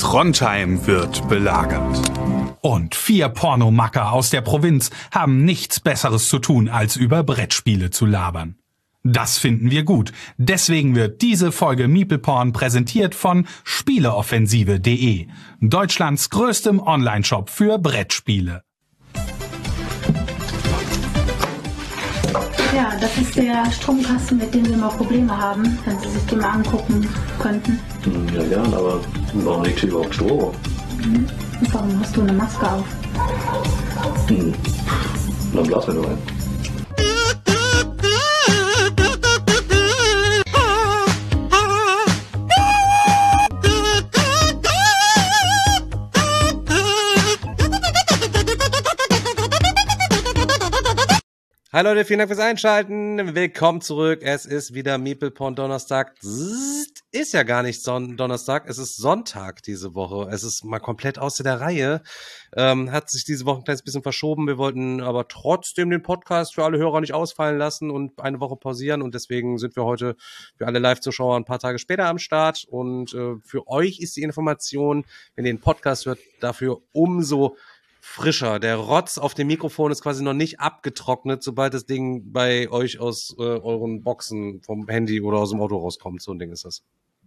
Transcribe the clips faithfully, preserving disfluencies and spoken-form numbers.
Trondheim wird belagert. Und vier Pornomacker aus der Provinz haben nichts Besseres zu tun, als über Brettspiele zu labern. Das finden wir gut. Deswegen wird diese Folge MeeplePorn präsentiert von Spieleoffensive punkt de, Deutschlands größtem Onlineshop für Brettspiele. Ja, das ist der Stromkasten, mit dem wir mal Probleme haben, wenn Sie sich den mal angucken könnten. Ja, gern, aber warum liegt hier überhaupt Strom? Mhm. Warum hast du eine Maske auf? Hm. Dann blasen wir nur ein. Hi Leute, vielen Dank fürs Einschalten. Willkommen zurück. Es ist wieder MeeplePorn Donnerstag. Zzt, ist ja gar nicht Son- Donnerstag, es ist Sonntag diese Woche. Es ist mal komplett außer der Reihe. Ähm, hat sich diese Woche ein kleines bisschen verschoben. Wir wollten aber trotzdem den Podcast für alle Hörer nicht ausfallen lassen und eine Woche pausieren. Und deswegen sind wir heute für alle Live-Zuschauer ein paar Tage später am Start. Und äh, für euch ist die Information, wenn ihr den Podcast hört, dafür umso frischer. Der Rotz auf dem Mikrofon ist quasi noch nicht abgetrocknet, sobald das Ding bei euch aus äh, euren Boxen vom Handy oder aus dem Auto rauskommt. So ein Ding ist das.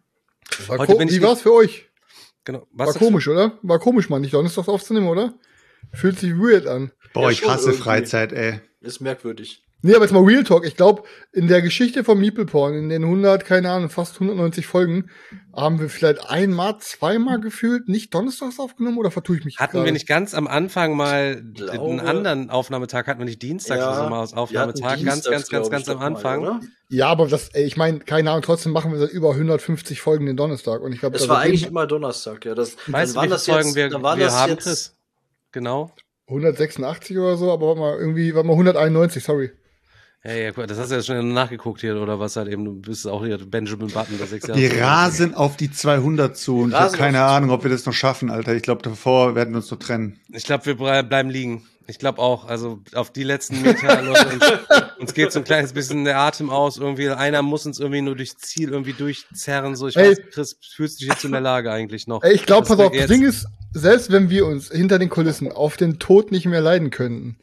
War ko- wie war's für euch? Genau. Was War komisch, oder? War komisch, Mann, nicht donnerstags aufzunehmen, oder? Fühlt sich weird an. Boah, Ja, ich schon hasse irgendwie. Freizeit, ey. Ist merkwürdig. Nee, aber jetzt mal Real Talk. Ich glaube, in der Geschichte von MeeplePorn, in den hundert, keine Ahnung, fast hundertneunzig Folgen, haben wir vielleicht einmal, zweimal gefühlt nicht donnerstags aufgenommen, oder vertue ich mich Hatten gerade? wir nicht ganz am Anfang mal Glaube- einen anderen Aufnahmetag? Hatten wir nicht dienstags Ja, oder so mal als wir hatten Aufnahmetag? Ganz, dienstags, ganz, ganz, glaub ich, ganz am doch mal, Anfang. oder? Ja, aber das, ey, ich meine, keine Ahnung, trotzdem machen wir seit über hundertfünfzig Folgen den Donnerstag. Und ich glaube, Es war eigentlich immer Donnerstag, ja. Das, Weißt du, dann wie waren viele das Folgen jetzt, wir, dann waren wir das haben, jetzt, Chris? Genau. hundertsechsundachtzig oder so, aber warte mal, irgendwie, warte mal, hunderteinundneunzig, sorry. Ja, ja, guck, das hast du ja schon nachgeguckt hier, oder was halt eben, du bist auch hier Benjamin Button, der sechs Jahre. Wir rasen auf die zweihundert zu und ich habe rasen keine auf die Ahnung, ob wir das noch schaffen, Alter. Ich glaube, davor werden wir uns noch trennen. Ich glaube, wir ble- bleiben liegen. Ich glaube auch, also auf die letzten Meter, Leute, uns, uns geht so ein kleines bisschen der Atem aus. Irgendwie, einer muss uns irgendwie nur durchs Ziel irgendwie durchzerren. So, ich Ey. weiß, Chris, fühlst du dich jetzt in der Lage eigentlich noch? Ey, ich glaube, Das pass auf, das jetzt- Ding ist, selbst wenn wir uns hinter den Kulissen auf den Tod nicht mehr leiden könnten,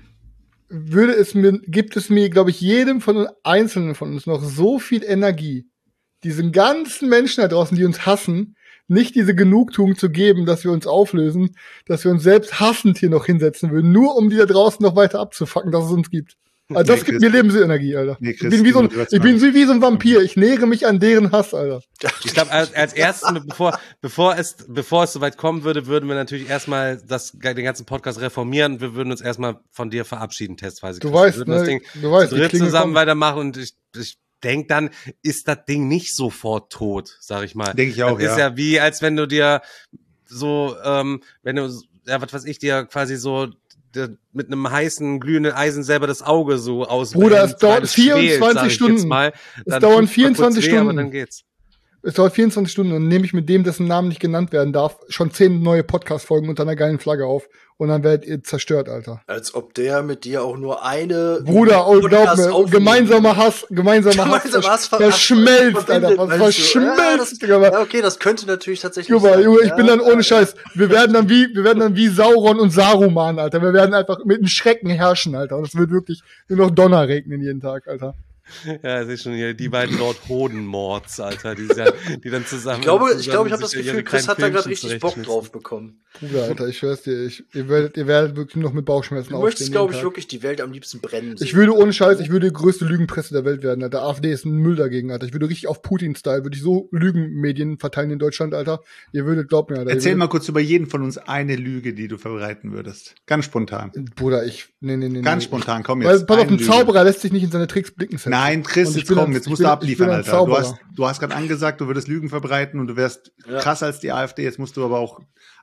würde es mir, gibt es mir, glaube ich, jedem von uns, Einzelnen von uns noch so viel Energie, diesen ganzen Menschen da draußen, die uns hassen, nicht diese Genugtuung zu geben, dass wir uns auflösen, dass wir uns selbst hassend hier noch hinsetzen würden, nur um die da draußen noch weiter abzufacken, dass es uns gibt. Also das Nee, gibt Chris. mir Lebensenergie, Alter. Nee, Chris, ich bin wie so ein, du übertreibst ich bin so wie so ein Vampir. Ich nähere mich an deren Hass, Alter. Ich glaube, als, als erstes, bevor, bevor es, bevor es soweit kommen würde, würden wir natürlich erstmal das, den ganzen Podcast reformieren und wir würden uns erstmal von dir verabschieden, testweise. Du Chris. weißt, wir würden das ne, Ding du weißt, zu die dritt Klinge zusammen kommt. weitermachen und ich, ich denke, dann ist das Ding nicht sofort tot, sag ich mal. Denk ich auch, das ist ja. ja wie, als wenn du dir so, ähm, wenn du, ja, was weiß ich, dir quasi so der, mit einem heißen, glühenden Eisen selber das Auge so ausbrennst. Bruder, es dauert weil es schwelt, vierundzwanzig sag ich Stunden. Jetzt mal. Es Dann dauern tut's mal kurz vierundzwanzig weh, Stunden. Aber dann geht's. Es dauert vierundzwanzig Stunden und nehme ich mit dem, dessen Namen nicht genannt werden darf, schon zehn neue Podcast-Folgen unter einer geilen Flagge auf und dann werdet ihr zerstört, Alter. als ob der mit dir auch nur eine Bruder, oh, glaub Podcast mir, aufnehmen gemeinsamer Hass, gemeinsamer Hass, Gemeinsamer Hass ver- verschmelzt, verbindet, Alter, was meinst du? verschmilzt, Ja, das, Digga. ja, okay, das könnte natürlich tatsächlich Junge, sein. Junge, ich ja, bin dann ohne ja, Scheiß. Wir werden dann wie, wir werden dann wie Sauron und Saruman, Alter. Wir werden einfach mit dem Schrecken herrschen, Alter. Und es wird wirklich nur noch Donner regnen jeden Tag, Alter. Ja, sehe schon hier, die beiden Lord Hodenmords, Alter, die, ja, die dann zusammen. Ich glaube, ich zusammen glaube, ich habe sich das ihre Gefühl, Chris kleinen hat da gerade Filmchen richtig Bock zurechtschnitzen. drauf bekommen. Bruder, Alter, ich schwör's dir, ich, ihr werdet, ihr werdet wirklich noch mit Bauchschmerzen Du möchtest, aufstehen glaube jeden ich, Tag. wirklich die Welt am liebsten brennen sehen. Ich würde ohne Scheiß, ich würde die größte Lügenpresse der Welt werden, Alter. AfD ist ein Müll dagegen, Alter. Ich würde richtig auf Putin-Style, würde ich so Lügenmedien verteilen in Deutschland, Alter. Ihr würdet, glaubt mir, Alter. ihr Erzähl würdet, mal kurz über jeden von uns eine Lüge, die du verbreiten würdest. Ganz spontan. Bruder, ich, nee, nee, nee. Ganz nee. spontan, komm Weil, jetzt. pass auf, eine ein Lüge. Zauberer lässt sich nicht in seine Tricks blicken. Setzen. Nein, Chris, Und jetzt bin komm, ein- jetzt ich musst bin- du ich abliefern, bin ein Alter. Du Zauberer. hast, du hast gerade angesagt, du würdest Lügen verbreiten und du wärst Ja. krasser als die AfD. Jetzt musst du aber auch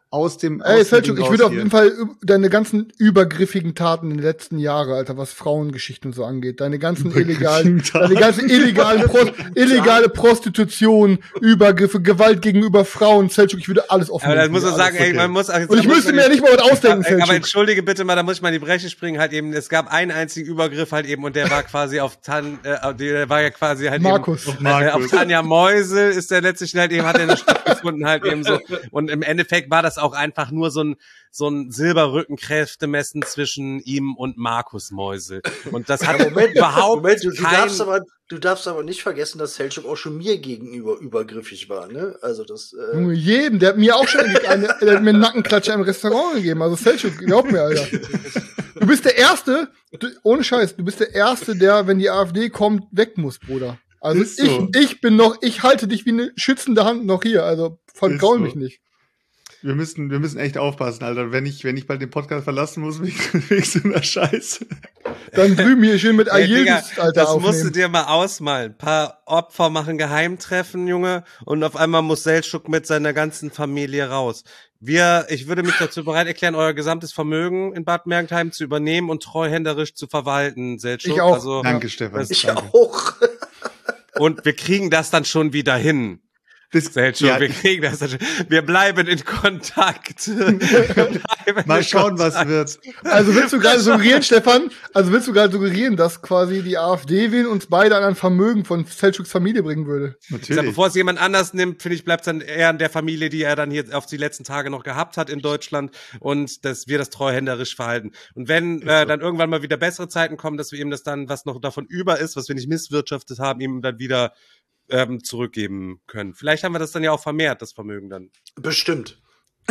aus dem Ey, aus dem Selçuk, Ding ich würde auf raus jeden Fall üb- deine ganzen übergriffigen Taten in den letzten Jahren, Alter, was Frauengeschichten und so angeht, deine ganzen illegalen, Übergriffigen deine ganzen illegalen Pro- illegale Prostitution, Übergriffe, Gewalt gegenüber Frauen, Selçuk, ich würde alles offen. Aber dann muss man sagen, ey, okay. man muss auch, Und ich müsste mir ja nicht mal was ausdenken, aber, aber Selçuk. entschuldige bitte mal, da muss ich mal in die Bresche springen, halt eben, es gab einen einzigen Übergriff halt eben und der war quasi auf Tan, äh, der war ja quasi halt Markus. eben, Markus. Äh, auf Tanja Meusel ist der letztlich halt eben, hat er eine stattgefunden halt eben so und im Endeffekt war das auch einfach nur so ein so ein Silberrückenkräftemessen zwischen ihm und Markus Meusel und das hat Moment, überhaupt Moment, du, du, kein darfst aber, du darfst aber nicht vergessen, dass Selçuk auch schon mir gegenüber übergriffig war, ne? Also das, äh, Junge, jedem, der hat mir auch schon eine, der hat mir einen Nackenklatscher im Restaurant gegeben, also Selçuk, glaub mir, Alter. Du bist der Erste, du, ohne Scheiß, du bist der Erste, der, wenn die AfD kommt, weg muss, Bruder. Also Ist so. ich, ich bin noch, ich halte dich wie eine schützende Hand noch hier, also vergraul Ist so. mich nicht. Wir müssen, wir müssen echt aufpassen, Alter. Wenn ich, wenn ich bald den Podcast verlassen muss, wegen so einer Scheiße. Dann drüben hier schön mit Ey, Digga, Ayildiz, Alter, das musst du aufnehmen. dir mal ausmalen. Ein paar Opfer machen Geheimtreffen, Junge, und auf einmal muss Selçuk mit seiner ganzen Familie raus. Wir, ich würde mich dazu bereit erklären, euer gesamtes Vermögen in Bad Mergentheim zu übernehmen und treuhänderisch zu verwalten, Selçuk. Ich auch. Also, Danke, Stefan. das- ich Danke. auch. und wir kriegen das dann schon wieder hin. Das, Selçuk, ja, wir kriegen das dann schon. Wir bleiben in Kontakt. Wir bleiben mal in schauen, was Kontakt. wird. Also willst du gerade suggerieren, Stefan, also willst du gerade suggerieren, dass quasi die AfD wählen uns beide an ein Vermögen von Selçuks Familie bringen würde? Ich sag, Natürlich. bevor es jemand anders nimmt, finde ich, bleibt es dann eher an der Familie, die er dann hier auf die letzten Tage noch gehabt hat in Deutschland und dass wir das treuhänderisch verhalten. Und wenn äh, dann irgendwann mal wieder bessere Zeiten kommen, dass wir ihm das dann, was noch davon über ist, was wir nicht misswirtschaftet haben, ihm dann wieder ähm, zurückgeben können. Vielleicht haben wir das dann ja auch vermehrt, das Vermögen dann. Bestimmt.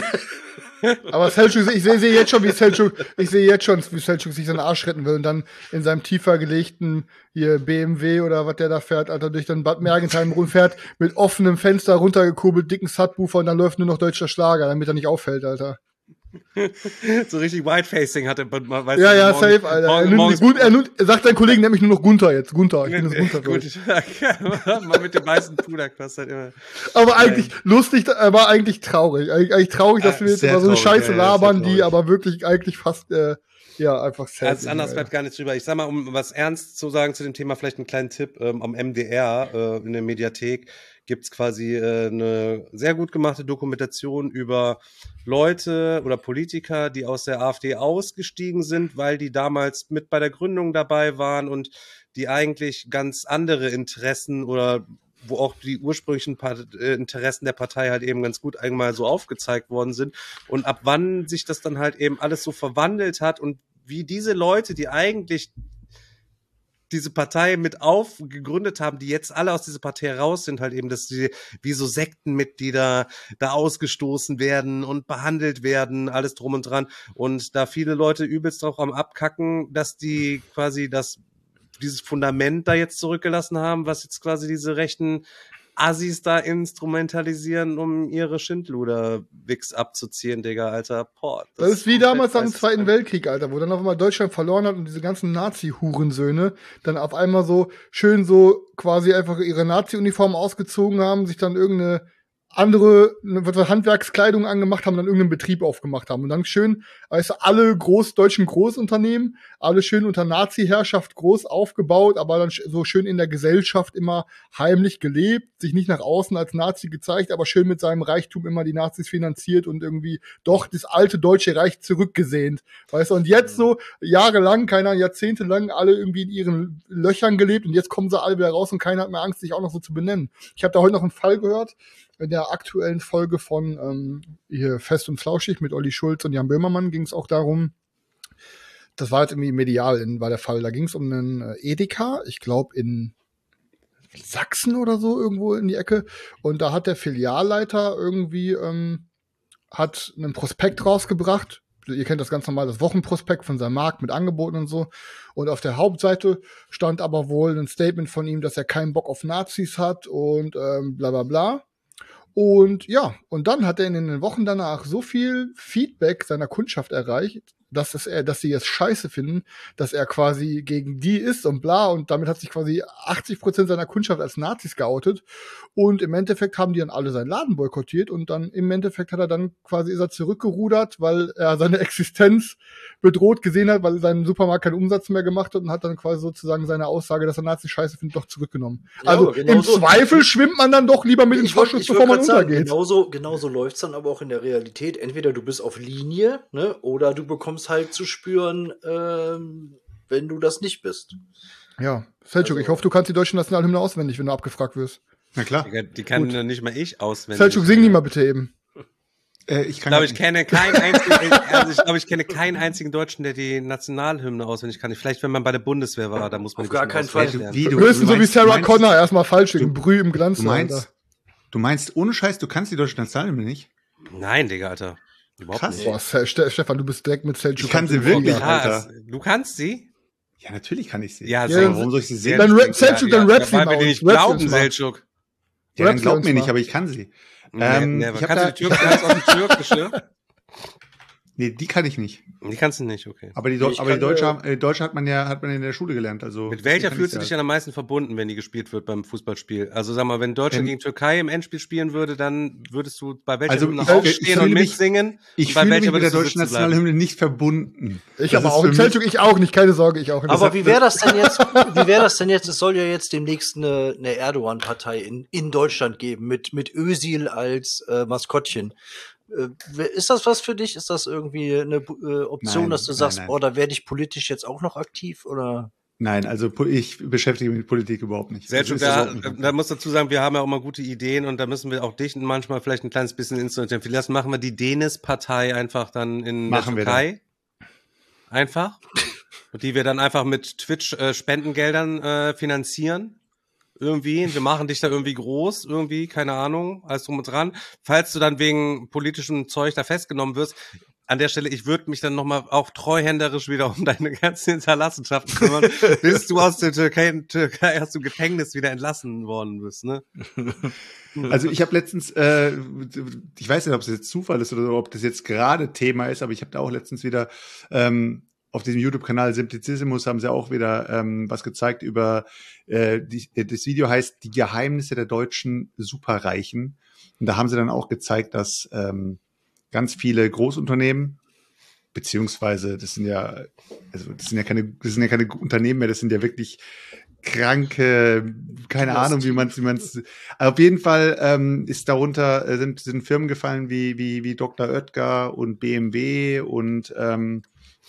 Aber Selçuk, ich sehe sehe jetzt schon, wie Selçuk, ich sehe jetzt schon, wie Selçuk sich seinen Arsch retten will und dann in seinem tiefer gelegten hier B M W oder was der da fährt, Alter, durch dann Bad Mergentheim rumfährt, mit offenem Fenster runtergekurbelt, dicken Subwoofer und dann läuft nur noch deutscher Schlager, damit er nicht auffällt, Alter. So richtig Whitefacing hatte man, weißt Ja, du, ja, morgens- safe, Alter. Er, morgen- nimmt, morgens- gut, er, nimmt, er sagt seinen Kollegen nämlich nur noch Gunther jetzt. Gunther, ich bin das Gunther. für Gut, euch. mal mit dem weißen Puder kostet halt immer. Aber eigentlich lustig, aber eigentlich traurig. Eigentlich, eigentlich traurig, dass Ah, wir jetzt sehr über so eine traurig, Scheiße ja, ja, sehr labern, die traurig. aber wirklich eigentlich fast, äh, ja, einfach sad Als sind, anders Alter. bleibt gar nichts drüber. Ich sag mal, um was ernst zu sagen zu dem Thema, vielleicht einen kleinen Tipp. Ähm, am M D R äh, in der Mediathek gibt's quasi äh, eine sehr gut gemachte Dokumentation über Leute oder Politiker, die aus der AfD ausgestiegen sind, weil die damals mit bei der Gründung dabei waren und die eigentlich ganz andere Interessen oder wo auch die ursprünglichen Part- äh, Interessen der Partei halt eben ganz gut einmal so aufgezeigt worden sind und ab wann sich das dann halt eben alles so verwandelt hat und wie diese Leute, die eigentlich diese Partei mit aufgegründet haben, die jetzt alle aus dieser Partei raus sind, halt eben, dass sie wie so Sektenmitglieder da ausgestoßen werden und behandelt werden, alles drum und dran und da viele Leute übelst drauf am Abkacken, dass die quasi das dieses Fundament da jetzt zurückgelassen haben, was jetzt quasi diese rechten Assis da instrumentalisieren, um ihre Schindluder-Wix abzuziehen, Digga, Alter. Boah, Das ist wie damals nach dem komplett Zweiten geisteskrank. Weltkrieg, Alter, wo dann auf einmal Deutschland verloren hat und diese ganzen Nazi-Hurensöhne dann auf einmal so schön so quasi einfach ihre Nazi-Uniform ausgezogen haben, sich dann irgendeine andere ne, was weiß, Handwerkskleidung angemacht haben, dann irgendeinen Betrieb aufgemacht haben. Und dann schön, weißt du, alle groß, deutschen Großunternehmen, alle schön unter Nazi-Herrschaft groß aufgebaut, aber dann sch- so schön in der Gesellschaft immer heimlich gelebt, sich nicht nach außen als Nazi gezeigt, aber schön mit seinem Reichtum immer die Nazis finanziert und irgendwie doch das alte Deutsche Reich zurückgesehnt. Weißt du, und jetzt so jahrelang, keiner, jahrzehntelang alle irgendwie in ihren Löchern gelebt und jetzt kommen sie alle wieder raus und keiner hat mehr Angst, sich auch noch so zu benennen. Ich habe da heute noch einen Fall gehört, in der aktuellen Folge von ähm, hier Fest und Flauschig mit Olli Schulz und Jan Böhmermann ging es auch darum, das war jetzt irgendwie medial, in, war der Fall, da ging es um einen äh, Edeka, ich glaube in Sachsen oder so, irgendwo in die Ecke. Und da hat der Filialleiter irgendwie, ähm, hat einen Prospekt rausgebracht. Ihr kennt das ganz normal, das Wochenprospekt von seinem Markt mit Angeboten und so. Und auf der Hauptseite stand aber wohl ein Statement von ihm, dass er keinen Bock auf Nazis hat und ähm, bla bla bla. Und ja, und dann hat er in den Wochen danach so viel Feedback seiner Kundschaft erreicht, dass es er, dass sie es scheiße finden, dass er quasi gegen die ist und bla, und damit hat sich quasi achtzig Prozent seiner Kundschaft als Nazis geoutet, und im Endeffekt haben die dann alle seinen Laden boykottiert, und dann im Endeffekt hat er dann quasi ist er zurückgerudert, weil er seine Existenz bedroht gesehen hat, weil sein Supermarkt keinen Umsatz mehr gemacht hat, und hat dann quasi sozusagen seine Aussage, dass er Nazis scheiße findet, doch zurückgenommen. Ja, also genau im so. Zweifel schwimmt man dann doch lieber mit dem Ich wollt- Vorschuss, ich bevor wollt man grad sagen, untergeht. Genauso, genauso läuft's dann aber auch in der Realität. Entweder du bist auf Linie, ne, oder du bekommst halt zu spüren, ähm, wenn du das nicht bist. Ja, Selçuk, Also- ich hoffe, du kannst die deutsche Nationalhymne auswendig, wenn du abgefragt wirst. Na klar. Digga, die kann Gut. ja nicht mal ich auswendig. Selçuk, sing die mal bitte eben. Äh, ich Ich kann glaube, grad ich nicht. kenne keinen einzigen, also ich glaube, ich kenne keinen einzigen Deutschen, der die Nationalhymne auswendig kann. Vielleicht, wenn man bei der Bundeswehr war, da muss man Auf die gar bisschen keinen Fall. auswendig lernen. Wie, du, Höchstens du so wie meinst- Sarah du meinst- Connor, erstmal falsch, du- wegen Brüh im Glanz. Du meinst, Alter. du meinst ohne Scheiß, du kannst die deutsche Nationalhymne nicht? Nein, Digga, Alter. Überhaupt Krass. nicht. Boah, Se- Ste- Stefan, du bist direkt mit Selçuk. Ich kann sie am wirklich. Flieger. Ja, Alter. es- du kannst sie? Ja, natürlich kann ich sie. Ja, Ja, sehr Warum soll ich sie sehen? Dann Ja, rap- Selçuk, dann rap sie weil mal wir dir uns, nicht rap sie glauben, uns mal. Selçuk. dann rap sie glaubt uns mir mal. nicht, aber ich kann sie. Nee, Ähm, nee, ich hab kannst da- du die Türk kannst du auch die türkische? Nee, die kann ich nicht. Die kannst du nicht, okay. Aber die, Deu- Ich aber die kann, Deutsche, äh, haben- äh, Deutsche hat man ja hat man in der Schule gelernt. Also Mit welcher deswegen kann fühlst du ich dich sie denn am meisten verbunden, wenn die gespielt wird beim Fußballspiel? Also sag mal, wenn Deutschland Ähm, gegen Türkei im Endspiel spielen würde, dann würdest du bei welcher Also Hymne ich- aufstehen ich und fühle mich- mitsingen? Ich und bei fühle mich welcher mit der würdest du deutschen sitzen bleiben? Nationalhymne nicht verbunden. Ich Das aber ist auch. für Und mich- Selçuk, ich auch nicht, keine Sorge, ich auch nicht. Aber wie wäre das denn jetzt, wie wäre das denn jetzt, es soll ja jetzt demnächst eine, eine Erdogan-Partei in, in Deutschland geben, mit, mit Özil als äh, Maskottchen. Äh, ist das was für dich? Ist das irgendwie eine äh, Option, Nein, dass du nein, sagst, nein. boah, da werde ich politisch jetzt auch noch aktiv, oder? Nein, also po- ich beschäftige mich mit Politik überhaupt nicht. Das Selçuk, ist da, überhaupt nicht. da muss dazu sagen, wir haben ja auch mal gute Ideen und da müssen wir auch dich manchmal vielleicht ein kleines bisschen instruieren. Vielleicht machen wir die Denis-Partei einfach dann in Machen der wir Türkei. Einfach. Und die wir dann einfach mit Twitch-Spendengeldern äh, finanzieren. Irgendwie. Wir machen dich da irgendwie groß, irgendwie, keine Ahnung, alles drum und dran. Falls du dann wegen politischem Zeug da festgenommen wirst, an der Stelle, ich würde mich dann nochmal auch treuhänderisch wieder um deine ganzen Hinterlassenschaften kümmern, bis du aus der Türkei, Türkei aus dem Gefängnis wieder entlassen worden bist, ne? Also ich habe letztens, äh, ich weiß nicht, ob es jetzt Zufall ist oder ob das jetzt gerade Thema ist, aber ich habe da auch letztens wieder ähm, auf diesem YouTube-Kanal Simplicissimus haben sie auch wieder ähm, was gezeigt über, äh, die, das Video heißt Die Geheimnisse der deutschen Superreichen. Und da haben sie dann auch gezeigt, dass ähm, ganz viele Großunternehmen, beziehungsweise das sind ja, also das sind ja keine, das sind ja keine Unternehmen mehr, das sind ja wirklich kranke, keine Ahnung, wie man es, wie man es. Auf jeden Fall ähm, ist darunter äh, sind sind Firmen gefallen wie wie wie Doktor Oetker und B M W und ähm,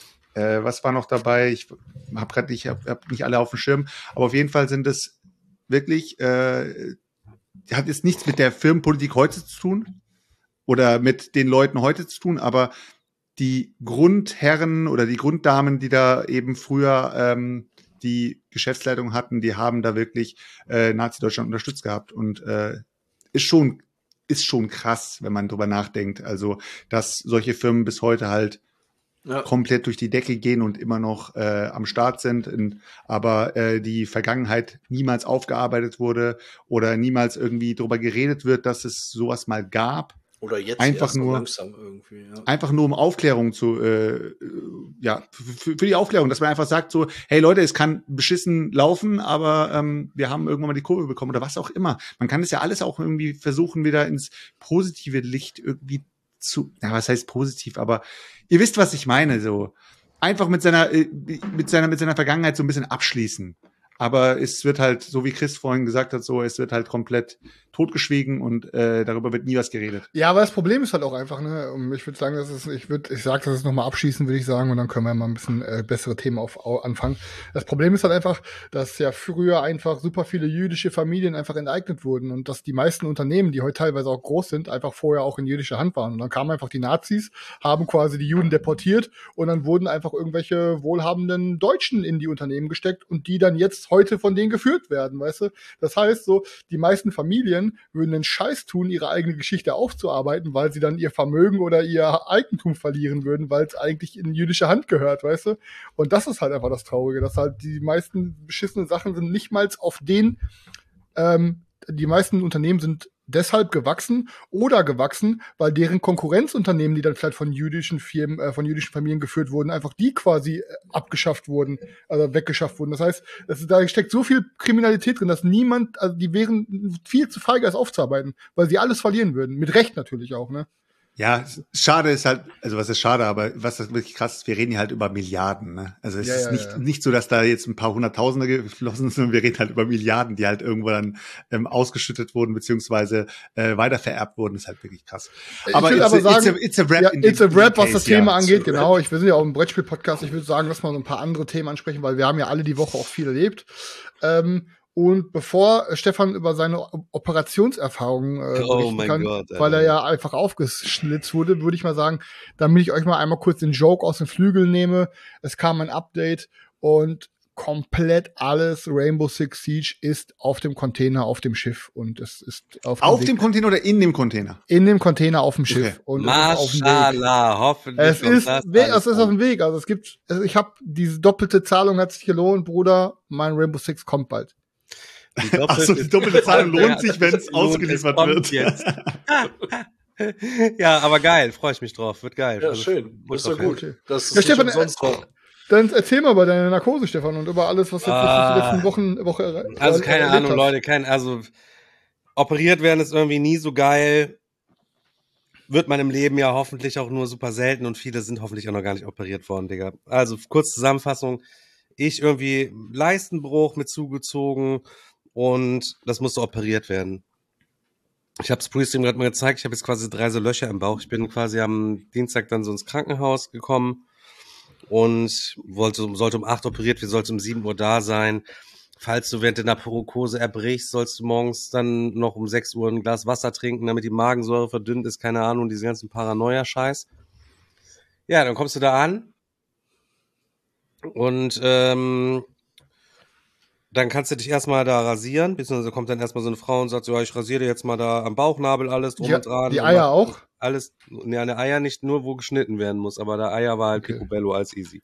äh, was war noch dabei? Ich habe gerade nicht, hab, hab nicht alle auf dem Schirm, aber auf jeden Fall sind es wirklich äh, hat jetzt nichts mit der Firmenpolitik heute zu tun oder mit den Leuten heute zu tun, aber die Grundherren oder die Grunddamen, die da eben früher ähm, die Geschäftsleitung hatten, die haben da wirklich äh, Nazi-Deutschland unterstützt gehabt und äh, ist schon ist schon krass, wenn man drüber nachdenkt. Also, dass solche Firmen bis heute halt Ja. komplett durch die Decke gehen und immer noch äh, am Start sind, in, aber äh, die Vergangenheit niemals aufgearbeitet wurde oder niemals irgendwie drüber geredet wird, dass es sowas mal gab. Oder jetzt Einfach erst so nur- langsam irgendwie, ja. Einfach nur um Aufklärung zu, äh, ja, für, für die Aufklärung, dass man einfach sagt so, hey Leute, es kann beschissen laufen, aber ähm, wir haben irgendwann mal die Kurve bekommen oder was auch immer. Man kann es ja alles auch irgendwie versuchen, wieder ins positive Licht irgendwie zu, ja, was heißt positiv, aber ihr wisst, was ich meine, so. Einfach mit seiner, äh, mit seiner, mit seiner Vergangenheit so ein bisschen abschließen. Aber es wird halt, so wie Chris vorhin gesagt hat, so, es wird halt komplett totgeschwiegen und äh, darüber wird nie was geredet. Ja, aber das Problem ist halt auch einfach, ne, und ich würde sagen, dass es, ich würde, ich sag das jetzt nochmal abschließen, würde ich sagen, und dann können wir mal ein bisschen äh, bessere Themen auf, au, anfangen. Das Problem ist halt einfach, dass ja früher einfach super viele jüdische Familien einfach enteignet wurden und dass die meisten Unternehmen, die heute teilweise auch groß sind, einfach vorher auch in jüdischer Hand waren. Und dann kamen einfach die Nazis, haben quasi die Juden deportiert und dann wurden einfach irgendwelche wohlhabenden Deutschen in die Unternehmen gesteckt und die dann jetzt heute von denen geführt werden, weißt du? Das heißt so, die meisten Familien würden den Scheiß tun, ihre eigene Geschichte aufzuarbeiten, weil sie dann ihr Vermögen oder ihr Eigentum verlieren würden, weil es eigentlich in jüdische Hand gehört, weißt du? Und das ist halt einfach das Traurige, dass halt die meisten beschissenen Sachen sind nicht mal auf den, ähm, die meisten Unternehmen sind deshalb gewachsen oder gewachsen, weil deren Konkurrenzunternehmen, die dann vielleicht von jüdischen Firmen, äh, von jüdischen Familien geführt wurden, einfach die quasi äh, abgeschafft wurden, also weggeschafft wurden. Das heißt, das, da steckt so viel Kriminalität drin, dass niemand, also die wären viel zu feige, das aufzuarbeiten, weil sie alles verlieren würden. Mit Recht natürlich auch, ne? Ja, schade ist halt, also was ist schade, aber was das wirklich krass ist, wir reden hier halt über Milliarden, ne? Also es Ja, ist ja, nicht, ja. nicht so, dass da jetzt ein paar Hunderttausende geflossen sind, sondern wir reden halt über Milliarden, die halt irgendwo dann ähm, ausgeschüttet wurden, beziehungsweise äh, weitervererbt wurden. Das ist halt wirklich krass. Ich will aber a, sagen, it's a, it's a rap, ja, in it's dem- a rap, in dem was das Case, Thema ja. angeht, It's a genau. rap. Ich, wir sind ja auch im Brettspiel-Podcast. Ich würde sagen, lass mal so ein paar andere Themen ansprechen, weil wir haben ja alle die Woche auch viel erlebt. Ähm, und bevor Stefan über seine O- Operationserfahrungen äh, Oh berichten mein kann, Gott, Alter. weil er ja einfach aufgeschlitzt wurde, würde ich mal sagen, damit ich euch mal einmal kurz den Joke aus den Flügeln nehme. Es kam ein Update und komplett alles Rainbow Six Siege ist auf dem Container auf dem Schiff und es ist auf dem, Auf Weg, dem Container oder in dem Container? in dem Container auf dem Schiff Okay. und es ist auf dem Weg. Mashallah, hoffentlich. Es kommt ist, das we- alles es ist an. auf dem Weg. Also es gibt, also ich habe diese doppelte Zahlung hat sich gelohnt, Bruder. Mein Rainbow Six kommt bald. Die doppelte- Ach so, die doppelte Zahlung Ja, lohnt sich, wenn es lohnt, ausgeliefert kommt wird. Jetzt. Ja, aber geil, freue ich mich drauf, wird geil. Ja, Also, schön. ultra Ist doch fan. gut. Das ist Ja, Stefan, nicht umsonst war. Dann erzähl mal über deine Narkose, Stefan, und über alles, was jetzt Ah. die letzten Wochen, Woche er- Also keine erlebt Ahnung, hast. Leute, kein, also operiert werden ist irgendwie nie so geil. Wird man im Leben ja hoffentlich auch nur super selten und viele sind hoffentlich auch noch gar nicht operiert worden, Digga. Also kurz Zusammenfassung. Ich irgendwie Leistenbruch mit zugezogen und das musste operiert werden. Ich habe es Pre-Stream gerade mal gezeigt, ich habe jetzt quasi drei so Löcher im Bauch. Ich bin quasi am Dienstag dann so ins Krankenhaus gekommen und wollte, sollte um acht operiert, wir sollten um sieben Uhr da sein. Falls du während der Narkose erbrichst, sollst du morgens dann noch um sechs Uhr ein Glas Wasser trinken, damit die Magensäure verdünnt ist, keine Ahnung, diesen ganzen Paranoia-Scheiß. Ja, dann kommst du da an und ähm, dann kannst du dich erstmal da rasieren, beziehungsweise kommt dann erstmal so eine Frau und sagt so, ja, ich rasiere dir jetzt mal da am Bauchnabel alles drum Ja, und dran. die und Eier mach auch? Alles, ne, an der Eier nicht, nur wo geschnitten werden muss, aber der Eier war halt Okay. picobello als easy.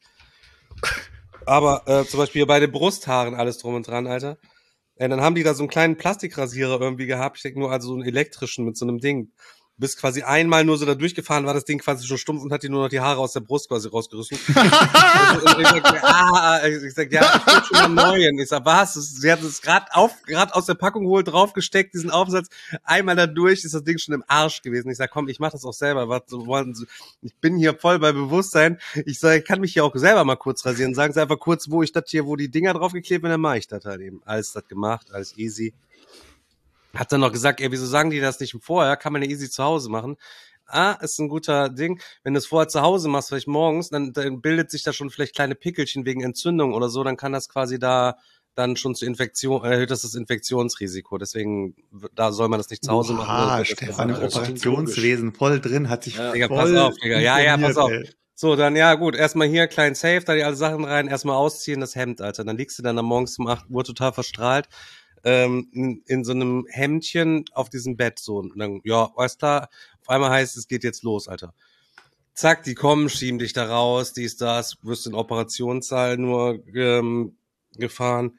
Aber äh, zum Beispiel bei den Brusthaaren alles drum und dran, Alter. Äh, dann haben die da so einen kleinen Plastikrasierer irgendwie gehabt. Ich denke nur also so einen elektrischen mit so einem Ding. Bist quasi einmal nur so da durchgefahren, war das Ding quasi schon stumpf und hat dir nur noch die Haare aus der Brust quasi rausgerissen. Und ich sag, ah, ich sag, ja, ich will schon mal neuen. Ich sag, was? Sie hat es gerade auf, gerade aus der Packung geholt, draufgesteckt, diesen Aufsatz. Einmal da durch, ist das Ding schon im Arsch gewesen. Ich sag, komm, ich mach das auch selber. Was, so wollen Sie? Ich bin hier voll bei Bewusstsein. Ich sag, ich kann mich hier auch selber mal kurz rasieren. Sagen Sie einfach kurz, wo ich das hier, wo die Dinger draufgeklebt werden, dann mache ich das halt eben. Alles das gemacht, alles easy. Hat dann noch gesagt, ey, wieso sagen die das nicht vorher? Kann man ja easy zu Hause machen. Ah, ist ein guter Ding. Wenn du es vorher zu Hause machst, vielleicht morgens, dann, dann bildet sich da schon vielleicht kleine Pickelchen wegen Entzündung oder so, dann kann das quasi da dann schon zu Infektion, erhöht das das Infektionsrisiko. Deswegen, da soll man das nicht zu Hause machen. Ah, Das- Stefan im das- das- Operationswesen voll drin, hat sich Ja. Digga, voll pass auf, Digga. Ja, ja, pass auf. informiert, ey. So, dann, ja, gut, erstmal hier, klein Safe, da die alle Sachen rein, erstmal ausziehen, das Hemd, Alter. Dann liegst du dann am morgens um acht Uhr total verstrahlt, ähm, in, in so einem Hemdchen auf diesem Bett, so. Und dann, ja, alles klar, auf einmal heißt es, geht jetzt los, Alter. Zack, die kommen, schieben dich da raus, dies, das, wirst in Operationssaal nur ähm, gefahren.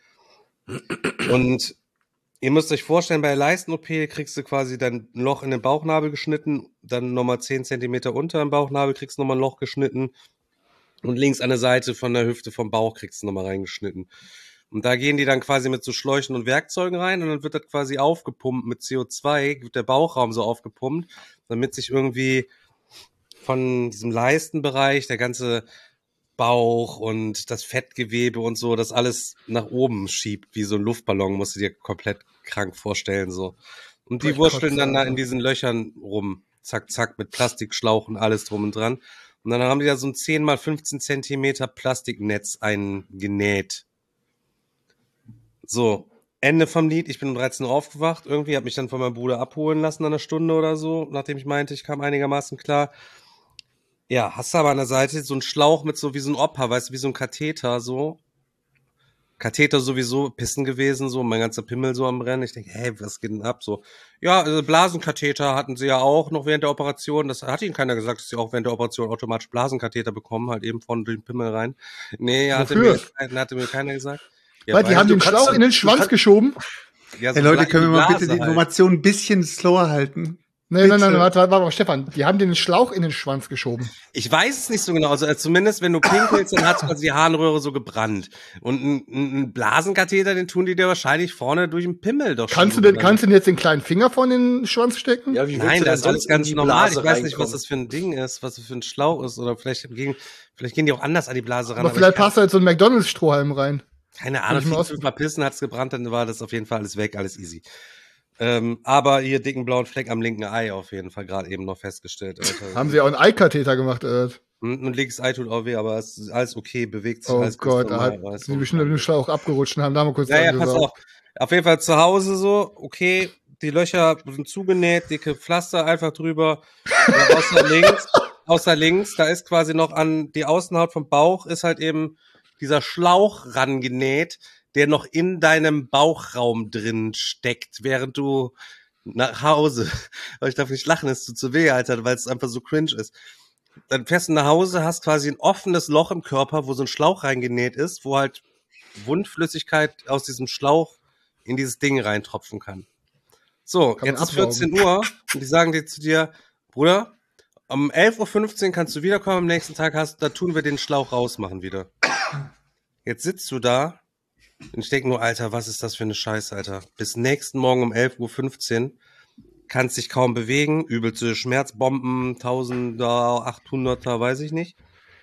Und ihr müsst euch vorstellen, bei der Leisten-O P kriegst du quasi dann ein Loch in den Bauchnabel geschnitten, dann nochmal zehn Zentimeter unter dem Bauchnabel kriegst du nochmal ein Loch geschnitten und links an der Seite von der Hüfte vom Bauch kriegst du nochmal reingeschnitten. Und da gehen die dann quasi mit so Schläuchen und Werkzeugen rein und dann wird das quasi aufgepumpt mit C O zwei, wird der Bauchraum so aufgepumpt, damit sich irgendwie von diesem Leistenbereich der ganze Bauch und das Fettgewebe und so, das alles nach oben schiebt, wie so ein Luftballon, musst du dir komplett krank vorstellen, so. Und die Ich wurschteln kotze, dann da Alter. in diesen Löchern rum, zack, zack, mit Plastikschlauch und alles drum und dran. Und dann haben die da so ein zehn mal fünfzehn Zentimeter Plastiknetz eingenäht. So, Ende vom Lied, ich bin um dreizehn Uhr aufgewacht, irgendwie, hab mich dann von meinem Bruder abholen lassen an einer Stunde oder so, nachdem ich meinte, ich kam einigermaßen klar. Ja, hast du aber an der Seite so einen Schlauch mit so wie so ein Opa, weißt du, wie so ein Katheter, so. Katheter sowieso, Pissen gewesen, so, mein ganzer Pimmel so am Brennen. Ich denke, hey, was geht denn ab, so. Ja, also Blasenkatheter hatten sie ja auch noch während der Operation. Das hat ihnen keiner gesagt, dass sie auch während der Operation automatisch Blasenkatheter bekommen, halt eben vorne durch den Pimmel rein. Nee, hatte Wofür? mir, hatte mir keiner gesagt. Ja, Weil die weil- haben du den kannst Schlauch dann- in den du Schwanz kann- geschoben. Ja, so Hey Leute, bleibt können wir mal Blase bitte die halt. Information ein bisschen slower halten? Nee, nein, nein, Bitte. warte, warte, warte, Stefan, die haben den Schlauch in den Schwanz geschoben. Ich weiß es nicht so genau. Also äh, zumindest, wenn du pinkelst, dann hat quasi die Harnröhre so gebrannt. Und ein, ein Blasenkatheter, den tun die dir wahrscheinlich vorne durch den Pimmel doch Kannst du schon. denn, kannst du denn jetzt den kleinen Finger von den Schwanz stecken? Ja, wie willst Nein, du das denn ist alles sonst in ganz die normal. Blase Ich weiß nicht, was reinkommen? das für ein Ding ist, was das für ein Schlauch ist. Oder vielleicht gehen, vielleicht gehen die auch anders an die Blase ran. Aber ich vielleicht kann- passt da jetzt so ein McDonalds-Strohhalm rein. Keine Kann Ahnung, ich mal vier, aus- fünf Mal pissen, hat's gebrannt, dann war das auf jeden Fall alles weg, alles easy. Ähm, aber hier dicken blauen Fleck am linken Ei auf jeden Fall gerade eben noch festgestellt. Alter. Haben sie auch einen Eikatheter gemacht, äh. Und ein linkes Ei tut auch weh, aber es ist alles okay, bewegt sich Oh alles ganz Gott, da normal, hat, weißt sind du. bestimmt mit dem Schlauch abgerutscht und haben da mal kurz Ja, ja, dran pass gesaugt. auf. Auf jeden Fall zu Hause so, okay, die Löcher sind zugenäht, dicke Pflaster einfach drüber. Ja, außer links, außer links, da ist quasi noch an die Außenhaut vom Bauch ist halt eben dieser Schlauch rangenäht, der noch in deinem Bauchraum drin steckt, während du nach Hause, aber ich darf nicht lachen, es tut zu weh, Alter, weil es einfach so cringe ist. Dann fährst du nach Hause, hast quasi ein offenes Loch im Körper, wo so ein Schlauch reingenäht ist, wo halt Wundflüssigkeit aus diesem Schlauch in dieses Ding reintropfen kann. So, Kann man jetzt ist absaugen. vierzehn Uhr und die sagen dir zu dir, Bruder, um elf Uhr fünfzehn kannst du wiederkommen, am nächsten Tag hast, da tun wir den Schlauch rausmachen wieder. Jetzt sitzt du da und ich denke nur, Alter, was ist das für eine Scheiße, Alter. Bis nächsten Morgen um elf Uhr fünfzehn kannst dich kaum bewegen, übelste Schmerzbomben, Tausender, Achthunderter, weiß ich nicht.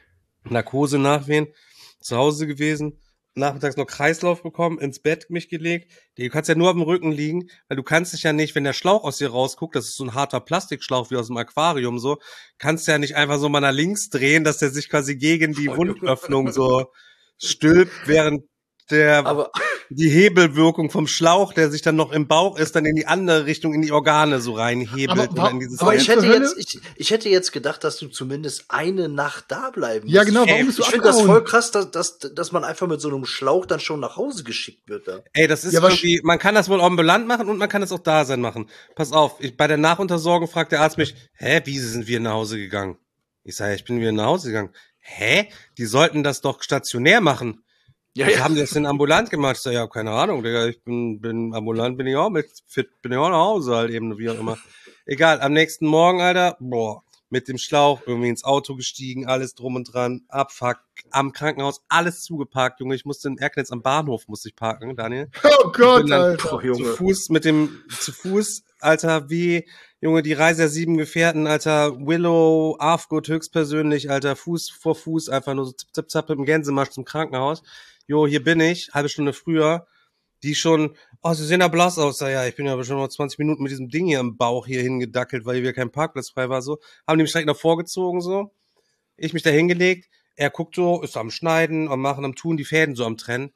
Narkose nachwehen, zu Hause gewesen, nachmittags noch Kreislauf bekommen, ins Bett mich gelegt. Du kannst ja nur auf dem Rücken liegen, weil du kannst dich ja nicht, wenn der Schlauch aus dir rausguckt, das ist so ein harter Plastikschlauch wie aus dem Aquarium so, kannst du ja nicht einfach so mal nach links drehen, dass der sich quasi gegen die Wundöffnung so stülpt, während der Aber die Hebelwirkung vom Schlauch, der sich dann noch im Bauch ist, dann in die andere Richtung, in die Organe so reinhebelt. Aber und wa- in dieses Aber Warum ich zur hätte Hölle? jetzt, ich, ich hätte jetzt gedacht, dass du zumindest eine Nacht da bleiben musst. Ja, genau, warum Ey, bist du Ich finde das abgehauen? voll krass, dass, dass, dass man einfach mit so einem Schlauch dann schon nach Hause geschickt wird. Da. Ey, das ist Ja, aber irgendwie, man kann das wohl ambulant machen und man kann es auch da sein machen. Pass auf, ich, bei der Nachuntersorgung fragt der Arzt mich, hä, wie sind wir nach Hause gegangen? Ich sage, ich bin wieder nach Hause gegangen. Hä? Die sollten das doch stationär machen. Ja, Wir haben das denn ambulant gemacht. Ich sag, ja, keine Ahnung, Digga, ich bin, bin ambulant, bin ich auch mit fit, bin ich auch nach Hause halt eben, wie auch immer. Egal, am nächsten Morgen, Alter, boah, mit dem Schlauch irgendwie ins Auto gestiegen, alles drum und dran, Abfuck, am Krankenhaus, alles zugeparkt, Junge, ich musste in Erknitz am Bahnhof, musste ich parken, Daniel. Oh Gott, bin dann Alter. Oh, Zu Junge. Fuß, mit dem, zu Fuß, Alter, wie, Junge, die Reise der sieben Gefährten, Alter, Willow, Afgut höchstpersönlich, Alter, Fuß vor Fuß, einfach nur so zip, zip, zap im Gänsemarsch zum Krankenhaus. Jo, hier bin ich, halbe Stunde früher, die schon, oh, sie sehen ja blass aus, ja, ich bin ja schon mal zwanzig Minuten mit diesem Ding hier im Bauch hier hingedackelt, weil hier kein Parkplatz frei war, so, haben die mich direkt noch vorgezogen, so, ich mich da hingelegt, er guckt so, ist am Schneiden, am Machen, am Tun, die Fäden so am Trennen,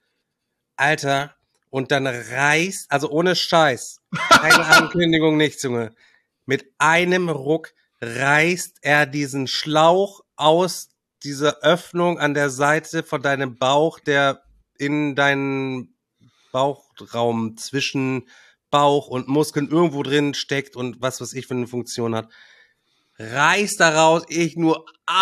Alter, und dann reißt, also ohne Scheiß, keine Ankündigung, nichts, Junge, mit einem Ruck reißt er diesen Schlauch aus dieser Öffnung an der Seite von deinem Bauch, der in deinen Bauchraum zwischen Bauch und Muskeln irgendwo drin steckt und was weiß ich für eine Funktion hat. Reißt da raus, ich nur,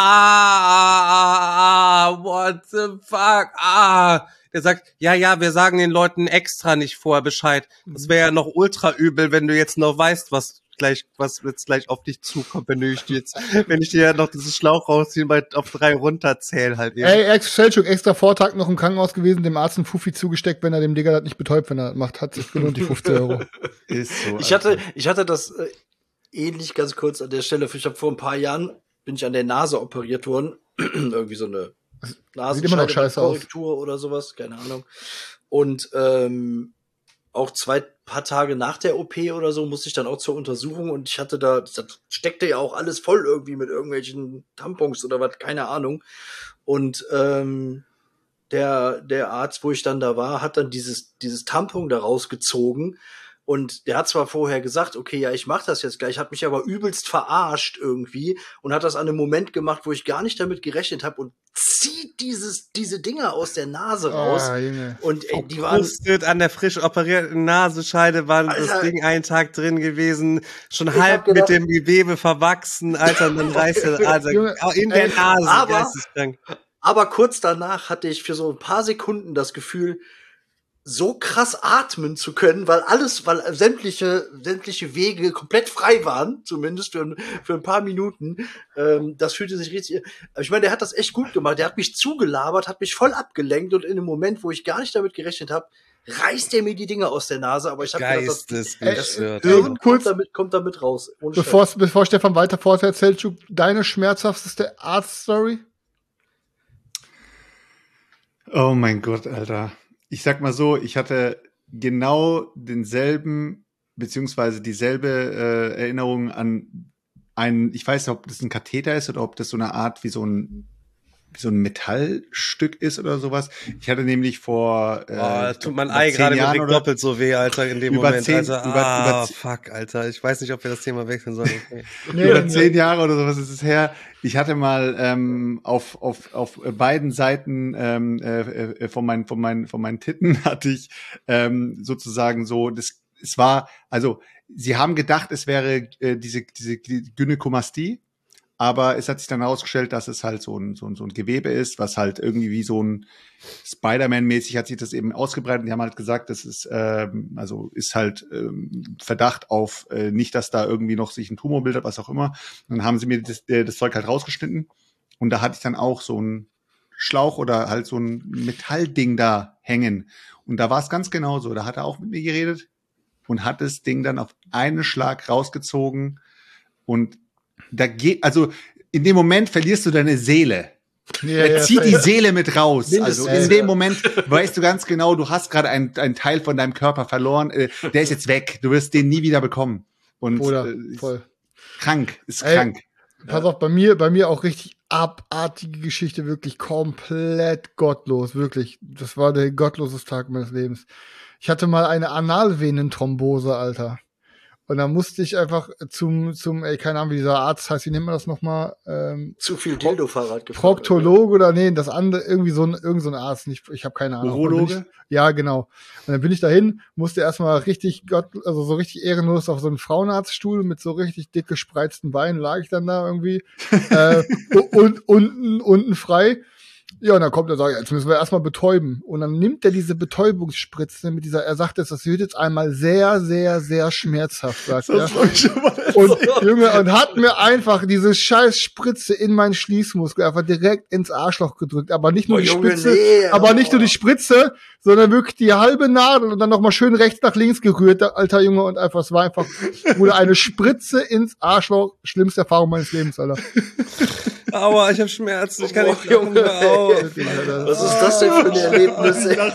ah, what the fuck, ah. Der sagt, ja, ja, wir sagen den Leuten extra nicht vorher Bescheid. Das wäre ja noch ultra übel, wenn du jetzt noch weißt, was gleich, was jetzt gleich auf dich zukommt, wenn du ich dir jetzt, wenn ich dir ja noch dieses Schlauch rausziehen, bei auf drei runterzähl halt eben. Ey, Ex Selchuk, extra Vortag noch im Krankenhaus gewesen, dem Arzt einen Fuffi zugesteckt, wenn er dem Digger das nicht betäubt, wenn er das macht. Hat sich gelohnt, die fünfzig Euro. Ist so. Ich hatte, ich hatte das äh, ähnlich ganz kurz an der Stelle. Ich habe vor ein paar Jahren bin ich an der Nase operiert worden. Irgendwie so eine Sieht immer noch scheiße aus. Nasenkorrektur oder sowas, keine Ahnung. Und ähm, auch zwei paar Tage nach der O P oder so musste ich dann auch zur Untersuchung und ich hatte da, das steckte ja auch alles voll irgendwie mit irgendwelchen Tampons oder was, keine Ahnung. Und ähm, der der Arzt, wo ich dann da war, hat dann dieses dieses Tampon da rausgezogen. Und der hat zwar vorher gesagt, okay, ja, ich mach das jetzt gleich, hat mich aber übelst verarscht irgendwie und hat das an einem Moment gemacht, wo ich gar nicht damit gerechnet habe und zieht dieses diese Dinger aus der Nase raus. Ah, Junge. Und ey, die waren Verkrustet an der frisch operierten Nasenscheide war das Alter. Ding einen Tag drin gewesen, schon Ich halb hab gedacht- mit dem Gewebe verwachsen, Alter, und dann reißt er, also Junge, in der ey, Nase, aber- geisteskrank. Aber kurz danach hatte ich für so ein paar Sekunden das Gefühl, so krass atmen zu können, weil alles, weil sämtliche, sämtliche Wege komplett frei waren, zumindest für, für ein paar Minuten. Ähm, das fühlte sich richtig, ich meine, der hat das echt gut gemacht. Der hat mich zugelabert, hat mich voll abgelenkt und in einem Moment, wo ich gar nicht damit gerechnet habe, reißt er mir die Dinge aus der Nase, aber ich habe gedacht, das, Geistesgestört. das Hirn kommt damit, kommt damit raus. Bevor, bevor Stefan weiter fortsetzt, Selçuk, deine schmerzhafteste Arzt-Story? Oh mein Gott, Alter. Ich sag mal so, ich hatte genau denselben, beziehungsweise dieselbe äh, Erinnerung an einen, ich weiß nicht, ob das ein Katheter ist oder ob das so eine Art wie so ein wie so ein Metallstück ist oder sowas. Ich hatte nämlich vor äh, oh, das tut mein Ei gerade mir doppelt so weh, Alter, in dem über Moment. Zehn, also, über, ah, über, fuck, Alter. Ich weiß nicht, ob wir das Thema wechseln sollen. Okay. nee, über zehn Jahre oder sowas ist es her. Ich hatte mal ähm, auf auf auf beiden Seiten ähm, äh, von meinen von meinen von meinen Titten hatte ich ähm, sozusagen so das es war also sie haben gedacht, es wäre äh, diese diese Gynäkomastie. Aber es hat sich dann herausgestellt, dass es halt so ein, so ein, so ein Gewebe ist, was halt irgendwie wie so ein Spider-Man-mäßig hat sich das eben ausgebreitet. Die haben halt gesagt, das ist, ähm, also ist halt ähm, Verdacht auf äh, nicht, dass da irgendwie noch sich ein Tumor bildet, was auch immer. Und dann haben sie mir das, äh, das Zeug halt rausgeschnitten. Und da hatte ich dann auch so ein Schlauch oder halt so ein Metallding da hängen. Und da war es ganz genauso. Da hat er auch mit mir geredet und hat das Ding dann auf einen Schlag rausgezogen und da geht, also in dem Moment verlierst du deine Seele. Ja, er ja, zieht ja. die Seele mit raus. Mindestens, Also in ja. dem Moment weißt du ganz genau, du hast gerade einen, einen Teil von deinem Körper verloren. Äh, der ist jetzt weg. Du wirst den nie wieder bekommen. Und Oder äh, voll. Krank, ist Ey, krank. Pass auf, bei mir, bei mir auch richtig abartige Geschichte, wirklich komplett gottlos, wirklich. Das war der gottloseste Tag meines Lebens. Ich hatte mal eine Analvenenthrombose, Alter. Und dann musste ich einfach zum, zum, ey, keine Ahnung, wie dieser Arzt heißt, wie nennt man das nochmal? Ähm, Zu viel Dildo-Fahrrad gefahren. Proktologe oder nee, das andere, irgendwie so ein, irgend so ein Arzt, nicht, ich habe keine Ahnung. Urologe? Bin ich, ja, genau. Und dann bin ich dahin, musste erstmal richtig Gott, also so richtig ehrenlos auf so einen Frauenarztstuhl mit so richtig dick gespreizten Beinen lag ich dann da irgendwie, äh, und unten, unten frei. Ja, und dann kommt er und sagt, jetzt müssen wir erstmal betäuben. Und dann nimmt er diese Betäubungsspritze mit dieser, er sagt jetzt, das wird jetzt einmal sehr, sehr, sehr schmerzhaft, sagt er. Und Junge, und hat mir einfach diese scheiß Spritze in meinen Schließmuskel einfach direkt ins Arschloch gedrückt. Aber nicht nur Oh, die Junge, Spritze, nee, aber oh. nicht nur die Spritze, sondern wirklich die halbe Nadel und dann nochmal schön rechts nach links gerührt, alter Junge, und einfach, es war einfach, wurde eine Spritze ins Arschloch. Schlimmste Erfahrung meines Lebens, Alter. Aua, ich hab Schmerzen, ich kann nicht Oh, Junge, lachen, hör auf. Was ist das denn für ein Erlebnis? ey?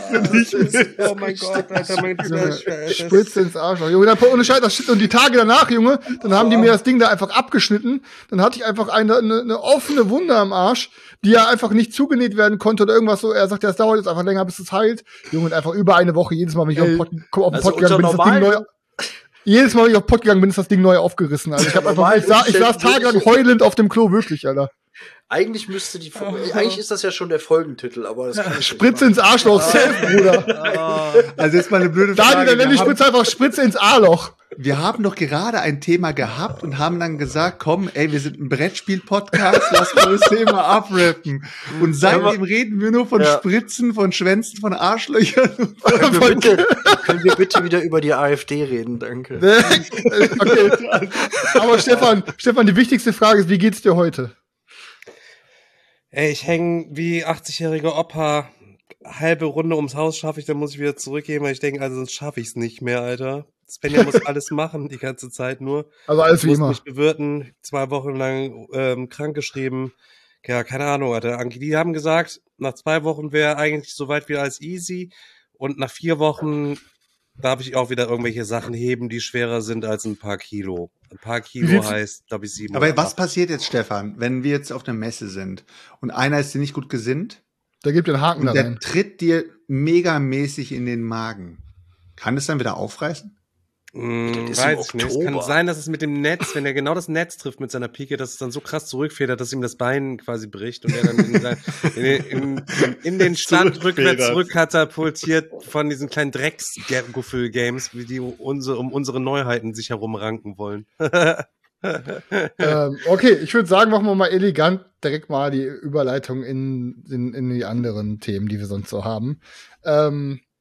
Oh mein Gott, Alter, mein Junge, Spritze ins Arschloch. Junge, dann, ohne Scheiß, das shit. Und die Tage danach, Junge, dann haben die mir das Ding da einfach abgeschnitten. Dann hatte ich einfach eine, eine, eine offene Wunde am Arsch, die ja einfach nicht zugenäht werden konnte oder irgendwas so. Er sagt, ja, es dauert jetzt einfach länger, bis es heilt. Junge, und einfach über eine Woche, jedes Mal, wenn ich Ey, auf den Pod, auf den also Pod gegangen bin, ist das Ding unter neu. Jedes Mal, wenn ich auf den Pod gegangen bin, ist das Ding neu aufgerissen. Also ich hab einfach, ich, sa ich saß tagelang heulend auf dem Klo, wirklich, Alter. Eigentlich müsste die, eigentlich ist das ja schon der Folgentitel, aber das kann ich Spritze ins Arschloch, safe, Bruder. Also jetzt mal eine blöde Frage. Daniel, dann nenn die Wir haben- Spritze einfach Spritze ins A-Loch. Wir haben doch gerade ein Thema gehabt und haben dann gesagt, komm, ey, wir sind ein Brettspiel-Podcast, lass mal das Thema abrappen. Und seitdem reden wir nur von Ja. Spritzen, von Schwänzen, von Arschlöchern. Und Können wir, bitte, können wir bitte wieder über die AfD reden, danke. Okay. Aber Stefan, Stefan, die wichtigste Frage ist, wie geht's dir heute? Ey, ich häng wie achtzigjähriger Opa halbe Runde ums Haus, schaffe ich, dann muss ich wieder zurückgehen, weil ich denke, also sonst schaffe ich es nicht mehr, Alter. Svenja muss alles machen, die ganze Zeit nur. Also alles Ich wie muss immer. mich bewirten, zwei Wochen lang ähm, krankgeschrieben. Ja, keine Ahnung, Alter. Anki, die haben gesagt, nach zwei Wochen wäre eigentlich so weit wie alles easy. Und nach vier Wochen darf ich auch wieder irgendwelche Sachen heben, die schwerer sind als ein paar Kilo. Ein paar Kilo sieht's- heißt, glaube ich, sieben. Aber oder was acht. passiert jetzt, Stefan, wenn wir jetzt auf einer Messe sind und einer ist dir nicht gut gesinnt Da gibt ihr einen Haken da und der rein. tritt dir megamäßig in den Magen? Kann es dann wieder aufreißen? Hm, Das ist im weiß ich nicht. Es kann Oktober. sein, dass es mit dem Netz, wenn er genau das Netz trifft mit seiner Pike, dass es dann so krass zurückfedert, dass ihm das Bein quasi bricht und er dann in, sein, in, den- in, in den Stand rückwärts zurückkatapultiert von diesen kleinen Drecks-Guffel-Games, wie die unsere, um unsere Neuheiten sich herumranken wollen. ähm, okay, ich würde sagen, machen wir mal elegant direkt mal die Überleitung in, in, in die anderen Themen, die wir sonst so haben. Ähm, ja,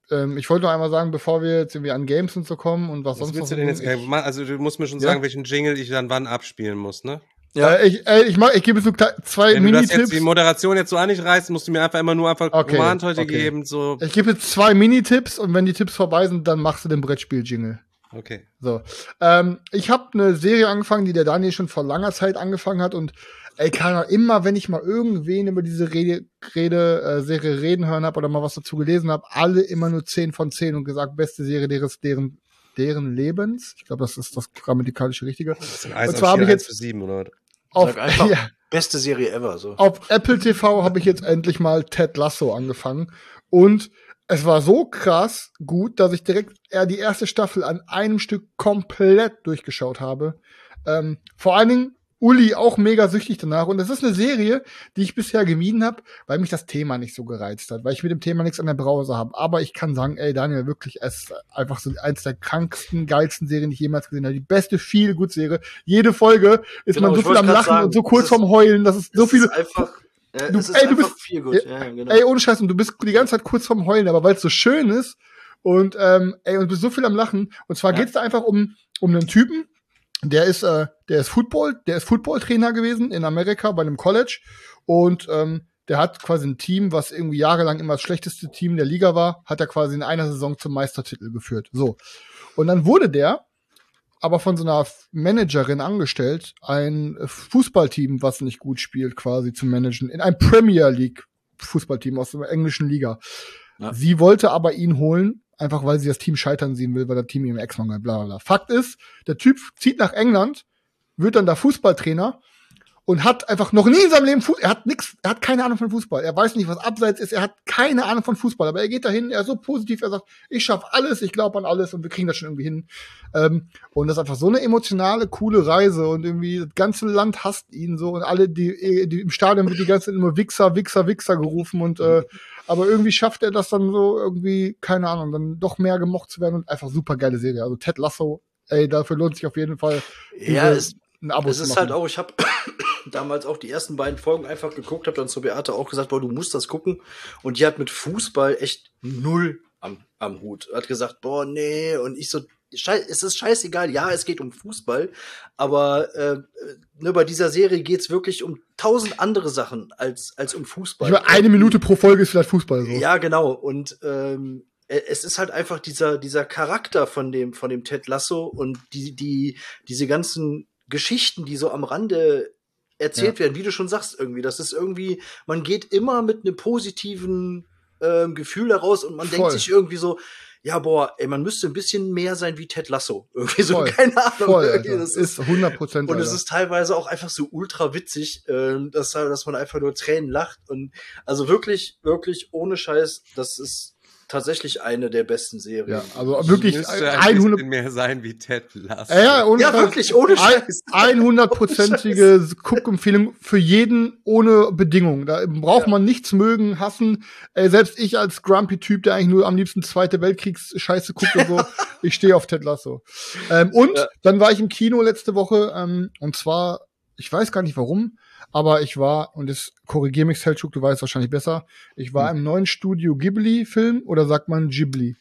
ähm, ich wollte noch einmal sagen, bevor wir jetzt irgendwie an Games und so kommen und was, Was sonst willst noch. du denn jetzt? ich, äh, ma- Also du musst mir schon Ja? sagen, welchen Jingle ich dann wann abspielen muss, ne? Ja. Äh, ich, äh, ich, mach, ich gebe jetzt so kle- zwei Wenn du das jetzt Minitipps. die Moderation jetzt so an nicht reißt, musst du mir einfach immer nur einfach Okay, Command heute okay. geben, so. Ich gebe jetzt zwei Minitipps und wenn die Tipps vorbei sind, dann machst du den Brettspiel-Jingle. Okay. So. Ähm, ich habe eine Serie angefangen, die der Daniel schon vor langer Zeit angefangen hat und ey, keine Ahnung, immer wenn ich mal irgendwen über diese Rede, Rede äh, Serie reden hören habe oder mal was dazu gelesen habe, alle immer nur zehn von zehn und gesagt, beste Serie deres, deren, deren Lebens. Ich glaube, das ist das grammatikalische Richtige. Das sind eins Und zwar auf habe ich vier, eins jetzt für sieben, oder? auf, Sag einfach, ja, beste Serie ever, so. auf Apple T V habe ich jetzt endlich mal Ted Lasso angefangen und es war so krass gut, dass ich direkt eher die erste Staffel an einem Stück komplett durchgeschaut habe. Ähm, vor allen Dingen Uli auch mega süchtig danach. Und das ist eine Serie, die ich bisher gemieden habe, weil mich das Thema nicht so gereizt hat, weil ich mit dem Thema nichts an der Brause habe. Aber ich kann sagen, ey, Daniel, wirklich, es ist einfach so eins der kranksten, geilsten Serien, die ich jemals gesehen habe. Die beste Feel-Good-Serie. Jede Folge ist Genau, man so ich viel wollte am grad Lachen sagen, und so kurz es ist- vorm Heulen. Das ist so Es viele. ist einfach, ja, Du- es ist ey, du einfach bist- viel gut. ja, Ja, ja, genau. Ey, ohne Scheiß, und du bist die ganze Zeit kurz vorm Heulen, aber weil es so schön ist und ähm, ey, und du bist so viel am Lachen. Und zwar Ja. geht's da einfach um um einen Typen, der ist äh, der ist Football, der ist Footballtrainer gewesen in Amerika bei einem College und ähm, der hat quasi ein Team, was irgendwie jahrelang immer das schlechteste Team der Liga war, hat er quasi in einer Saison zum Meistertitel geführt. So. Und dann wurde der aber von so einer Managerin angestellt, ein Fußballteam, was nicht gut spielt, quasi zu managen, in ein Premier League Fußballteam aus der englischen Liga. Ja. Sie wollte aber ihn holen, einfach weil sie das Team scheitern sehen will, weil das Team ihm Ex-Mann hat, bla bla bla. Fakt ist, der Typ zieht nach England, wird dann da Fußballtrainer und hat einfach noch nie in seinem Leben Fußball, er hat nix, er hat keine Ahnung von Fußball, er weiß nicht, was Abseits ist, er hat keine Ahnung von Fußball, aber er geht dahin, er ist so positiv, er sagt, ich schaffe alles, ich glaube an alles und wir kriegen das schon irgendwie hin. Ähm, und das ist einfach so eine emotionale, coole Reise und irgendwie das ganze Land hasst ihn so und alle, die, die im Stadion wird die ganze Zeit immer Wichser, Wichser, Wichser gerufen und äh, aber irgendwie schafft er das dann so irgendwie, keine Ahnung, dann doch mehr gemocht zu werden und einfach super geile Serie. Also Ted Lasso, ey, dafür lohnt sich auf jeden Fall Ja, diese- es, ein Abo es zu ist machen. halt auch, ich habe damals auch die ersten beiden Folgen einfach geguckt, habe dann zu Beate auch gesagt, boah, du musst das gucken. Und die hat mit Fußball echt null am, am Hut. Hat gesagt, boah, nee. Und ich so, schei es ist scheißegal, ja, es geht um Fußball, aber äh, ne, bei dieser Serie geht's wirklich um tausend andere Sachen als, als um Fußball. Ich meine, eine Minute pro Folge ist vielleicht Fußball so. Ja, genau. Und ähm, äh, es ist halt einfach dieser dieser Charakter von dem von dem Ted Lasso und die die diese ganzen Geschichten, die so am Rande erzählt werden, wie du schon sagst, irgendwie. Das ist irgendwie, man geht immer mit einem positiven ähm, Gefühl heraus und man Voll. denkt sich irgendwie so, ja, boah, ey, man müsste ein bisschen mehr sein wie Ted Lasso. Irgendwie so, Voll. keine Ahnung. Voll, irgendwie. Alter. Das ist hundert Prozent. und es ist teilweise auch einfach so ultra witzig, ähm, dass, dass man einfach nur Tränen lacht. Und also wirklich, wirklich ohne Scheiß, das ist tatsächlich eine der besten Serien. ja, also wirklich Müsste ein hundert bisschen mehr sein wie Ted Lasso. Ja, ja, ohne Ja, Scheiß. wirklich, ohne Scheiß. Ein- hundertprozentige Guckempfehlung für jeden ohne Bedingung. Da braucht Ja. man nichts mögen, hassen. Ey, selbst ich als Grumpy-Typ, der eigentlich nur am liebsten Zweite Weltkriegs-Scheiße guckt und so, ich stehe auf Ted Lasso. Ähm, und Ja. dann war ich im Kino letzte Woche, ähm, und zwar, ich weiß gar nicht warum, aber ich war, und das korrigier mich, Selchuk, du weißt wahrscheinlich besser, ich war Hm. im neuen Studio Ghibli-Film, oder sagt man Ghibli?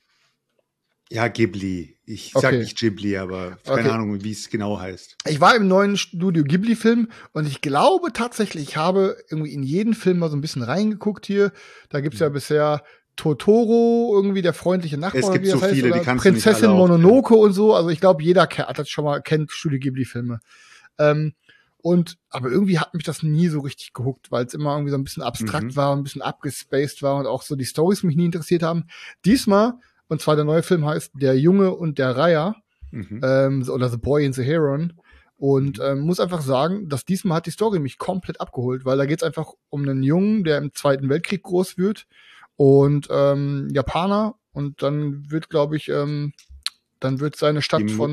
Ja, Ghibli. Ich sag Okay. nicht Ghibli, aber keine Okay. Ahnung, wie es genau heißt. Ich war im neuen Studio Ghibli-Film und ich glaube tatsächlich, ich habe irgendwie in jeden Film mal so ein bisschen reingeguckt hier. Da gibt's ja bisher Totoro, irgendwie der freundliche Nachbar. Es gibt wie das so heißt, viele, die oder kannst du nicht Prinzessin alle aufzählen. Mononoke und so. Also ich glaube, jeder ke- hat das schon mal kennt Studio Ghibli-Filme. Ähm, und aber irgendwie hat mich das nie so richtig gehuckt, weil es immer irgendwie so ein bisschen abstrakt Mhm. war, ein bisschen abgespaced war und auch so die Storys mich nie interessiert haben. Diesmal, und zwar der neue Film heißt Der Junge und der Reiher. Mhm. Ähm, oder The Boy in the Heron. Und ähm, muss einfach sagen, dass diesmal hat die Story mich komplett abgeholt, weil da geht's einfach um einen Jungen, der im Zweiten Weltkrieg groß wird und ähm, Japaner und dann wird, glaube ich, ähm, dann wird seine Stadt Die Mu- von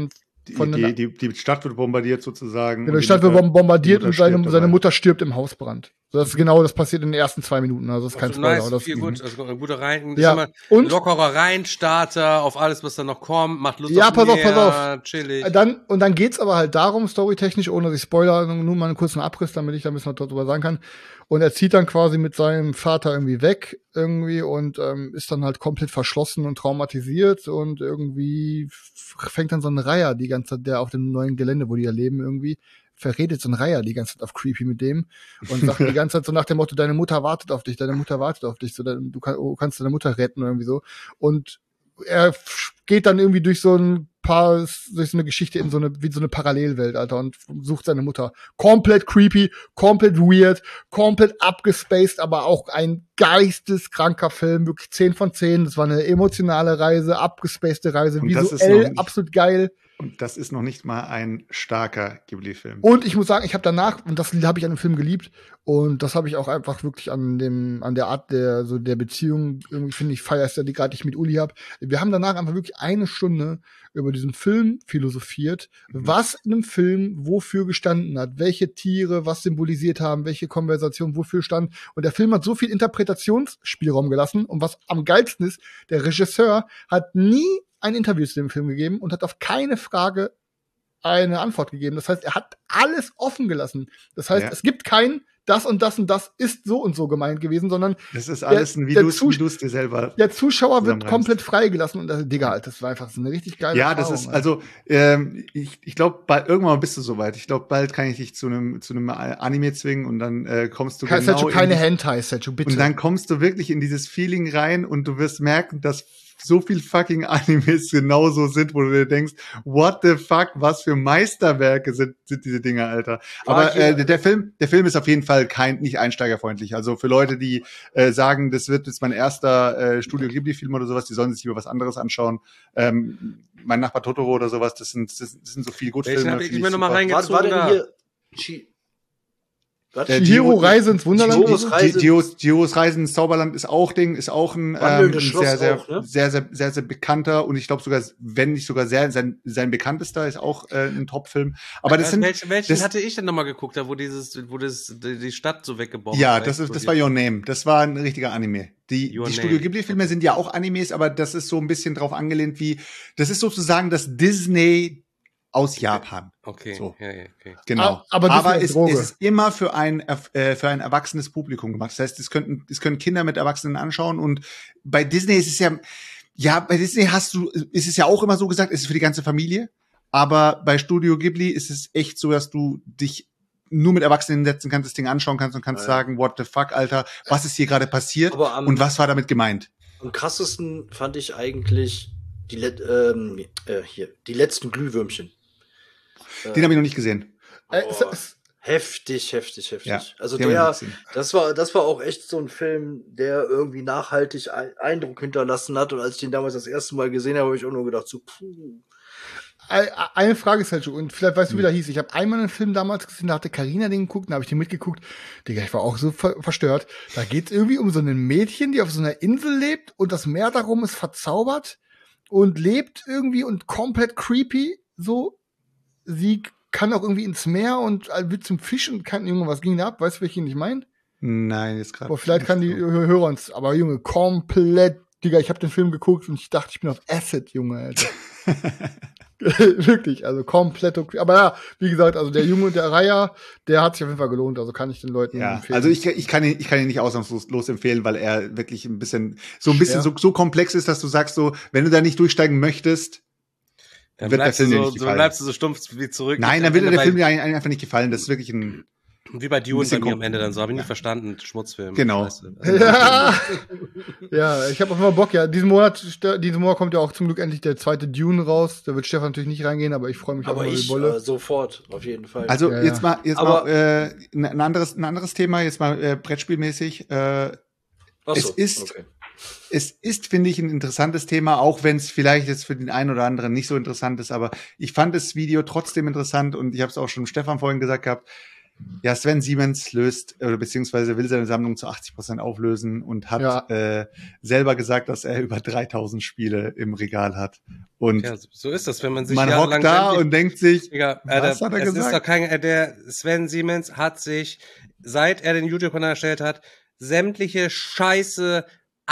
Die, Von die, den- die, die Stadt wird bombardiert sozusagen. Ja, und die Stadt wird Mutter- bombardiert die und Mutter seine, stirbt seine dabei. Mutter stirbt im Hausbrand. So, das ist genau, das passiert in den ersten zwei Minuten, also das ist kein Also Spoiler. nice, Das, viel gut, also ein guter Rein, Ja, ist immer und- lockerer Reinstarter auf alles, was da noch kommt, macht Lust Ja, auf pass auf, mehr, pass auf. chillig. Dann, und dann geht's aber halt darum, storytechnisch, ohne dass ich Spoiler, nur mal einen kurzen Abriss, damit ich da ein bisschen was darüber sagen kann. Und er zieht dann quasi mit seinem Vater irgendwie weg, irgendwie, und ähm, ist dann halt komplett verschlossen und traumatisiert und irgendwie f- fängt dann so ein Reiher die ganze Zeit, der auf dem neuen Gelände, wo die ja leben, irgendwie, verredet so ein Reiher die ganze Zeit auf Creepy mit dem und sagt die ganze Zeit so nach dem Motto, deine Mutter wartet auf dich, deine Mutter wartet auf dich, so, dann- du, kann, du kannst deine Mutter retten oder irgendwie so. Und er f- geht dann irgendwie durch so ein paar, durch so eine Geschichte in so eine, wie so eine Parallelwelt, Alter, und sucht seine Mutter. Komplett creepy, komplett weird, komplett abgespaced, aber auch ein geisteskranker Film, wirklich zehn von zehn. Das war eine emotionale Reise, abgespacede Reise, Und das ist visuell noch nicht- absolut geil. Und das ist noch nicht mal ein starker Ghibli-Film. Und ich muss sagen, ich habe danach, und das habe ich an dem Film geliebt, und das habe ich auch einfach wirklich an dem, an der Art der, so der Beziehung, irgendwie finde ich, feierst ja, die gerade ich mit Uli habe. Wir haben danach einfach wirklich eine Stunde über diesen Film philosophiert, Mhm. was in einem Film wofür gestanden hat, welche Tiere was symbolisiert haben, welche Konversation wofür stand. Und der Film hat so viel Interpretationsspielraum gelassen. Und was am geilsten ist, der Regisseur hat nie ein Interview zu dem Film gegeben und hat auf keine Frage eine Antwort gegeben. Das heißt, er hat alles offen gelassen. Das heißt, Ja. es gibt kein das und das und das ist so und so gemeint gewesen, sondern Das ist alles, Der- wie der du es Zus- wie du's dir selber. der Zuschauer wird Zusammenreißt. komplett freigelassen und das, Digga, Alter, das war einfach so eine richtig geile Ja, das Erfahrung, ist, Alter. also, ähm, ich, ich glaube, irgendwann bist du soweit. Ich glaube, bald kann ich dich zu einem zu einem Anime zwingen und dann äh, kommst du Kein, genau Sergio, in keine die- Hentai, Sergio, bitte. Und dann kommst du wirklich in dieses Feeling rein und du wirst merken, dass so viel fucking Animes genauso sind, wo du dir denkst, what the fuck, was für Meisterwerke sind, sind diese Dinger, Alter. War Aber hier- äh, der Film, der Film ist auf jeden Fall kein, nicht einsteigerfreundlich. Also für Leute, die äh, sagen, das wird jetzt mein erster äh, Studio Ghibli-Film oder sowas, die sollen sich lieber was anderes anschauen. Ähm, mein Nachbar Totoro oder sowas, das sind, das, das sind so viel gut Welchen Filme. hab ich finde mir noch mal super. reingezogen? War, war denn da. hier Chi Was? Äh, Chihiro Giro- Reise ins Wunderland. Chihiros Reise- Giros, Giros Reisen ins Zauberland ist auch Ding, ist auch ein, ähm, Wandelndes ein Schloss sehr, sehr, auch, ne? sehr, sehr, sehr, sehr bekannter und ich glaube sogar, wenn nicht sogar sehr, sein, sein bekanntester ist auch äh, ein Top-Film. Aber das Also sind, welchen welchen das- hatte ich denn nochmal geguckt, da wo dieses, wo das die die Stadt so weggebombt ja, war, das ist, das explodiert. war Your Name. Das war ein richtiger Anime. Die, Your die Name. Studio Ghibli-Filme sind ja auch Animes, aber das ist so ein bisschen drauf angelehnt wie, das ist sozusagen das Disney aus Japan. Okay, So. ja, ja, okay. Genau. Ah, aber Disney aber ist es, Droge. es ist immer für ein, äh, für ein erwachsenes Publikum gemacht. Das heißt, es könnten, es können Kinder mit Erwachsenen anschauen und bei Disney ist es ja, ja, bei Disney hast du, ist es ja auch immer so gesagt, es ist für die ganze Familie. Aber bei Studio Ghibli ist es echt so, dass du dich nur mit Erwachsenen setzen kannst, das Ding anschauen kannst und kannst Ja. sagen, what the fuck, Alter, was ist hier gerade passiert Aber am- und was war damit gemeint? Am krassesten fand ich eigentlich die, Let ähm, äh, hier, die letzten Glühwürmchen. Den habe ich noch nicht gesehen. Äh, es, Oh. es, Heftig, heftig, heftig. Ja, also den hab ich noch der, nicht gesehen. das war, das war auch echt so ein Film, der irgendwie nachhaltig ein- Eindruck hinterlassen hat. Und als ich den damals das erste Mal gesehen habe, habe ich auch nur gedacht, so, puh. Äh, Eine Frage, Sergio, und vielleicht weißt du, Hm. wie der hieß. Ich habe einmal einen Film damals gesehen, da hatte Carina den geguckt, da habe ich den mitgeguckt. Digga, ich war auch so ver verstört. Da geht's irgendwie um so ein Mädchen, die auf so einer Insel lebt und das Meer darum ist verzaubert und lebt irgendwie und komplett creepy. So, sie kann auch irgendwie ins Meer und wird zum Fisch und kann, Junge, was ging da ab? Weißt du, welchen ich meine? Nein, jetzt gerade. Boah, vielleicht kann die Hö- Hörer uns, aber Junge, komplett, Digga, ich habe den Film geguckt und ich dachte, ich bin auf Acid, Junge, Alter. Wirklich, also komplett okay. Aber ja, wie gesagt, also der Junge, der Reiher, der hat sich auf jeden Fall gelohnt, also kann ich den Leuten Ja, empfehlen. also ich, ich, kann ihn, ich kann ihn nicht ausnahmslos empfehlen, weil er wirklich ein bisschen, so ein bisschen Schwer. so, so komplex ist, dass du sagst so, wenn du da nicht durchsteigen möchtest, Dann wird der bleibst, du Film dir so, nicht so, gefallen. bleibst du so stumpf wie zurück. Nein, dann Am wird dir Ende der Film bei, dir ein- einfach nicht gefallen. Das ist wirklich ein, wie bei Dune bisschen bei mir kom- am Ende dann so. Habe ich Ja. nicht verstanden. Schmutzfilm. Genau. Scheiße. ja, ja, ich habe auch immer Bock, ja. Diesen Monat, diesen Monat kommt ja auch zum Glück endlich der zweite Dune raus. Da wird Stefan natürlich nicht reingehen, aber ich freue mich Aber auch über die ich Bolle. äh, sofort, auf jeden Fall. also Ja, jetzt ja. mal, jetzt Aber- mal, äh, ein ein anderes, ein anderes Thema, jetzt mal äh, Brettspielmäßig, äh, Ach es so, ist- okay. es ist, finde ich, ein interessantes Thema, auch wenn es vielleicht jetzt für den einen oder anderen nicht so interessant ist, aber ich fand das Video trotzdem interessant und ich habe es auch schon Stefan vorhin gesagt gehabt. ja, Sven Siemens löst, oder beziehungsweise will seine Sammlung zu achtzig Prozent auflösen und hat Ja. äh, selber gesagt, dass er über dreitausend Spiele im Regal hat. Und Ja, so- so ist das, wenn man sich man jahrelang hockt da sämtlich- und denkt sich, Digga, was Alter, hat er es ist gesagt? doch kein, äh, der Sven Siemens hat sich, seit er den YouTube-Kanal erstellt hat, sämtliche Scheiße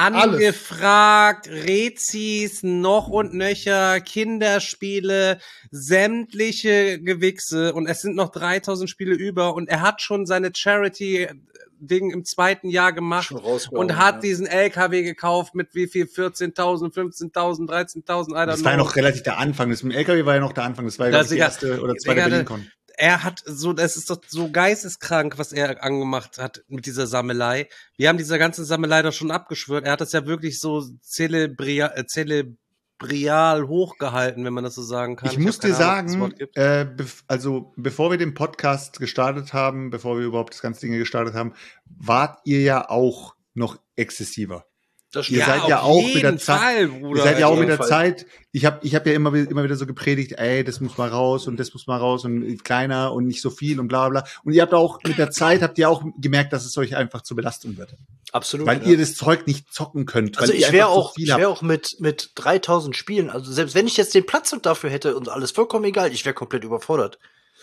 angefragt, Rezis, noch und nöcher, Kinderspiele, sämtliche Gewichse und es sind noch dreitausend Spiele über und er hat schon seine Charity-Ding im zweiten Jahr gemacht Schon rausgehauen, und hat ja. diesen L K W gekauft mit wie viel? vierzehntausend, fünfzehntausend, dreizehntausend, I don't Das war ja know. noch relativ der Anfang. Das mit dem L K W war ja noch der Anfang. Das war ja Das, glaub ich, die Digga, erste oder zweite Digga, Berlin-Con. Er hat so, das ist doch so geisteskrank, was er angemacht hat mit dieser Sammelei. Wir haben diese ganze Sammelei doch schon abgeschwört. Er hat das ja wirklich so zelebria äh, zelebrial hochgehalten, wenn man das so sagen kann. Ich muss hab keine dir Ahnung, ob es das sagen, Wort gibt. äh, bef- also bevor wir den Podcast gestartet haben, bevor wir überhaupt das ganze Ding gestartet haben, wart ihr ja auch noch exzessiver. Das Ihr stimmt. seid ja auf auch jeden mit der Zeit- Fall, Bruder. Ihr seid ja auch auf mit jeden der Fall. Zeit, ich habe ich hab ja immer, wieder- immer wieder so gepredigt, ey, das muss mal raus und das muss mal raus und kleiner und nicht so viel und bla bla. Und ihr habt auch mit der Zeit, habt ihr auch gemerkt, dass es euch einfach zur Belastung wird. Absolut. Weil ja. ihr das Zeug nicht zocken könnt. Also weil ihr ich wäre einfach zu auch, viel ich habt. wäre auch mit mit dreitausend Spielen, also selbst wenn ich jetzt den Platz und dafür hätte und alles vollkommen egal, ich wäre komplett überfordert.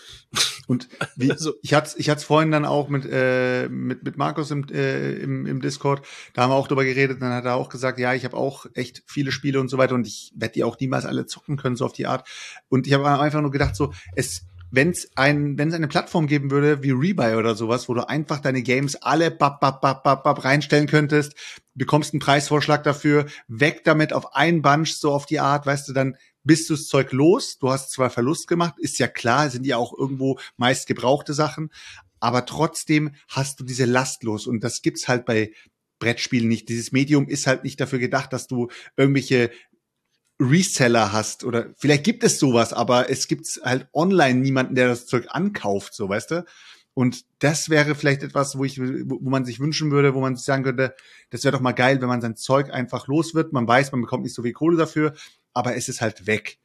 Und wie, Also- ich hatte ich hatte vorhin dann auch mit äh, mit mit Markus im, äh, im im Discord, da haben wir auch drüber geredet, dann hat er auch gesagt, ja, ich habe auch echt viele Spiele und so weiter und ich werde die auch niemals alle zocken können, so auf die Art. Und ich habe einfach nur gedacht, so, es wenn es ein, wenn es eine Plattform geben würde wie Rebuy oder sowas, wo du einfach deine Games alle bap, bap, bap, bap, bap reinstellen könntest, bekommst einen Preisvorschlag dafür, weg damit auf einen Bunch, so auf die Art, weißt du, dann bist du das Zeug los. Du hast zwar Verlust gemacht, ist ja klar, sind ja auch irgendwo meist gebrauchte Sachen, aber trotzdem hast du diese Last los und das gibt's halt bei Brettspielen nicht. Dieses Medium ist halt nicht dafür gedacht, dass du irgendwelche Reseller hast oder vielleicht gibt es sowas, aber es gibt halt online niemanden, der das Zeug ankauft, so, weißt du? Und das wäre vielleicht etwas, wo ich, wo man sich wünschen würde, wo man sich sagen könnte, das wäre doch mal geil, wenn man sein Zeug einfach los wird. Man weiß, man bekommt nicht so viel Kohle dafür, aber es ist halt weg.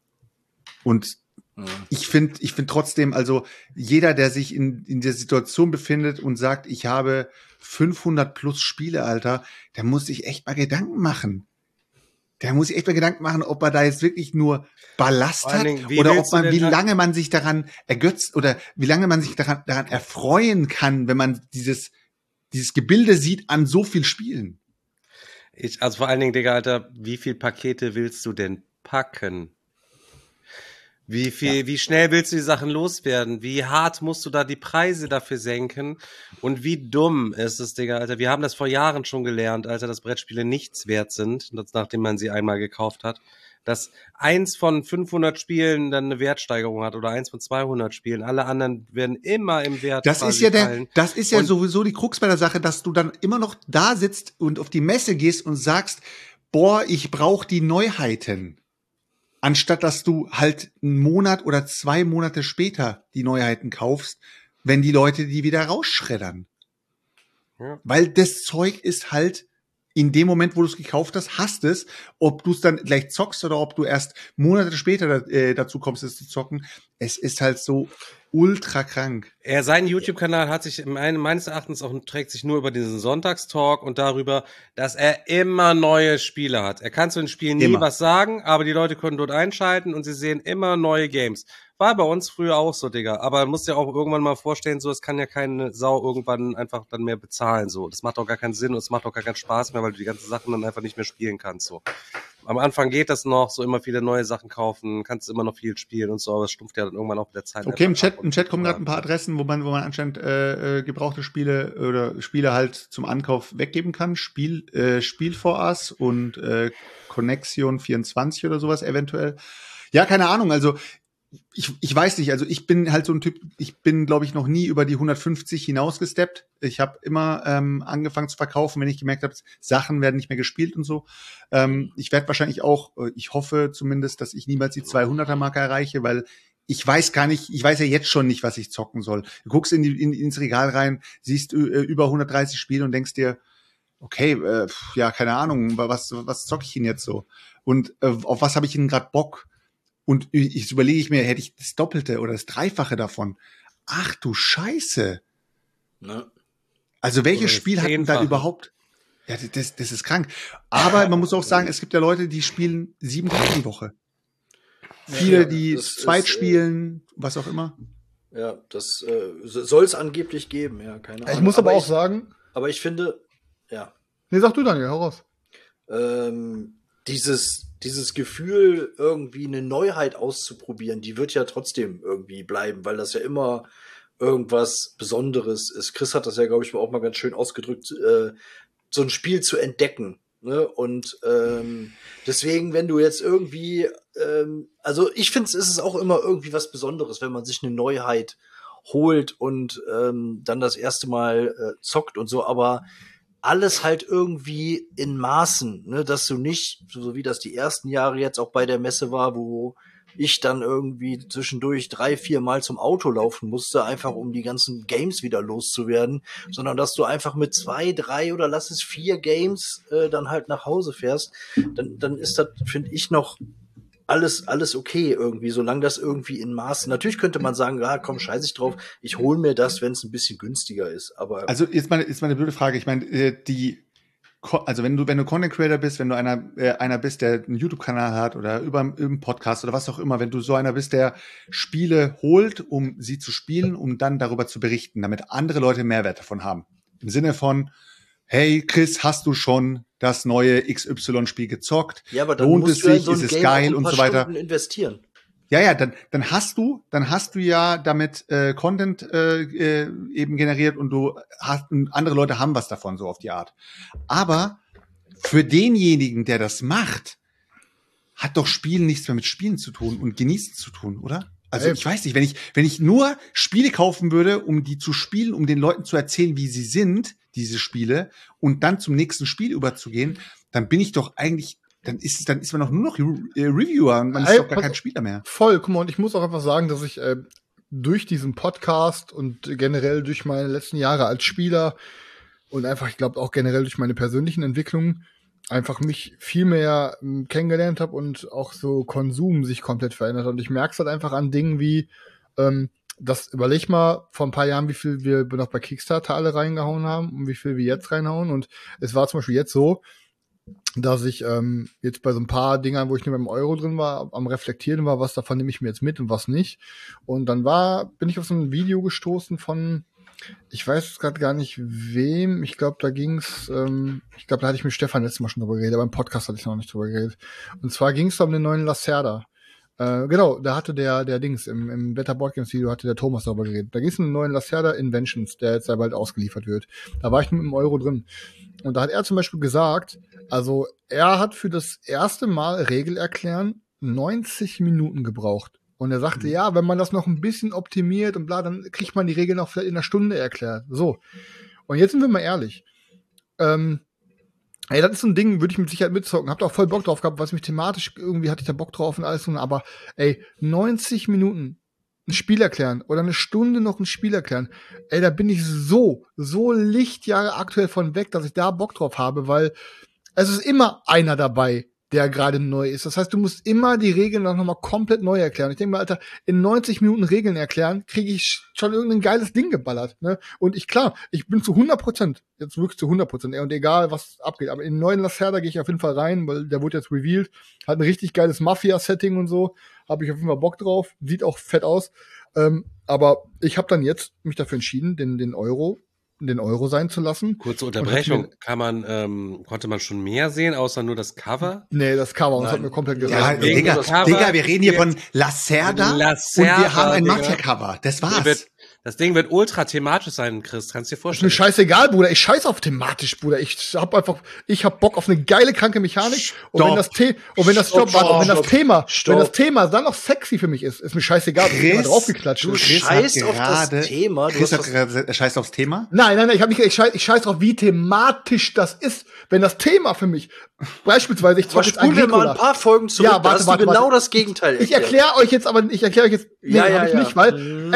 Und ich finde, ich finde trotzdem, also jeder, der sich in, in der Situation befindet und sagt, ich habe fünfhundert plus Spiele, Alter, der muss sich echt mal Gedanken machen. Der muss sich echt mal Gedanken machen, ob er da jetzt wirklich nur Ballast Vor allen hat Dingen, wie oder ob willst du man, denn wie da- lange man sich daran ergötzt oder wie lange man sich daran, daran erfreuen kann, wenn man dieses, dieses Gebilde sieht an so viel Spielen. Ich, also vor allen Dingen, Digga, Alter, wie viel Pakete willst du denn packen? Wie viel, wie schnell willst du die Sachen loswerden? Wie hart musst du da die Preise dafür senken? Und wie dumm ist es, Digga, Alter? Wir haben das vor Jahren schon gelernt, Alter, dass Brettspiele nichts wert sind, nachdem man sie einmal gekauft hat. Dass eins von fünfhundert Spielen dann eine Wertsteigerung hat oder eins von zweihundert Spielen. Alle anderen werden immer im Wert Das quasi ist ja der, fallen. das ist ja Und- sowieso die Krux bei der Sache, dass du dann immer noch da sitzt und auf die Messe gehst und sagst, boah, ich brauche die Neuheiten. Anstatt dass du halt einen Monat oder zwei Monate später die Neuheiten kaufst, wenn die Leute die wieder rausschreddern. Ja. Weil das Zeug ist halt in dem Moment, wo du es gekauft hast, hast es. Ob du es dann gleich zockst oder ob du erst Monate später äh, dazu kommst, es zu zocken. Es ist halt so ultra krank. Er, sein YouTube-Kanal hat sich meine, meines Erachtens auch trägt sich nur über diesen Sonntagstalk und darüber, dass er immer neue Spiele hat. Er kann zu den Spielen nie Immer. was sagen, aber die Leute können dort einschalten und sie sehen immer neue Games. War bei uns früher auch so, Digga. Aber man muss ja auch irgendwann mal vorstellen, so, es kann ja keine Sau irgendwann einfach dann mehr bezahlen, so. Das macht auch gar keinen Sinn und es macht auch gar keinen Spaß mehr, weil du die ganzen Sachen dann einfach nicht mehr spielen kannst, so. Am Anfang geht das noch, so immer viele neue Sachen kaufen, kannst immer noch viel spielen und so, aber es stumpft ja dann irgendwann auch mit der Zeit. Okay, im einfach Chat, ab im und- Chat kommen gerade ein paar Adressen, wo man, wo man anscheinend äh, äh, gebrauchte Spiele oder Spiele halt zum Ankauf weggeben kann. Spiel, äh, Spiel for Us und äh, Connexion vierundzwanzig oder sowas eventuell. Ja, keine Ahnung. Also ich, ich weiß nicht. Also ich bin halt so ein Typ. Ich bin, glaube ich, noch nie über die hundertfünfzig hinausgesteppt. Ich habe immer ähm, angefangen zu verkaufen, wenn ich gemerkt habe, Sachen werden nicht mehr gespielt und so. Ähm, ich werde wahrscheinlich auch. äh, Ich hoffe zumindest, dass ich niemals die zweihunderter-Marke erreiche, weil ich weiß gar nicht, ich weiß ja jetzt schon nicht, was ich zocken soll. Du guckst in die, in, ins Regal rein, siehst äh, über hundertdreißig Spiele und denkst dir, okay, äh, pf, ja, keine Ahnung, was, was zocke ich denn jetzt so? Und äh, auf was habe ich denn gerade Bock? Und ich, ich überlege ich mir, hätte ich das Doppelte oder das Dreifache davon. Ach du Scheiße. Ne? Also welches Oder Spiel hat denn da zehnfache. überhaupt? Ja, das, das ist krank. Aber man muss auch sagen, es gibt ja Leute, die spielen sieben Tage die Woche. Viele, Ja, die das zweit ist, äh, spielen, was auch immer. Ja, das äh, soll es angeblich geben, ja, keine Ahnung. Ich muss aber auch ich, sagen, Aber ich finde, ja, nee, sag du, Daniel, hau raus. ähm, dieses, dieses Gefühl, irgendwie eine Neuheit auszuprobieren, die wird ja trotzdem irgendwie bleiben, weil das ja immer irgendwas Besonderes ist. Chris hat das ja, glaube ich, auch mal ganz schön ausgedrückt, äh, so ein Spiel zu entdecken. Ne? Und ähm, deswegen, wenn du jetzt irgendwie, ähm, also ich finde, es ist auch immer irgendwie was Besonderes, wenn man sich eine Neuheit holt und ähm, dann das erste Mal äh, zockt und so, aber alles halt irgendwie in Maßen, ne, dass du nicht, so wie das die ersten Jahre jetzt auch bei der Messe war, wo ich dann irgendwie zwischendurch drei, vier Mal zum Auto laufen musste, einfach um die ganzen Games wieder loszuwerden, sondern dass du einfach mit zwei, drei oder lass es vier Games äh, dann halt nach Hause fährst, dann, dann ist das, finde ich, noch alles, alles okay irgendwie, solange das irgendwie in Maßen. Natürlich könnte man sagen, ja, komm, scheiß ich drauf, ich hole mir das, wenn es ein bisschen günstiger ist, aber Also jetzt mal, jetzt mal eine blöde Frage. Ich meine, äh, die, Ko- also wenn du, wenn du Content Creator bist, wenn du einer, äh, einer bist, der einen YouTube-Kanal hat oder über einen Podcast oder was auch immer, wenn du so einer bist, der Spiele holt, um sie zu spielen, um dann darüber zu berichten, damit andere Leute Mehrwert davon haben. Im Sinne von, hey Chris, hast du schon das neue X Y-Spiel gezockt? ja, aber dann Lohnt musst es du ja in sich? so ein Ist es Game geil auch ein und paar so weiter? Stunden investieren. Ja, ja, dann, dann hast du, dann hast du ja damit äh, Content äh, äh, eben generiert und du hast, und andere Leute haben was davon, so auf die Art. Aber für denjenigen, der das macht, hat doch Spielen nichts mehr mit Spielen zu tun und Genießen zu tun, oder? Also Ey. ich weiß nicht, wenn ich, wenn ich nur Spiele kaufen würde, um die zu spielen, um den Leuten zu erzählen, wie sie sind, diese Spiele, und dann zum nächsten Spiel überzugehen, dann bin ich doch eigentlich, dann ist, dann ist man doch nur noch Re- äh, Reviewer und man ist Ey, doch gar pass- kein Spieler mehr. Voll, guck mal, und ich muss auch einfach sagen, dass ich äh, durch diesen Podcast und generell durch meine letzten Jahre als Spieler und einfach, ich glaube, auch generell durch meine persönlichen Entwicklungen einfach mich viel mehr ähm, kennengelernt habe und auch so Konsum sich komplett verändert hat. Und ich merke es halt einfach an Dingen wie, ähm, das überleg mal vor ein paar Jahren, wie viel wir noch bei Kickstarter alle reingehauen haben und wie viel wir jetzt reinhauen. Und es war zum Beispiel jetzt so, dass ich ähm, jetzt bei so ein paar Dingern, wo ich nur beim Euro drin war, am Reflektieren war, was davon nehme ich mir jetzt mit und was nicht. Und dann war, bin ich auf so ein Video gestoßen von, ich weiß gerade gar nicht wem, ich glaube, da ging's, ähm, ich glaube, da hatte ich mit Stefan letztes Mal schon drüber geredet, aber im Podcast hatte ich noch nicht drüber geredet. Und zwar ging's da um den neuen Lacerda. Äh, genau, da hatte der, der Dings, im, im Better Board Games Video hatte der Thomas darüber geredet. Da ging's um den neuen Lacerda Inventions, der jetzt ja bald ausgeliefert wird. Da war ich nur mit dem Euro drin. Und da hat er zum Beispiel gesagt, also er hat für das erste Mal Regel erklären neunzig Minuten gebraucht. Und er sagte, ja, wenn man das noch ein bisschen optimiert und bla, dann kriegt man die Regel noch vielleicht in einer Stunde erklärt. So. Und jetzt sind wir mal ehrlich. Ähm, ey, das ist so ein Ding, würde ich mit Sicherheit mitzocken. Hab da auch voll Bock drauf gehabt, was mich thematisch, irgendwie hatte ich da Bock drauf und alles. Aber ey, neunzig Minuten ein Spiel erklären oder eine Stunde noch ein Spiel erklären. Ey, da bin ich so, so Lichtjahre aktuell von weg, dass ich da Bock drauf habe, weil es ist immer einer dabei, der gerade neu ist. Das heißt, du musst immer die Regeln noch mal komplett neu erklären. Ich denke mal, Alter, in neunzig Minuten Regeln erklären, kriege ich schon irgendein geiles Ding geballert. Ne? Und ich, klar, ich bin zu hundert Prozent, jetzt wirklich zu hundert Prozent, und egal, was abgeht. Aber in den neuen Lacerda gehe ich auf jeden Fall rein, weil der wurde jetzt revealed. Hat ein richtig geiles Mafia-Setting und so. Habe ich auf jeden Fall Bock drauf. Sieht auch fett aus. Ähm, aber ich habe dann jetzt mich dafür entschieden, den, den Euro den Euro sein zu lassen. Kurze Und Unterbrechung. hat mir- Kann man, ähm, konnte man schon mehr sehen, außer nur das Cover? Nee, das Cover, und das Nein. hat mir komplett Ja, gesagt. wegen Digga, das Cover Digga, wir reden hier jetzt- von Lacerda, Lacerda, und wir haben ein Digga. Mafia-Cover. Das Das war's. wird, das Ding wird ultra thematisch sein, Chris. Kannst du dir Ist mir vorstellen? scheißegal, Bruder. Ich scheiß auf thematisch, Bruder. Ich hab einfach, ich hab Bock auf eine geile, kranke Mechanik. Und wenn das, The und wenn das, Stopp, Stopp, warte, und wenn das stopp, Thema, stopp. wenn das Thema dann noch sexy für mich ist, ist mir scheißegal, ob Chris, jemand draufgeklatscht du ist. Chris scheißt auf das Thema, du Chris hast hat was- gerade, er scheißt aufs Thema. Nein, nein, nein, ich hab nicht, ich scheiß, ich scheiß drauf, wie thematisch das ist. Wenn das Thema für mich, beispielsweise, ich Aber zocke jetzt spulen wir mal Agricola. ein paar Folgen zurück, Ja, da warte, hast warte, du genau warte. das Gegenteil Ich erklärt. erkläre euch jetzt aber, ich erkläre euch jetzt, nee, Ja, hab ja, ich ja. nicht, weil, Mhm. ey,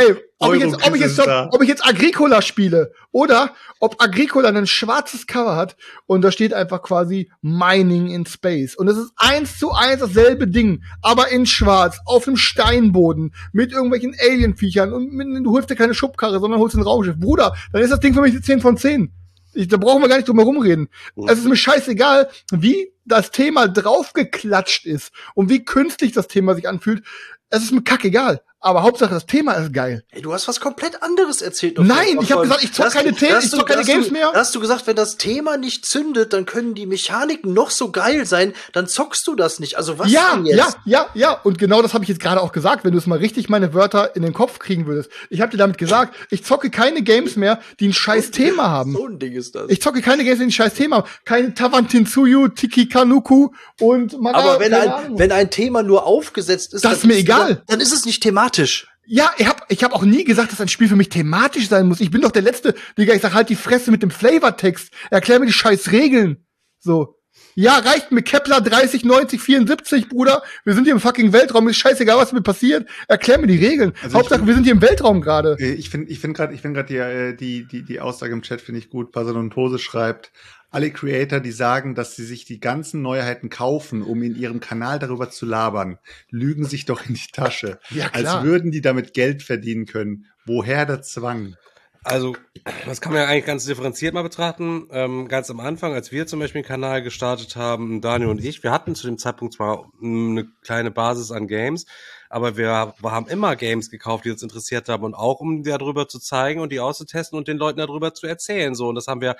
ob ich jetzt, ob ich jetzt, ob ich jetzt Agricola spiele oder ob Agricola ein schwarzes Cover hat und da steht einfach quasi Mining in Space. Und es ist eins zu eins dasselbe Ding, aber in schwarz, auf einem Steinboden, mit irgendwelchen Alienviechern und mit, du holst dir keine Schubkarre, sondern holst ein Raumschiff. Bruder, dann ist das Ding für mich eine zehn von zehn. Ich, da brauchen wir gar nicht drum herum reden. Mhm. Es ist mir scheißegal, wie das Thema draufgeklatscht ist und wie künstlich das Thema sich anfühlt. Es ist mir kackegal. Aber Hauptsache, das Thema ist geil. Hey, du hast was komplett anderes erzählt. Nein, ich habe gesagt, ich zock keine Themen, ich zock keine Games du, mehr. Hast du gesagt, wenn das Thema nicht zündet, dann können die Mechaniken noch so geil sein, dann zockst du das nicht. Also was ja, denn jetzt? Ja, ja, ja. Und genau das habe ich jetzt gerade auch gesagt, wenn du es mal richtig meine Wörter in den Kopf kriegen würdest. Ich habe dir damit gesagt, ich zocke keine Games mehr, die ein scheiß Thema haben. So ein Ding ist das. Ich zocke keine Games, die ein scheiß Thema haben. Keine Tawantinsuyu, Tiki Kanuku und Mara, aber wenn ein, wenn ein Thema nur aufgesetzt ist, das ist mir egal. Dann, dann ist es nicht thematisch. Ja, ich hab, ich hab auch nie gesagt, dass ein Spiel für mich thematisch sein muss. Ich bin doch der Letzte, Digga, ich sag halt die Fresse mit dem Flavortext. Erklär mir die scheiß Regeln. So. Ja, reicht mir Kepler dreißig, neunzig, vierundsiebzig, Bruder. Wir sind hier im fucking Weltraum. Ist scheißegal, was mir passiert. Erklär mir die Regeln. Also Hauptsache, find, wir sind hier im Weltraum gerade. Ich finde, ich finde gerade, ich finde gerade die, die, die Aussage im Chat finde ich gut. Pasadon schreibt, alle Creator, die sagen, dass sie sich die ganzen Neuheiten kaufen, um in ihrem Kanal darüber zu labern, lügen sich doch in die Tasche. Ja, klar. Als würden die damit Geld verdienen können. Woher der Zwang? Also, das kann man ja eigentlich ganz differenziert mal betrachten. Ähm, ganz am Anfang, als wir zum Beispiel den Kanal gestartet haben, Daniel und ich, wir hatten zu dem Zeitpunkt zwar eine kleine Basis an Games, aber wir, wir haben immer Games gekauft, die uns interessiert haben und auch, um darüber zu zeigen und die auszutesten und den Leuten darüber zu erzählen. So, und das haben wir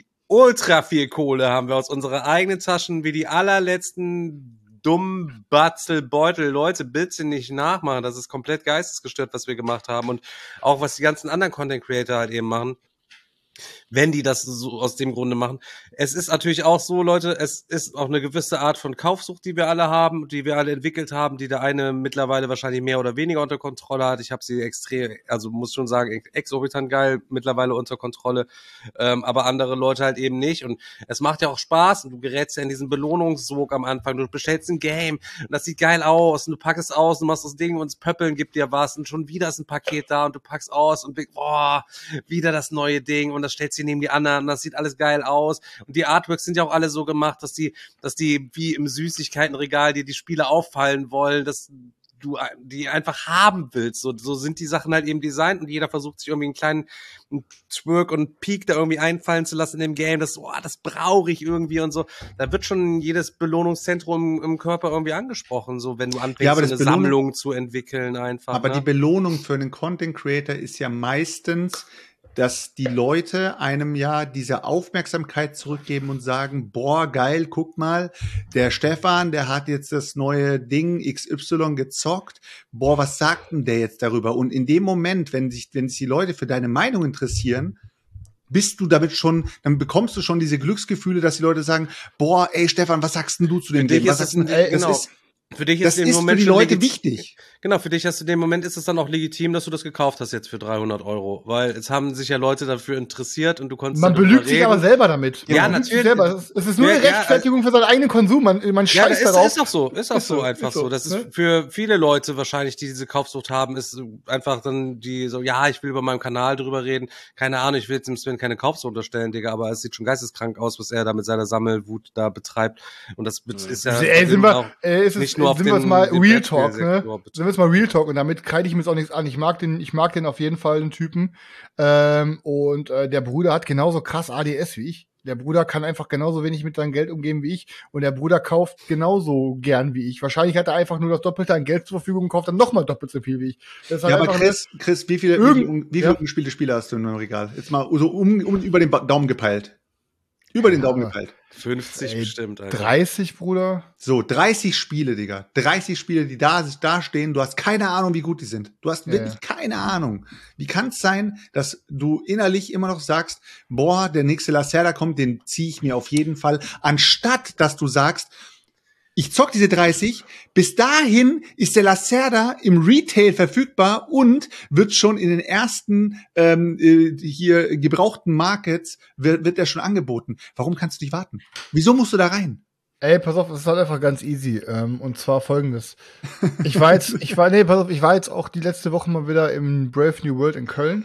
ultra viel Kohle haben wir aus unserer eigenen Taschen, wie die allerletzten dummen Batzelbeutel. Leute, bitte nicht nachmachen. Das ist komplett geistesgestört, was wir gemacht haben. Und auch was die ganzen anderen Content Creator halt eben machen, wenn die das so aus dem Grunde machen. Es ist natürlich auch so, Leute, es ist auch eine gewisse Art von Kaufsucht, die wir alle haben, die wir alle entwickelt haben, die der eine mittlerweile wahrscheinlich mehr oder weniger unter Kontrolle hat. Ich habe sie extrem, also muss schon sagen, exorbitant geil mittlerweile unter Kontrolle, ähm, aber andere Leute halt eben nicht. Und es macht ja auch Spaß und du gerätst ja in diesen Belohnungssog am Anfang. Du bestellst ein Game und das sieht geil aus und du packst es aus und machst das Ding und das Pöppeln gibt dir was und schon wieder ist ein Paket da und du packst aus und boah, wieder das neue Ding und das stellst du neben die anderen und das sieht alles geil aus und die Artworks sind ja auch alle so gemacht, dass die, dass die wie im Süßigkeitenregal dir die Spiele auffallen wollen, dass du die einfach haben willst. So, so sind die Sachen halt eben designt und jeder versucht sich irgendwie einen kleinen Twerk und Peak da irgendwie einfallen zu lassen in dem Game. Das, oh, das brauche ich irgendwie und so. Da wird schon jedes Belohnungszentrum im Körper irgendwie angesprochen, so wenn du anfängst, ja, so eine Belohnung, Sammlung zu entwickeln einfach. Aber ne? Die Belohnung für einen Content Creator ist ja meistens, dass die Leute einem ja diese Aufmerksamkeit zurückgeben und sagen, boah, geil, guck mal, der Stefan, der hat jetzt das neue Ding X Y gezockt, boah, was sagt denn der jetzt darüber? Und in dem Moment, wenn sich, wenn sich die Leute für deine Meinung interessieren, bist du damit schon, dann bekommst du schon diese Glücksgefühle, dass die Leute sagen, boah, ey Stefan, was sagst denn du zu dem Ding? Was sagst denn, ey, genau. das ist, Für dich das ist, ist für die Leute wichtig. Genau, für dich ist in dem Moment ist es dann auch legitim, dass du das gekauft hast jetzt für dreihundert Euro, weil es haben sich ja Leute dafür interessiert und du konntest Man belügt sich aber selber damit. Ja, man natürlich. Selber. Es ist nur ja, eine Rechtfertigung ja, also, für seinen eigenen Konsum. Man, man ja, scheißt ist, darauf. ist doch so, ist auch ist so, so einfach ist so. Das ne? ist für viele Leute wahrscheinlich, die diese Kaufsucht haben, ist einfach dann die so, ja, ich will über meinen Kanal drüber reden. Keine Ahnung, ich will jetzt dem Sven keine Kaufsucht unterstellen, Digga, aber es sieht schon geisteskrank aus, was er da mit seiner Sammelwut da betreibt. Und das ist ja ey, sind wir, auch ey, ist nicht es, nur auf sind den, wir mal den Real Talk, ne? Sind wir jetzt mal Real Talk und damit kreide ich mir jetzt auch nichts an. Ich mag den, ich mag den auf jeden Fall, den Typen. Ähm, und äh, der Bruder hat genauso krass A D S wie ich. Der Bruder kann einfach genauso wenig mit seinem Geld umgehen wie ich. Und der Bruder kauft genauso gern wie ich. Wahrscheinlich hat er einfach nur das Doppelte an Geld zur Verfügung und kauft dann nochmal doppelt so viel wie ich. Das ja, aber Chris, Chris, wie viele, wie viele, wie viele ja. ungespielte Spiele hast du in deinem Regal? Jetzt mal so um, um über den Daumen gepeilt. Über den Daumen gepeilt. fünfzig Ey, bestimmt, Alter. dreißig, Bruder. So, dreißig Spiele, Digga. dreißig Spiele, die da, da stehen. Du hast keine Ahnung, wie gut die sind. Du hast ja, wirklich ja. keine Ahnung. Wie kann es sein, dass du innerlich immer noch sagst, boah, der nächste Lacerda kommt, den ziehe ich mir auf jeden Fall. Anstatt, dass du sagst, ich zock diese dreißig, bis dahin ist der Lacerda im Retail verfügbar und wird schon in den ersten ähm, hier gebrauchten Markets, wird, wird der schon angeboten. Warum kannst du nicht warten? Wieso musst du da rein? Ey, pass auf, es ist halt einfach ganz easy. Ähm, und zwar folgendes. Ich war jetzt, ich war, nee, pass auf, ich war jetzt auch die letzte Woche mal wieder im Brave New World in Köln.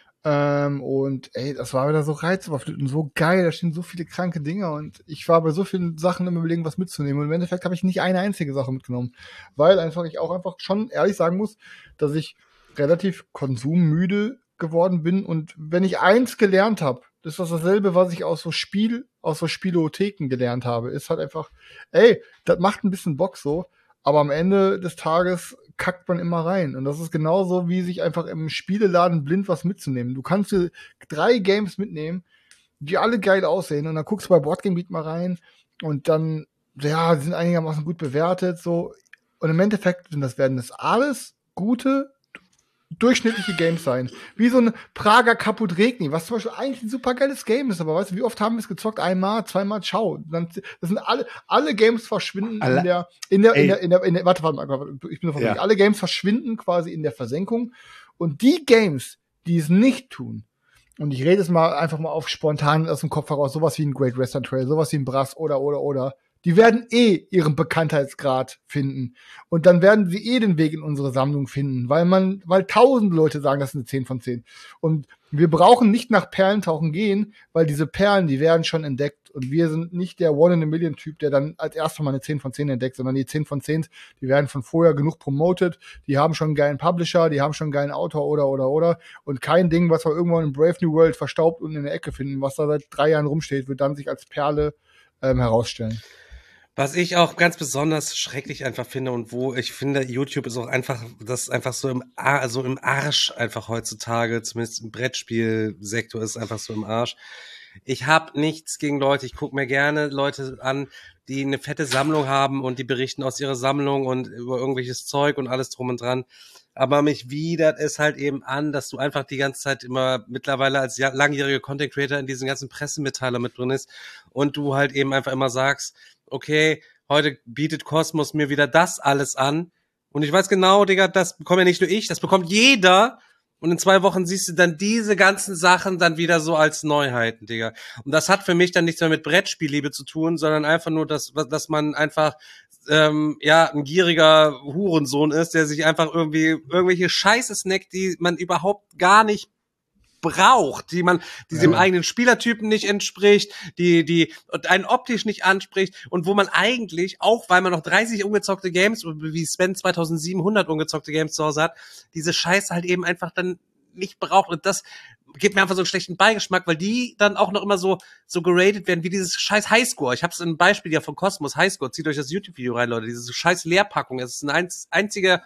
Ähm, und ey, das war wieder so reizüberflutend, so geil, da stehen so viele kranke Dinge und ich war bei so vielen Sachen immer überlegen, was mitzunehmen. Und im Endeffekt habe ich nicht eine einzige Sache mitgenommen. Weil einfach ich auch einfach schon ehrlich sagen muss, dass ich relativ konsummüde geworden bin. Und wenn ich eins gelernt habe, das ist dasselbe, was ich aus so Spiel, aus so Spielotheken gelernt habe, ist halt einfach, ey, das macht ein bisschen Bock so, aber am Ende des Tages kackt man immer rein. Und das ist genauso, wie sich einfach im Spieleladen blind was mitzunehmen. Du kannst dir drei Games mitnehmen, die alle geil aussehen, und dann guckst du bei Boardgame Beat mal rein und dann, ja, die sind einigermaßen gut bewertet, so. Und im Endeffekt sind das, werden das alles gute, durchschnittliche Games sein. Wie so ein Prager Caput Regni, was zum Beispiel eigentlich ein super geiles Game ist, aber weißt du, wie oft haben wir es gezockt? Einmal, zweimal, ciao. Dann, das sind alle, alle Games verschwinden alle, in der, in der, in der, in der, in der, warte, warte, warte, ich bin noch ja. Alle Games verschwinden quasi in der Versenkung. Und die Games, die es nicht tun, und ich rede es mal einfach mal auf spontan aus dem Kopf heraus, sowas wie ein Great Western Trail, sowas wie ein Brass oder, oder, oder, die werden eh ihren Bekanntheitsgrad finden. Und dann werden sie eh den Weg in unsere Sammlung finden, weil man, weil tausend Leute sagen, das ist eine zehn von zehn. Und wir brauchen nicht nach Perlentauchen gehen, weil diese Perlen, die werden schon entdeckt. Und wir sind nicht der One-in-a-Million-Typ, der dann als erstes mal eine zehn von zehn entdeckt, sondern die zehn von zehn, die werden von vorher genug promoted, die haben schon einen geilen Publisher, die haben schon einen geilen Autor oder, oder, oder. Und kein Ding, was wir irgendwann in Brave New World verstaubt und in der Ecke finden, was da seit drei Jahren rumsteht, wird dann sich als Perle ähm, herausstellen. Was ich auch ganz besonders schrecklich einfach finde und wo ich finde, YouTube ist auch einfach, das ist einfach so im, Ar- so im Arsch einfach heutzutage, zumindest im Brettspielsektor ist einfach so im Arsch. Ich habe nichts gegen Leute, ich gucke mir gerne Leute an, die eine fette Sammlung haben und die berichten aus ihrer Sammlung und über irgendwelches Zeug und alles drum und dran. Aber mich widert es halt eben an, dass du einfach die ganze Zeit immer mittlerweile als langjähriger Content Creator in diesen ganzen Pressemitteilern mit drin ist und du halt eben einfach immer sagst, okay, heute bietet Kosmos mir wieder das alles an. Und ich weiß genau, Digga, das bekomme ja nicht nur ich, das bekommt jeder. Und in zwei Wochen siehst du dann diese ganzen Sachen dann wieder so als Neuheiten, Digga. Und das hat für mich dann nichts mehr mit Brettspielliebe zu tun, sondern einfach nur, dass, dass man einfach, ähm, ja, ein gieriger Hurensohn ist, der sich einfach irgendwie irgendwelche Scheiße snackt, die man überhaupt gar nicht braucht, die man, die ja. dem eigenen Spielertypen nicht entspricht, die, die einen optisch nicht anspricht und wo man eigentlich, auch weil man noch dreißig ungezockte Games, wie Sven zweitausendsiebenhundert ungezockte Games zu Hause hat, diese Scheiße halt eben einfach dann nicht braucht und das gibt mir einfach so einen schlechten Beigeschmack, weil die dann auch noch immer so so geratet werden wie dieses scheiß Highscore. Ich habe es ein Beispiel ja von Cosmos Highscore, zieht euch das YouTube-Video rein, Leute, diese scheiß Leerpackung, es ist ein einz- einziger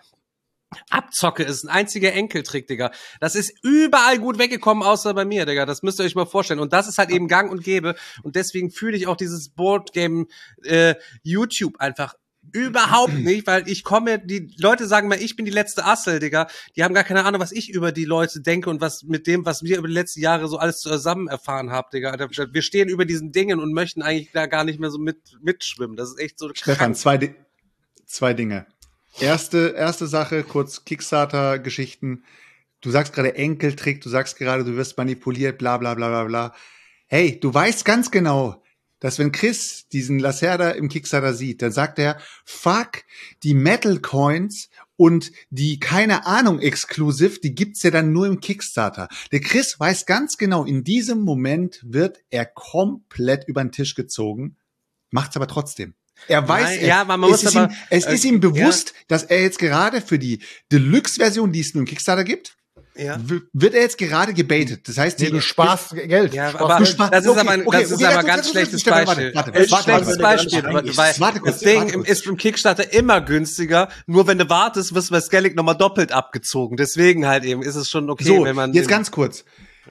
Abzocke ist ein einziger Enkeltrick, Digga. Das ist überall gut weggekommen, außer bei mir, Digga. Das müsst ihr euch mal vorstellen. Und das ist halt eben gang und gäbe. Und deswegen fühle ich auch dieses Boardgame äh, YouTube einfach überhaupt nicht, weil ich komme, die Leute sagen mal, ich bin die letzte Assel, Digga. Die haben gar keine Ahnung, was ich über die Leute denke und was mit dem, was wir über die letzten Jahre so alles zusammen erfahren haben, Digga. Wir stehen über diesen Dingen und möchten eigentlich da gar nicht mehr so mit mitschwimmen. Das ist echt so Stefan, zwei, Di- zwei Dinge. Erste, erste Sache, kurz Kickstarter-Geschichten. Du sagst gerade Enkeltrick, du sagst gerade, du wirst manipuliert, bla bla bla bla bla. Hey, du weißt ganz genau, dass wenn Chris diesen Lacerda im Kickstarter sieht, dann sagt er, fuck, die Metal Coins und die, keine Ahnung, Exclusive, die gibt's ja dann nur im Kickstarter. Der Chris weiß ganz genau, in diesem Moment wird er komplett über den Tisch gezogen, macht's aber trotzdem. Er weiß, Nein, er, ja, man muss es, ist, aber, ihm, es äh, ist ihm bewusst, ja. dass er jetzt gerade für die Deluxe-Version, die es nur im Kickstarter gibt, ja. w- wird er jetzt gerade gebaitet. Das heißt, Nee, die, du sparst Geld. Ja, Sparst aber Geld. sparst- das ist okay, aber ein, okay, das ist okay, aber ganz ein ganz kurz, schlechtes Stefan, Beispiel. warte, warte, Ein warte, schlechtes warte, Beispiel. warte, Weil, weil warte kurz, das Ding warte kurz. ist im Kickstarter immer günstiger. Nur wenn du wartest, wirst du bei Skellig nochmal doppelt abgezogen. Deswegen halt eben ist es schon okay, so, wenn man jetzt ganz kurz.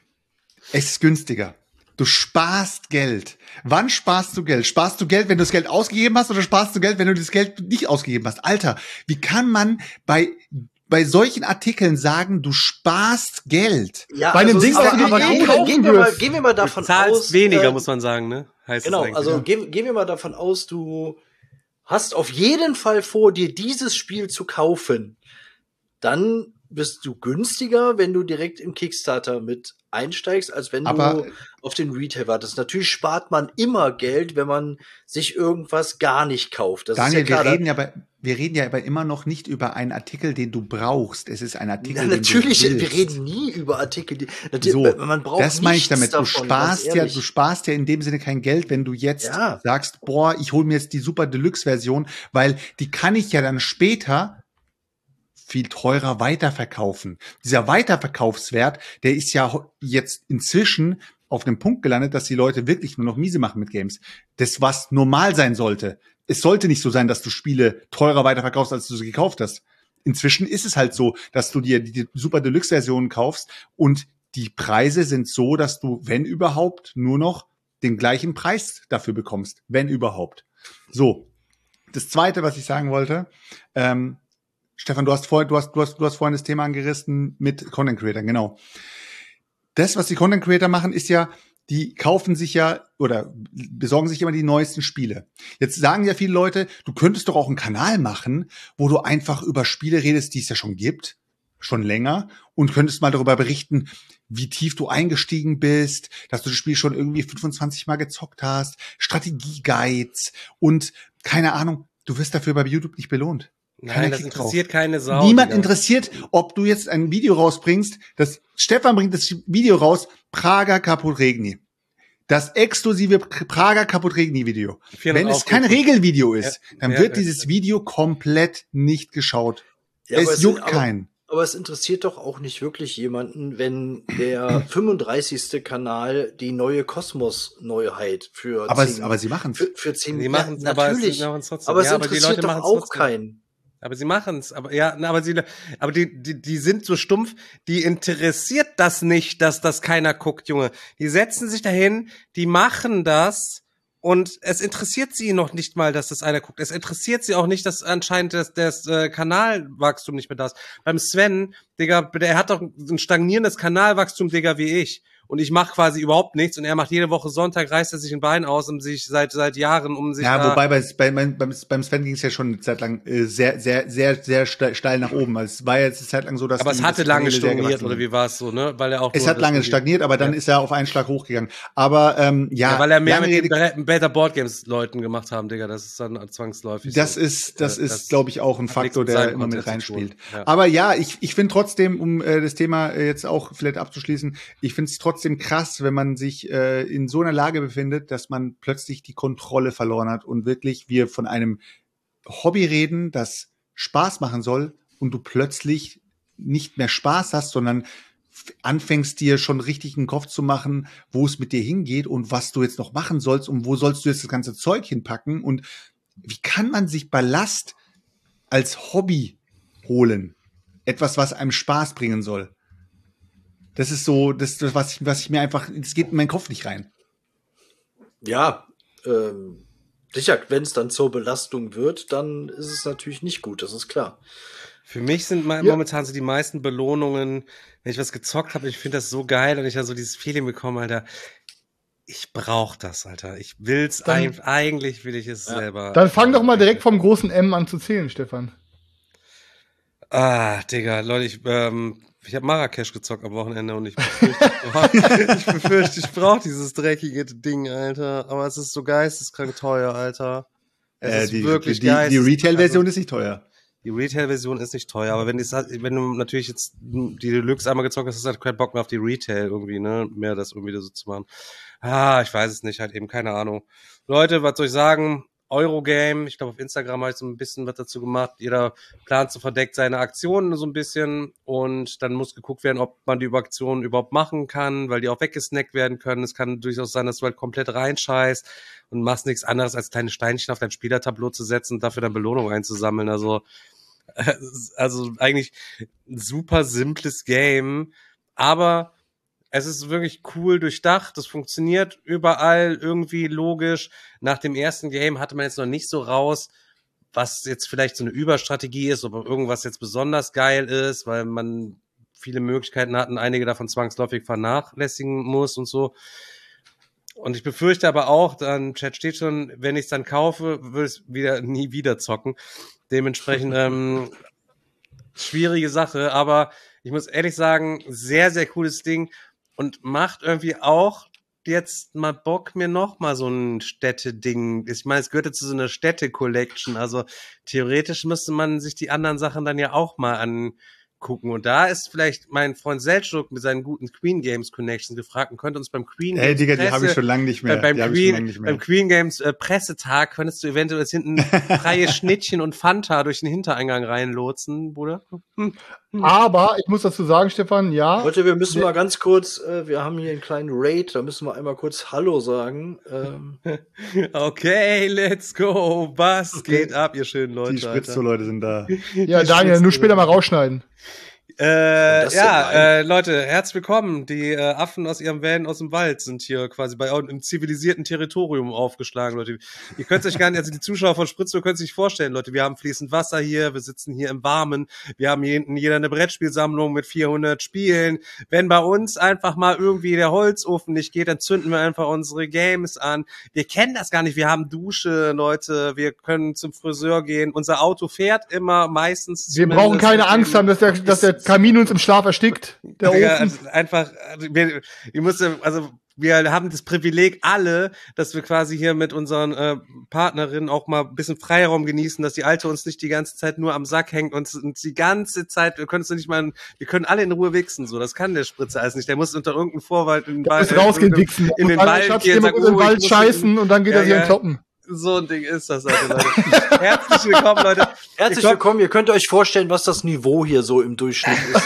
Es ist günstiger. Du sparst Geld. Wann sparst du Geld? Sparst du Geld, wenn du das Geld ausgegeben hast, oder sparst du Geld, wenn du das Geld nicht ausgegeben hast? Alter, wie kann man bei bei solchen Artikeln sagen, du sparst Geld? Ja, Bei einem also, Ding, aber, das du aber dir eh gehen, kaufen gehen, wir mal, wirst. gehen wir mal davon du zahlst aus. weniger, äh, muss man sagen, ne? Heißt Genau, es eigentlich, also ja. gehen, gehen wir mal davon aus, du hast auf jeden Fall vor, dir dieses Spiel zu kaufen. Dann bist du günstiger, wenn du direkt im Kickstarter mit einsteigst, als wenn Aber- du auf den Retail wartest. Natürlich spart man immer Geld, wenn man sich irgendwas gar nicht kauft. Das Daniel, ist ja klar. wir reden ja aber, wir reden ja aber immer noch nicht über einen Artikel, den du brauchst. Es ist ein Artikel, Na, den natürlich, du willst. wir reden nie über Artikel, die, natürlich, So, man braucht das meine ich nichts damit. Du davon, sparst ganz ja, ehrlich. du sparst ja in dem Sinne kein Geld, wenn du jetzt Ja. sagst, boah, ich hole mir jetzt die Super Deluxe Version, weil die kann ich ja dann später viel teurer weiterverkaufen. Dieser Weiterverkaufswert, der ist ja ho- jetzt inzwischen auf dem Punkt gelandet, dass die Leute wirklich nur noch miese machen mit Games. Das, was normal sein sollte. Es sollte nicht so sein, dass du Spiele teurer weiterverkaufst, als du sie gekauft hast. Inzwischen ist es halt so, dass du dir die Super Deluxe Version kaufst und die Preise sind so, dass du, wenn überhaupt, nur noch den gleichen Preis dafür bekommst. Wenn überhaupt. So. Das Zweite, was ich sagen wollte, ähm, Stefan, du hast vorhin, du hast, du hast, du hast vorhin das Thema angerissen mit Content Creator, genau. Das, was die Content Creator machen, ist ja, die kaufen sich ja oder besorgen sich immer die neuesten Spiele. Jetzt sagen ja viele Leute, du könntest doch auch einen Kanal machen, wo du einfach über Spiele redest, die es ja schon gibt, schon länger, und könntest mal darüber berichten, wie tief du eingestiegen bist, dass du das Spiel schon irgendwie fünfundzwanzig Mal gezockt hast, Strategie-Guides und keine Ahnung, du wirst dafür bei YouTube nicht belohnt. Keiner Nein, das klickt interessiert keine Sau. Niemand Digga. interessiert, ob du jetzt ein Video rausbringst. Das Stefan bringt das Video raus, Prager Caput Regni. Das exklusive Prager Caput Regni Video. vierhundert Wenn es kein Aufrufe. Regelvideo ist, Ja, dann ja, wird ja. dieses Video komplett nicht geschaut. Ja, aber es es juckt sind- aber- keinen. Aber es interessiert doch auch nicht wirklich jemanden, wenn der fünfunddreißigste Kanal die neue Kosmos-Neuheit für Aber, zehn, es, aber sie machen es. für, für zehn Die ja, machen's, aber es- natürlich. sie machen's trotzdem. Aber es Ja, aber die interessiert Leute doch machen's auch trotzdem. keinen. Aber sie machen's. Aber ja, na, aber sie, aber die, die, die sind so stumpf. Die interessiert das nicht, dass das keiner guckt, Junge. Die setzen sich dahin, die machen das. Und es interessiert sie noch nicht mal, dass das einer guckt. Es interessiert sie auch nicht, dass anscheinend das, das äh, Kanalwachstum nicht mehr da ist. Beim Sven, Digga, der hat doch ein stagnierendes Kanalwachstum, Digga, wie ich. Und ich mache quasi überhaupt nichts. Und er macht jede Woche Sonntag, reißt er sich ein Bein aus, um sich seit seit Jahren, um sich Ja, da wobei bei, bei, beim, beim Sven ging es ja schon eine Zeit lang äh, sehr, sehr, sehr, sehr ste- steil nach oben. Also es war jetzt eine Zeit lang so, dass aber es die- hatte dass die lange Kanäle sehr stagniert, gewachsen oder sind. wie war es so, ne? Weil er auch Es nur hat lange das- stagniert, aber dann Ja. ist er auf einen Schlag hochgegangen. Aber ähm, ja, Ja, weil er mehr lange mit Rede- den Be- Better Board Games Leuten gemacht haben, Digga. Das ist dann zwangsläufig. Das so. ist, das Äh, ist, glaube ich, auch ein hat Faktor, nichts mit der seinem immer mit Content zu tun. reinspielt. Ja. Aber ja, ich, ich finde trotzdem, um äh, das Thema äh, jetzt auch vielleicht abzuschließen, ich finde es trotzdem krass, wenn man sich äh, in so einer Lage befindet, dass man plötzlich die Kontrolle verloren hat und wirklich wir von einem Hobby reden, das Spaß machen soll und du plötzlich nicht mehr Spaß hast, sondern f- anfängst dir schon richtig einen Kopf zu machen, wo es mit dir hingeht und was du jetzt noch machen sollst und wo sollst du jetzt das ganze Zeug hinpacken und wie kann man sich Ballast als Hobby holen? Etwas, was einem Spaß bringen soll. Das ist so, das, das was ich, was ich mir einfach, das geht in meinen Kopf nicht rein. Ja, ähm, sicher, wenn es dann zur Belastung wird, dann ist es natürlich nicht gut, das ist klar. Für mich sind ma- Ja. momentan so die meisten Belohnungen, wenn ich was gezockt habe, ich finde das so geil und ich da so dieses Feeling bekomme, Alter. Ich brauch das, Alter. Ich will's Dann- ein, eigentlich will ich es selber. Dann fang doch mal direkt vom großen M an zu zählen, Stefan. Ah, Digga, Leute, ich, ähm, ich habe Marrakesch gezockt am Wochenende und ich befürchte, ich brauch- ich, befürchte, ich brauche dieses dreckige Ding, Alter. Aber es ist so geisteskrank teuer, Alter. Es Äh, ist die wirklich die, die geisteskrank. Retail-Version ist nicht teuer. Die Retail-Version ist nicht teuer, aber wenn, die, wenn du natürlich jetzt die Deluxe einmal gezockt hast, hast du halt keinen Bock mehr auf die Retail irgendwie, ne? Mehr das irgendwie so zu machen. Ah, ich weiß es nicht, halt eben, keine Ahnung. Leute, was soll ich sagen? Eurogame, ich glaube auf Instagram habe ich so ein bisschen was dazu gemacht. Jeder plant so verdeckt seine Aktionen so ein bisschen und dann muss geguckt werden, ob man die Aktionen überhaupt machen kann, weil die auch weggesnackt werden können. Es kann durchaus sein, dass du halt komplett reinscheißt und machst nichts anderes, als kleine Steinchen auf dein Spielertableau zu setzen und dafür dann Belohnung einzusammeln. Also, also eigentlich ein super simples Game, aber es ist wirklich cool durchdacht, das funktioniert überall irgendwie logisch. Nach dem ersten Game hatte man jetzt noch nicht so raus, was jetzt vielleicht so eine Überstrategie ist, ob irgendwas jetzt besonders geil ist, weil man viele Möglichkeiten hat und einige davon zwangsläufig vernachlässigen muss und so. Und ich befürchte aber auch, dann im Chat steht schon, wenn ich es dann kaufe, würde ich es wieder nie wieder zocken. Dementsprechend, ähm, schwierige Sache, aber ich muss ehrlich sagen, sehr, sehr cooles Ding und macht irgendwie auch jetzt mal Bock, mir noch mal so ein Städte-Ding. Ich meine, es gehört ja zu so einer Städte-Collection, also theoretisch müsste man sich die anderen Sachen dann ja auch mal angucken. Und da ist vielleicht mein Freund Selçuk mit seinen guten Queen Games Connections gefragt und könnte uns beim Queen Ey, Games Digga, die Presse- habe ich schon lange nicht mehr. Beim, Die hab ich schon Queen, lange nicht mehr. beim Queen Games äh, Pressetag könntest du eventuell jetzt hinten freie Schnittchen und Fanta durch den Hintereingang reinlotsen, Bruder. Hm. Aber ich muss dazu sagen, Stefan, ja. Leute, wir müssen mal ganz kurz, äh, wir haben hier einen kleinen Raid, da müssen wir einmal kurz Hallo sagen. Ähm, Okay, let's go. Was geht ab, ihr schönen Leute? Die Spritztour-Leute sind da. Ja, Daniel, nur später mal rausschneiden. Äh, das ja, denn rein? äh, Leute, herzlich willkommen. Die äh, Affen aus ihrem Van aus dem Wald sind hier quasi bei im zivilisierten Territorium aufgeschlagen, Leute. Ihr könnt euch gar nicht, also die Zuschauer von Spritztour können sich nicht vorstellen, Leute. Wir haben fließend Wasser hier, wir sitzen hier im Warmen, wir haben hier hinten jeder eine Brettspielsammlung mit vierhundert Spielen. Wenn bei uns einfach mal irgendwie der Holzofen nicht geht, dann zünden wir einfach unsere Games an. Wir kennen das gar nicht, wir haben Dusche, Leute, wir können zum Friseur gehen. Unser Auto fährt immer, meistens. Wir brauchen keine Angst haben, dass der, dass der Kamin uns im Schlaf erstickt. Der Digga, Ofen. also einfach, also wir, ihr müsst, ja- also wir haben das Privileg alle, dass wir quasi hier mit unseren äh, Partnerinnen auch mal ein bisschen Freiraum genießen, dass die Alte uns nicht die ganze Zeit nur am Sack hängt und uns die ganze Zeit, wir können es nicht mal, wir können alle in Ruhe wichsen, so, das kann der Spritzer alles nicht, der muss unter irgendeinem Vorwald in den Der Wald, muss rausgehen, in, wichsen. in den Und Wald Schatz, gehen, gehen wir sagen, in den oh, ich Wald muss scheißen und dann geht Ja, er sich ja. entkloppen. so ein Ding ist das, also, Leute. Herzlich willkommen, Leute. Herzlich Ich glaub- willkommen, ihr könnt euch vorstellen, was das Niveau hier so im Durchschnitt ist.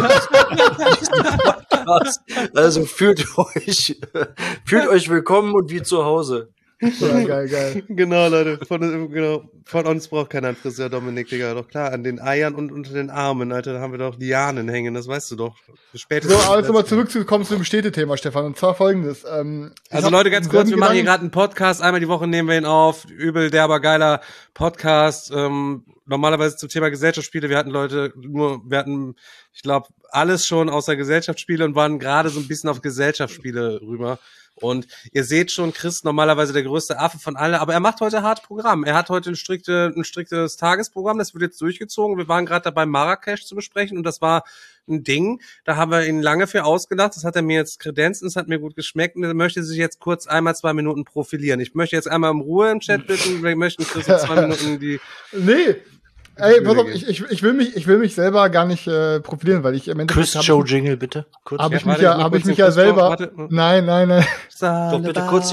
äh, diesen Podcast. Also fühlt euch, fühlt euch willkommen und wie zu Hause. Ja, geil, geil. Genau, Leute. Von, genau, von uns braucht keiner einen Friseur, Dominik, Digga. Doch klar, an den Eiern und unter den Armen, Alter, da haben wir doch Lianen hängen, das weißt du doch. Spätestens So, aber jetzt nochmal zurückzukommen zu dem Städtethema, Stefan. Und zwar folgendes. Ähm, ich Also hab Leute, ganz einen kurz, wir machen hier Gedanken- gerade einen Podcast, einmal die Woche nehmen wir ihn auf, übel derber, geiler Podcast, ähm, normalerweise zum Thema Gesellschaftsspiele, wir hatten Leute nur, wir hatten, ich glaube, alles schon außer Gesellschaftsspiele und waren gerade so ein bisschen auf Gesellschaftsspiele rüber. Und ihr seht schon, Chris, normalerweise der größte Affe von allen, aber er macht heute hart Programm. Er hat heute ein, strikte, ein striktes Tagesprogramm, das wird jetzt durchgezogen. Wir waren gerade dabei, Marrakesch zu besprechen und das war ein Ding. Da haben wir ihn lange für ausgelacht. Das hat er mir jetzt kredenzt und es hat mir gut geschmeckt und er möchte sich jetzt kurz einmal zwei Minuten profilieren. Ich möchte jetzt einmal um Ruhe im Chat bitten. Wir möchten Chris in zwei Minuten die... Nee. Ey, pass auf, ich, ich, ich, will mich, ich will mich selber gar nicht äh, profilieren, weil ich im Endeffekt Chris hab Joe ich, Jingle, bitte. Kurz. hab Ja, ich mich warte, ja, ich mach hab ich kurz mich den ja Chris selber. drauf. Warte. Nein, nein, nein. Doch bitte kurz den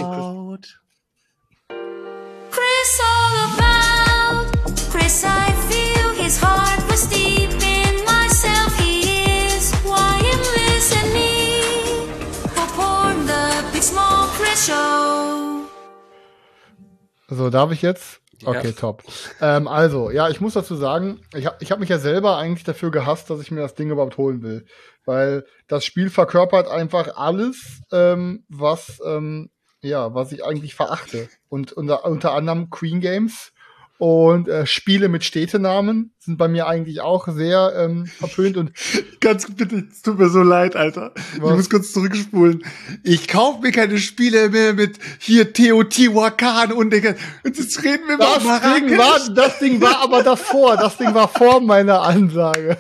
Chris all about. Chris, I feel his heart was deep in myself. He is why I'm listening. For porn, the big small Chris show. So, darf ich jetzt? Okay, Ja. top. Ähm, also, ja, ich muss dazu sagen, ich habe ich hab mich ja selber eigentlich dafür gehasst, dass ich mir das Ding überhaupt holen will. Weil das Spiel verkörpert einfach alles, ähm, was, ähm, ja, was ich eigentlich verachte. Und unter, unter anderem Queen Games und äh, Spiele mit Städtenamen sind bei mir eigentlich auch sehr ähm, verpönt. Und Ganz bitte, es tut mir so leid, Alter. Ich Was? muss kurz zurückspulen. Ich kaufe mir keine Spiele mehr mit hier Teotihuacan und Digga. Und jetzt reden wir über das Ding war, das Ding war aber davor. Das Ding war vor meiner Ansage.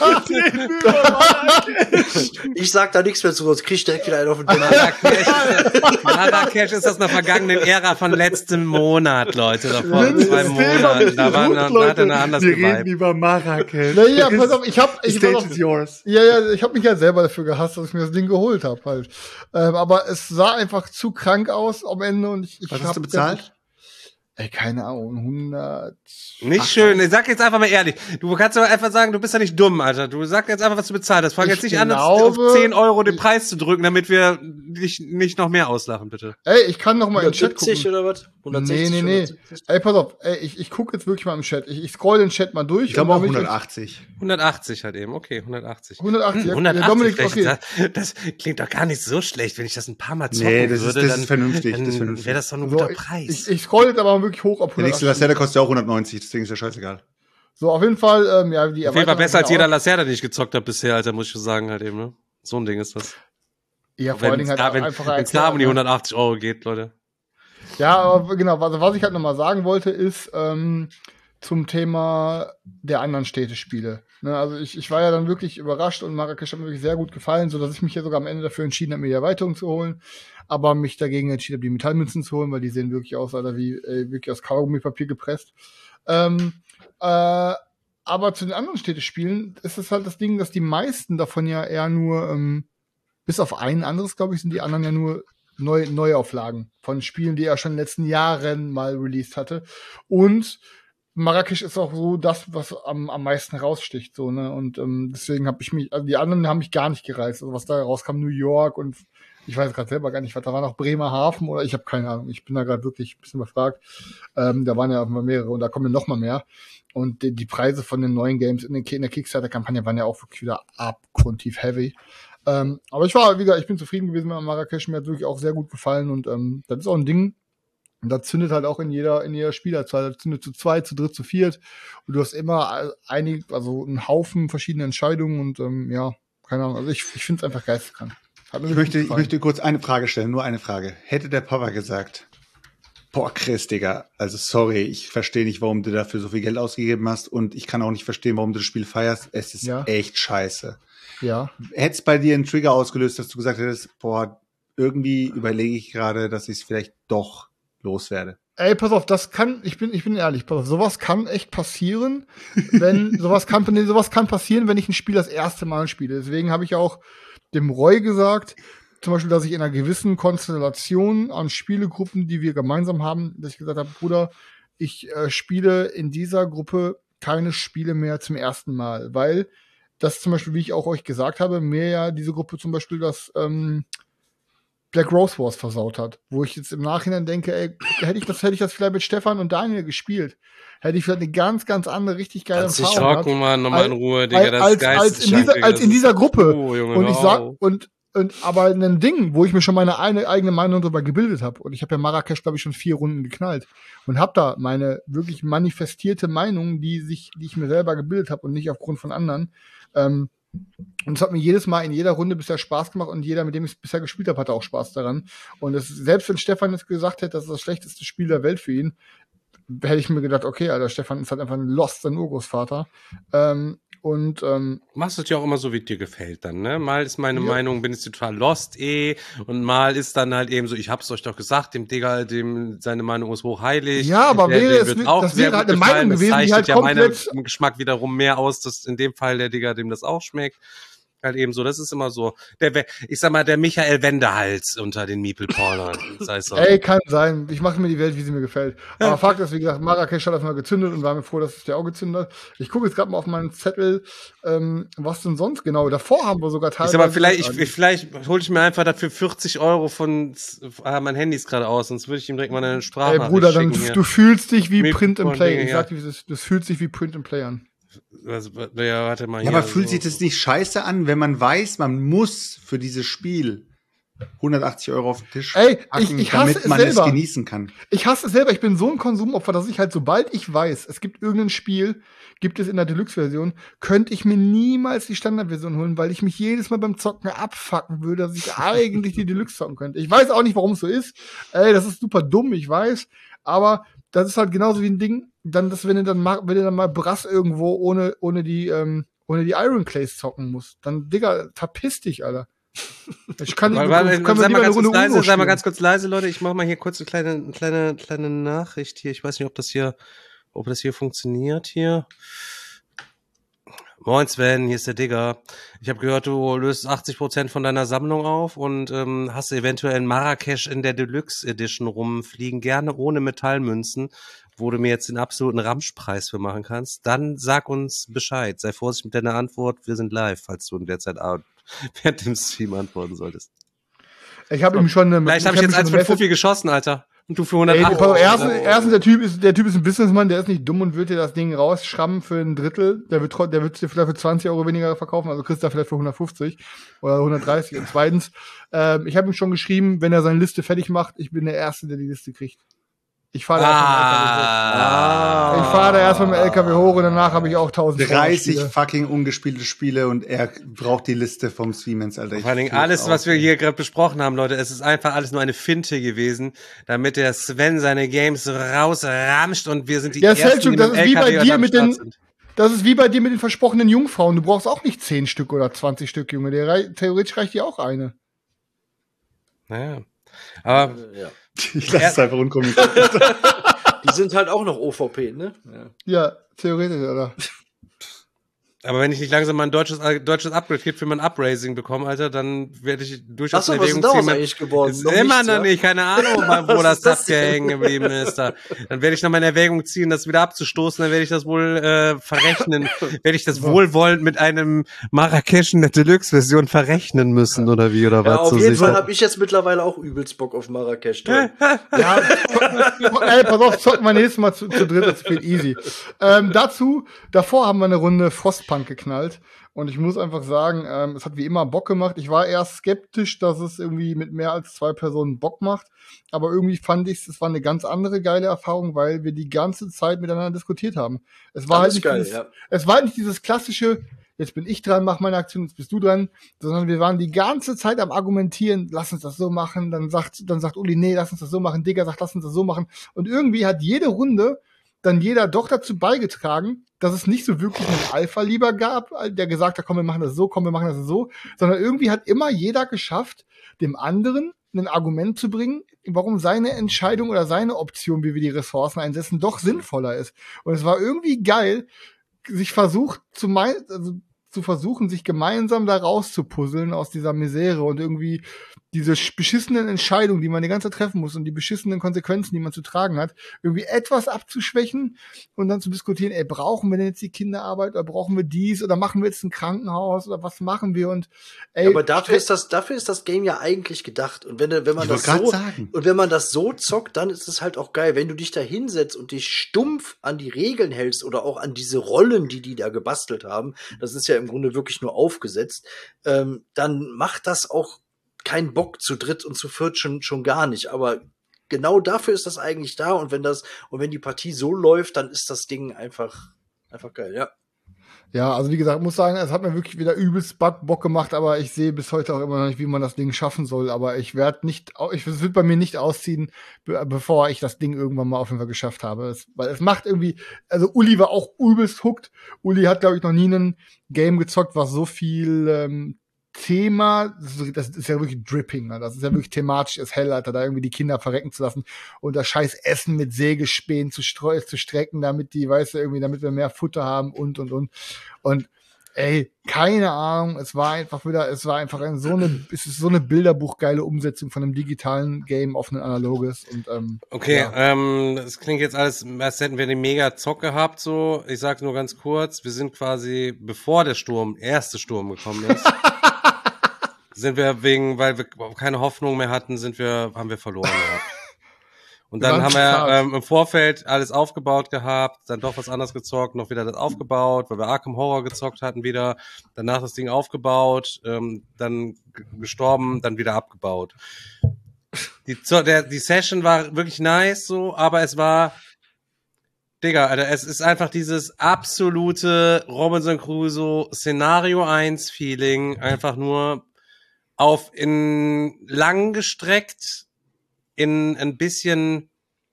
Ich sag da nichts mehr zu, sonst krieg ich direkt wieder einen auf den Deckel. Marrakesch, Marrakesch ist aus einer vergangenen Ära von letztem Monat, Leute. Doch vor Wenn zwei das Monaten. Da war noch, da hatte eine anders Wir reden geweibt. über Marrakesch. Naja, pass auf, ich hab, The ich pass stage auf, is yours. ja, ja, ich habe mich ja selber dafür gehasst, dass ich mir das Ding geholt habe halt. Ähm, aber es sah einfach zu krank aus am Ende und ich, ich Was hab hast du bezahlt? Ey, keine Ahnung, hundert. Nicht schön. Sag jetzt einfach mal ehrlich. Du kannst aber einfach sagen, du bist ja nicht dumm, Alter. Du sag jetzt einfach, was du bezahlt hast. Fang Ich jetzt nicht an, glaube- auf zehn Euro den Preis zu drücken, damit wir dich nicht noch mehr auslachen, bitte. Ey, ich kann noch mal im Chat hundertsiebzig gucken. oder was? hundertsechzig, Nee, nee, nee. hundertsiebzig? Ey, pass auf, ey, ich, ich gucke jetzt wirklich mal im Chat. Ich, ich scroll den Chat mal durch. Ich glaube auch damit ich- hundertachtzig. hundertachtzig halt eben. Okay, hundertachtzig. hundertachtzig. Hm, Ja, hundertachtzig, Dominik, vielleicht. okay. Das, das klingt doch gar nicht so schlecht, wenn ich das ein paar Mal zocken Nee, das ist- würde. das dann, ist vernünftig, das Dann ist vernünftig. wäre das doch ein So, guter ich, Preis. ich, ich scroll jetzt aber wirklich hoch auf Der nächste hundertachtzig. Lacerda kostet ja auch hundertneunzig, deswegen ist ja scheißegal. So, auf jeden Fall, ähm, ja, die Auf jeden Fall Erweiterung besser als ja jeder auch- Lacerda, den ich gezockt habe bisher, Alter, muss ich schon sagen halt eben, ne? So ein Ding ist das. Ja, vor allen Wenn Dingen es halt da, wenn, einfach wenn's da um die hundertachtzig Euro geht, Leute. Ja, aber genau, was, was ich halt nochmal sagen wollte, ist ähm, zum Thema der anderen Städtespiele. Ne, also ich, ich war ja dann wirklich überrascht und Marrakesch hat mir wirklich sehr gut gefallen, sodass ich mich ja sogar am Ende dafür entschieden habe, mir die Erweiterung zu holen, aber mich dagegen entschieden habe, die Metallmünzen zu holen, weil die sehen wirklich aus, Alter, wie äh, wirklich aus Kaugummipapier gepresst. Ähm, äh, aber zu den anderen Städtespielen ist es halt das Ding, dass die meisten davon ja eher nur, ähm, bis auf ein anderes, glaube ich, sind die anderen ja nur Neu Neuauflagen von Spielen, die er schon in den letzten Jahren mal released hatte. Und Marrakesch ist auch so das, was am, am meisten raussticht, so, ne? Und ähm, deswegen habe ich mich, also die anderen haben mich gar nicht gereizt. Also was da rauskam, New York und ich weiß gerade selber gar nicht, was da war, noch Bremerhaven oder ich habe keine Ahnung. Ich bin da gerade wirklich ein bisschen überfragt. Ähm, da waren ja auch mal mehrere und da kommen noch mal mehr. Und die, die Preise von den neuen Games in, den, in der Kickstarter-Kampagne waren ja auch wirklich wieder abgrundtief heavy. Ähm, aber ich war, wie gesagt, ich bin zufrieden gewesen mit Marrakesch. Mir hat wirklich auch sehr gut gefallen und ähm, das ist auch ein Ding. Und das zündet halt auch in jeder, in jeder Spielerzahl. Das zündet zu zweit, zu dritt, zu viert. Und du hast immer einig, also einen Haufen verschiedene Entscheidungen und ähm, ja, keine Ahnung. Also ich, ich finde es einfach geisteskrank. Ich möchte, ich möchte kurz eine Frage stellen, nur eine Frage. Hätte der Papa gesagt, boah, Chris, Digga, also sorry, ich verstehe nicht, warum du dafür so viel Geld ausgegeben hast und ich kann auch nicht verstehen, warum du das Spiel feierst. Es ist ja echt scheiße. Ja. Hätte es bei dir einen Trigger ausgelöst, dass du gesagt hättest, boah, irgendwie überlege ich gerade, dass ich es vielleicht doch loswerde. Ey, pass auf, das kann, ich bin, ich bin ehrlich, pass auf, sowas kann echt passieren, wenn, sowas kann, nee, sowas kann passieren, wenn ich ein Spiel das erste Mal spiele. Deswegen habe ich auch dem Roy gesagt, zum Beispiel, dass ich in einer gewissen Konstellation an Spielegruppen, die wir gemeinsam haben, dass ich gesagt habe, Bruder, ich äh, spiele in dieser Gruppe keine Spiele mehr zum ersten Mal, weil das zum Beispiel, wie ich auch euch gesagt habe, mir ja diese Gruppe zum Beispiel das ähm, Black Rose Wars versaut hat, wo ich jetzt im Nachhinein denke, ey, hätte ich das, hätte ich das vielleicht mit Stefan und Daniel gespielt, hätte ich vielleicht eine ganz, ganz andere, richtig geile Kannst Erfahrung dich gehabt. rocken, Mann, nochmal in Ruhe, Digga, das als, ist als in dieser, als in dieser Gruppe. Oh, Junge, und ich sag, und, und, aber ein Ding, wo ich mir schon meine eine, eigene Meinung darüber gebildet habe. Und ich habe ja Marrakesch, glaube ich, schon vier Runden geknallt. Und habe da meine wirklich manifestierte Meinung, die sich, die ich mir selber gebildet habe und nicht aufgrund von anderen. Ähm, Und es hat mir jedes Mal in jeder Runde bisher Spaß gemacht und jeder, mit dem ich es bisher gespielt habe, hatte auch Spaß daran. Und es, selbst wenn Stefan jetzt gesagt hätte, das ist das schlechteste Spiel der Welt für ihn, hätte ich mir gedacht, okay, Alter, Stefan ist halt einfach ein Lost, sein Urgroßvater. Ähm, und ähm, machst du es ja auch immer so, wie dir gefällt dann, ne? Mal ist meine Ja. Meinung, bin ich total lost eh, und mal ist dann halt eben so, ich hab's euch doch gesagt, dem Digga, dem seine Meinung ist hochheilig. Ja, aber der, wäre dem es wird mit- auch das sehr wäre halt gut eine Meinung gefallen. Das gewesen, die zeichnet halt ja komplett- meinem Geschmack wiederum mehr aus, dass in dem Fall der Digga, dem das auch schmeckt. Halt eben so, das ist immer so, der, ich sag mal, der Michael Wendehals unter den Meeple-Pornern. Das heißt so. ey, kann sein. Ich mache mir die Welt, wie sie mir gefällt. Aber Fakt ist, wie gesagt, Marrakesch hat das mal gezündet und war mir froh, dass es der auch gezündet hat. Ich gucke jetzt gerade mal auf meinen Zettel, ähm, was denn sonst genau. Davor haben wir sogar Ich teilweise... sag mal, vielleicht, ich, ich, vielleicht hole ich mir einfach dafür vierzig Euro von, ah, mein Handy ist gerade aus, sonst würde ich ihm direkt mal eine Ey, Sprachnachricht Bruder, dann, schicken hier. du fühlst dich wie Mit- Print and von Play. Dingen, Ich ja. sag dir, das, das fühlt sich wie Print and Play an. Also, ja, warte mal. Ja, hier, aber fühlt so. sich das nicht scheiße an, wenn man weiß, man muss für dieses Spiel hundertachtzig Euro auf den Tisch Ey, packen, ich- ich hasse damit es man selber. es genießen kann? Ich hasse es selber, ich bin so ein Konsumopfer, dass ich halt, sobald ich weiß, es gibt irgendein Spiel, gibt es in der Deluxe-Version, könnte ich mir niemals die Standardversion holen, weil ich mich jedes Mal beim Zocken abfucken würde, dass ich eigentlich die Deluxe zocken könnte. Ich weiß auch nicht, warum es so ist. Ey, das ist super dumm, ich weiß. Aber das ist halt genauso wie ein Ding, dann, dass wenn du dann mal, wenn du dann mal Brass irgendwo ohne, ohne die, ähm, ohne die Ironclays zocken musst, dann, Digga, verpiss dich, Alter. Ich kann nicht, Weil, weil, können wir sei, lieber mal eine ganz Runde kurz leise, Uno sei mal spielen. ganz kurz leise, Leute. Ich mache mal hier kurz eine kleine, eine kleine, kleine Nachricht hier. Ich weiß nicht, ob das hier, ob das hier funktioniert hier. Moin Sven, hier ist der Digger. Ich habe gehört, du löst achtzig Prozent von deiner Sammlung auf und ähm, hast eventuell in Marrakesch in der Deluxe Edition rumfliegen, gerne ohne Metallmünzen, wo du mir jetzt den absoluten Ramschpreis für machen kannst. Dann sag uns Bescheid. Sei vorsichtig mit deiner Antwort. Wir sind live, falls du in der Zeit ah, während dem Stream antworten solltest. Ich habe ihm schon eine, Vielleicht habe ich jetzt eins eine für Fuffi geschossen, Alter. Und du für hundert Ey, Euro. pass auf, erstens, erstens, der Typ ist, der Typ ist ein Businessmann, der ist nicht dumm und wird dir das Ding rausschrammen für ein Drittel. Der wird, tro- der wird dir vielleicht für zwanzig Euro weniger verkaufen, also kriegst du da vielleicht für hundertfünfzig oder hundertdreißig. Und zweitens, ähm, ich habe ihm schon geschrieben, wenn er seine Liste fertig macht, ich bin der Erste, der die Liste kriegt. Ich fahre da Ah. erstmal mit dem L K W hoch. Ich fahre da erstmal mit dem L K W hoch und danach habe ich auch tausend dreißig Spiele. fucking ungespielte Spiele und er braucht die Liste vom Siemens, Alter. Ich Vor allen Dingen flippe alles, aus, was wir ey. hier gerade besprochen haben, Leute, es ist einfach alles nur eine Finte gewesen, damit der Sven seine Games rausramscht und wir sind die Ja, Ersten, Selchuk, die das mit ist dem wie bei L K W dir am mit Start den- sind. Das ist wie bei dir mit den versprochenen Jungfrauen. Du brauchst auch nicht zehn Stück oder zwanzig Stück, Junge. Der rei- theoretisch reicht dir auch eine. Naja. Aber Ja. Ich lasse es einfach unkommentiert. Die sind halt auch noch O V P, ne? Ja. Ja, theoretisch, oder? Aber wenn ich nicht langsam mal ein deutsches, äh, deutsches Upgrade-Kit für mein Upraising bekomme, Alter, dann werde ich durchaus Achso, in was ist Erwägung daraus ziehen. mein- eigentlich geworden? Ist Noch immer nichts, noch ja? nicht, keine Ahnung, wo Was das ist das Tab hängen geblieben ist. Da. Dann werde ich noch mal in Erwägung ziehen, das wieder abzustoßen, dann werde ich das wohl äh, verrechnen. Werde ich das wohlwollend mit einem Marrakesch in der Deluxe-Version verrechnen müssen, oder wie, oder Ja, was? auf So jeden sich Fall das- habe ich jetzt mittlerweile auch übelst Bock auf Marrakesch drin. Ja, ey, pass auf, zocken wir nächstes Mal zu, zu dritt, das wird easy. Ähm, dazu, davor haben wir eine Runde Frostpunk geknallt. Und ich muss einfach sagen, ähm, es hat wie immer Bock gemacht. Ich war erst skeptisch, dass es irgendwie mit mehr als zwei Personen Bock macht. Aber irgendwie fand ich es war eine ganz andere geile Erfahrung, weil wir die ganze Zeit miteinander diskutiert haben. Es war Das halt ist nicht geil, dieses, ja. es war halt nicht dieses klassische, jetzt bin ich dran, mach meine Aktion, jetzt bist du dran, sondern wir waren die ganze Zeit am Argumentieren, lass uns das so machen, dann sagt, dann sagt Uli, nee, lass uns das so machen, Digga sagt, lass uns das so machen. Und irgendwie hat jede Runde dann jeder doch dazu beigetragen, dass es nicht so wirklich einen Alpha-Lieber gab, der gesagt hat, komm, wir machen das so, komm, wir machen das so, sondern irgendwie hat immer jeder geschafft, dem anderen ein Argument zu bringen, warum seine Entscheidung oder seine Option, wie wir die Ressourcen einsetzen, doch sinnvoller ist. Und es war irgendwie geil, sich versucht zu mei- also zu versuchen, sich gemeinsam da rauszupuzzeln aus dieser Misere und irgendwie diese sch- beschissenen Entscheidungen, die man die ganze Zeit treffen muss und die beschissenen Konsequenzen, die man zu tragen hat, irgendwie etwas abzuschwächen und dann zu diskutieren, ey, brauchen wir denn jetzt die Kinderarbeit oder brauchen wir dies oder machen wir jetzt ein Krankenhaus oder was machen wir und ey, Ja, aber dafür stell- ist das, dafür ist das Game ja eigentlich gedacht. Und wenn, wenn man Ich das wollte so, grad sagen. und wenn man das so zockt, dann ist es halt auch geil. Wenn du dich da hinsetzt und dich stumpf an die Regeln hältst oder auch an diese Rollen, die die da gebastelt haben, das ist ja im Grunde wirklich nur aufgesetzt, ähm, dann macht das auch keinen Bock zu dritt und zu viert schon, schon gar nicht. Aber genau dafür ist das eigentlich da. Und wenn das, und wenn die Partie so läuft, dann ist das Ding einfach, einfach geil, ja. Ja, also wie gesagt, muss sagen, es hat mir wirklich wieder übelst Bock Bock gemacht, aber ich sehe bis heute auch immer noch nicht, wie man das Ding schaffen soll. Aber ich werde nicht, au- ich es wird bei mir nicht ausziehen, be bevor ich das Ding irgendwann mal auf jeden Fall geschafft habe. Es, weil es macht irgendwie, also Uli war auch übelst hooked. Uli hat, glaube ich, noch nie ein Game gezockt, was so viel ähm, Thema, das ist, das ist ja wirklich Dripping, ne? Das ist ja wirklich thematisch ist hell, Alter, da irgendwie die Kinder verrecken zu lassen und das scheiß Essen mit Sägespänen zu streu zu strecken, damit die, weißt du, irgendwie, damit wir mehr Futter haben und und und. Und ey, keine Ahnung, es war einfach wieder, es war einfach ein, so eine, es ist so eine bilderbuchgeile Umsetzung von einem digitalen Game auf ein analoges und ähm, Okay, ja. ähm, das klingt jetzt alles, als hätten wir den mega Zock gehabt, so. Ich sag nur ganz kurz, wir sind quasi, bevor der Sturm, erste Sturm gekommen ist, sind wir wegen, weil wir keine Hoffnung mehr hatten, sind wir, haben wir verloren gehabt. Und Wir dann waren haben zu wir zart. ähm, im Vorfeld alles aufgebaut gehabt, dann doch was anderes gezockt, noch wieder das aufgebaut, weil wir Arkham Horror gezockt hatten wieder, danach das Ding aufgebaut, ähm, dann g- gestorben, dann wieder abgebaut. Die, Zo- der, die Session war wirklich nice, so, aber es war, Digga, Alter, es ist einfach dieses absolute Robinson Crusoe Szenario eins Feeling, einfach nur auf in lang gestreckt, in ein bisschen,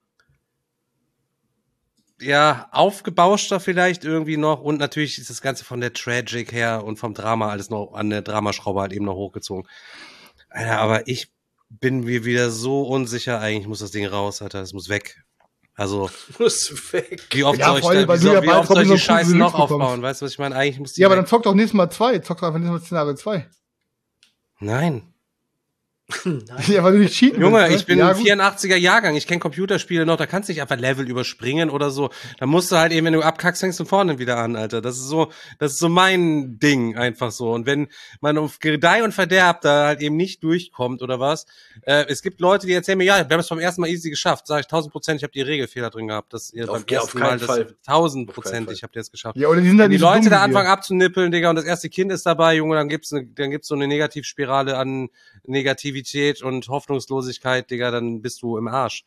ja, aufgebauschter vielleicht irgendwie noch und natürlich ist das Ganze von der Tragic her und vom Drama alles noch an der Dramaschraube halt eben noch hochgezogen. Alter, aber ich bin mir wieder so unsicher, eigentlich muss das Ding raus, Alter, das muss weg. Also, Muss weg. wie oft Ja, soll ich, vor allem, da, weil wie, du soll, ja wie bald oft soll ich die Robinson Crusoe Scheiße noch Deluxe bekommst. aufbauen? Weißt du, was ich meine? Eigentlich muss die Ja, aber weg. dann zock doch nächstes Mal zwei, zock doch einfach nächstes Mal Szenario zwei. Nein. Ja, weil du nicht cheaten Junge, willst, ne? ich bin ja, ein gut. vierundachtziger Jahrgang, ich kenne Computerspiele noch, da kannst du nicht einfach Level überspringen oder so. Da musst du halt eben, wenn du abkackst, fängst du vorne wieder an, Alter. Das ist so, das ist so mein Ding einfach so. Und wenn man auf Gedeih und Verderb da halt eben nicht durchkommt oder was, äh, es gibt Leute, die erzählen mir, ja, wir haben es beim ersten Mal easy geschafft. Sag ich tausend Prozent, ich habe die Regelfehler drin gehabt. Das ihr Auf- beim ja, auf ersten keinen Mal, das Fall. tausend Auf keinen Prozent, Fall. ich habe das geschafft. Ja, oder die sind halt Wenn die nicht so Leute dumm da wie anfangen wir. abzunippeln, Digga, und das erste Kind ist dabei, Junge, dann gibt's ne, dann gibt's so eine Negativspirale an Negativität und Hoffnungslosigkeit, Digga, dann bist du im Arsch.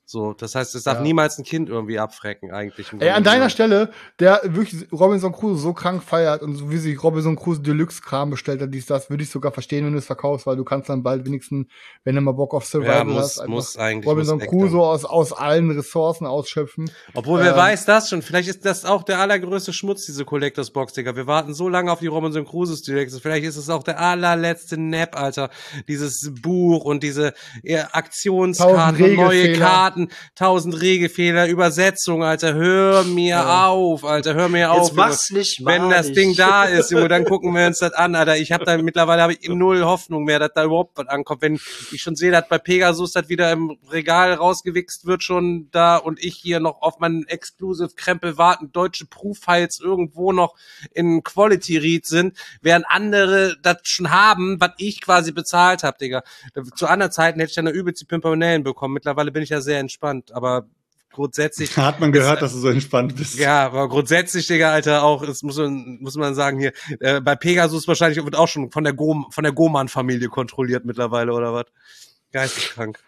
So, das heißt, es darf Ja. niemals ein Kind irgendwie abfrecken, eigentlich. im Ey, an Grunde deiner genommen. Stelle, der wirklich Robinson Crusoe so krank feiert und so wie sich Robinson Crusoe Deluxe-Kram bestellt hat, dies, das, würde ich sogar verstehen, wenn du es verkaufst, weil du kannst dann bald wenigstens, wenn du mal Bock auf Survival Ja, muss- hast, einfach muss eigentlich, Robinson muss weg Crusoe aus, aus allen Ressourcen ausschöpfen. Obwohl, wer Ähm, weiß das schon. Vielleicht ist das auch der allergrößte Schmutz, diese Collectors Box, Digga. Wir warten so lange auf die Robinson Crusoe Deluxe. Vielleicht ist es auch der allerletzte Nap, Alter. Dieses Buch und diese ja, Aktionskarten, Tausend neue Regelfehler. Karten, tausend Regelfehler, Übersetzung, Alter. Hör mir Ja. auf, Alter. Hör mir auf. Jetzt mach's Junge. nicht Wenn das malig. Ding da ist, Junge, dann gucken wir uns das an, Alter. Ich habe da mittlerweile habe ich null Hoffnung mehr, dass da überhaupt was ankommt. Wenn ich schon sehe, dass bei Pegasus das wieder im Regal rausgewichst wird schon da und ich hier noch auf meinen Exclusive-Krempel warten, deutsche Proof-Files irgendwo noch in Quality-Read sind, während andere das schon haben, was ich quasi bezahlt habe, Digga. Zu anderen Zeiten hätte ich dann eine übelst die Pimpernellen bekommen. Mittlerweile bin ich ja sehr entspannt, aber grundsätzlich Hat man gehört, dass du so entspannt bist. ja, aber grundsätzlich, Digga, Alter, auch, es muss man, muss man sagen hier, äh, bei Pegasus wahrscheinlich wird auch schon von der Go, von der Goman-Familie kontrolliert mittlerweile, oder was? Geisteskrank.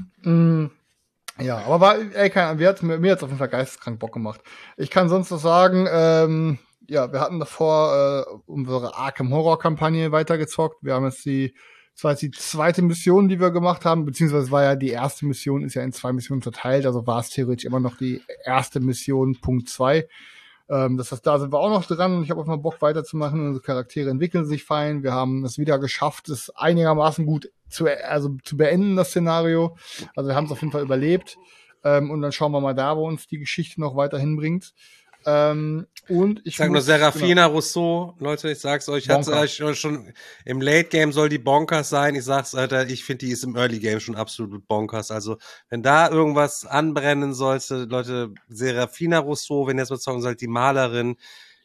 Mm, ja, aber war, ey, keine Ahnung, mir hat's, mir, mir hat's auf jeden Fall geisteskrank Bock gemacht. Ich kann sonst noch sagen, ähm, ja, wir hatten davor äh, unsere Arkham Horror Kampagne weitergezockt. Wir haben jetzt die, das war jetzt die zweite Mission, die wir gemacht haben, beziehungsweise war ja die erste Mission, ist ja in zwei Missionen verteilt, also war es theoretisch immer noch die erste Mission Punkt zwei. Ähm, das heißt, da sind wir auch noch dran und ich habe auf mal Bock weiterzumachen. Unsere Charaktere entwickeln sich fein. Wir haben es wieder geschafft, es einigermaßen gut zu, also zu beenden, das Szenario. Also wir haben es auf jeden Fall überlebt. Ähm, und dann schauen wir mal da, wo uns die Geschichte noch weiter hinbringt. Ähm, und ich Ich sag nur muss- Serafina Rousseau, Leute, ich sag's euch, hat's Bonker. euch schon, im Late Game soll die Bonkers sein. Ich sag's, Alter, ich finde, die ist im Early Game schon absolut Bonkers. Also, wenn da irgendwas anbrennen sollte, Leute, Serafina Rousseau, wenn ihr jetzt mal zocken sollt, die Malerin,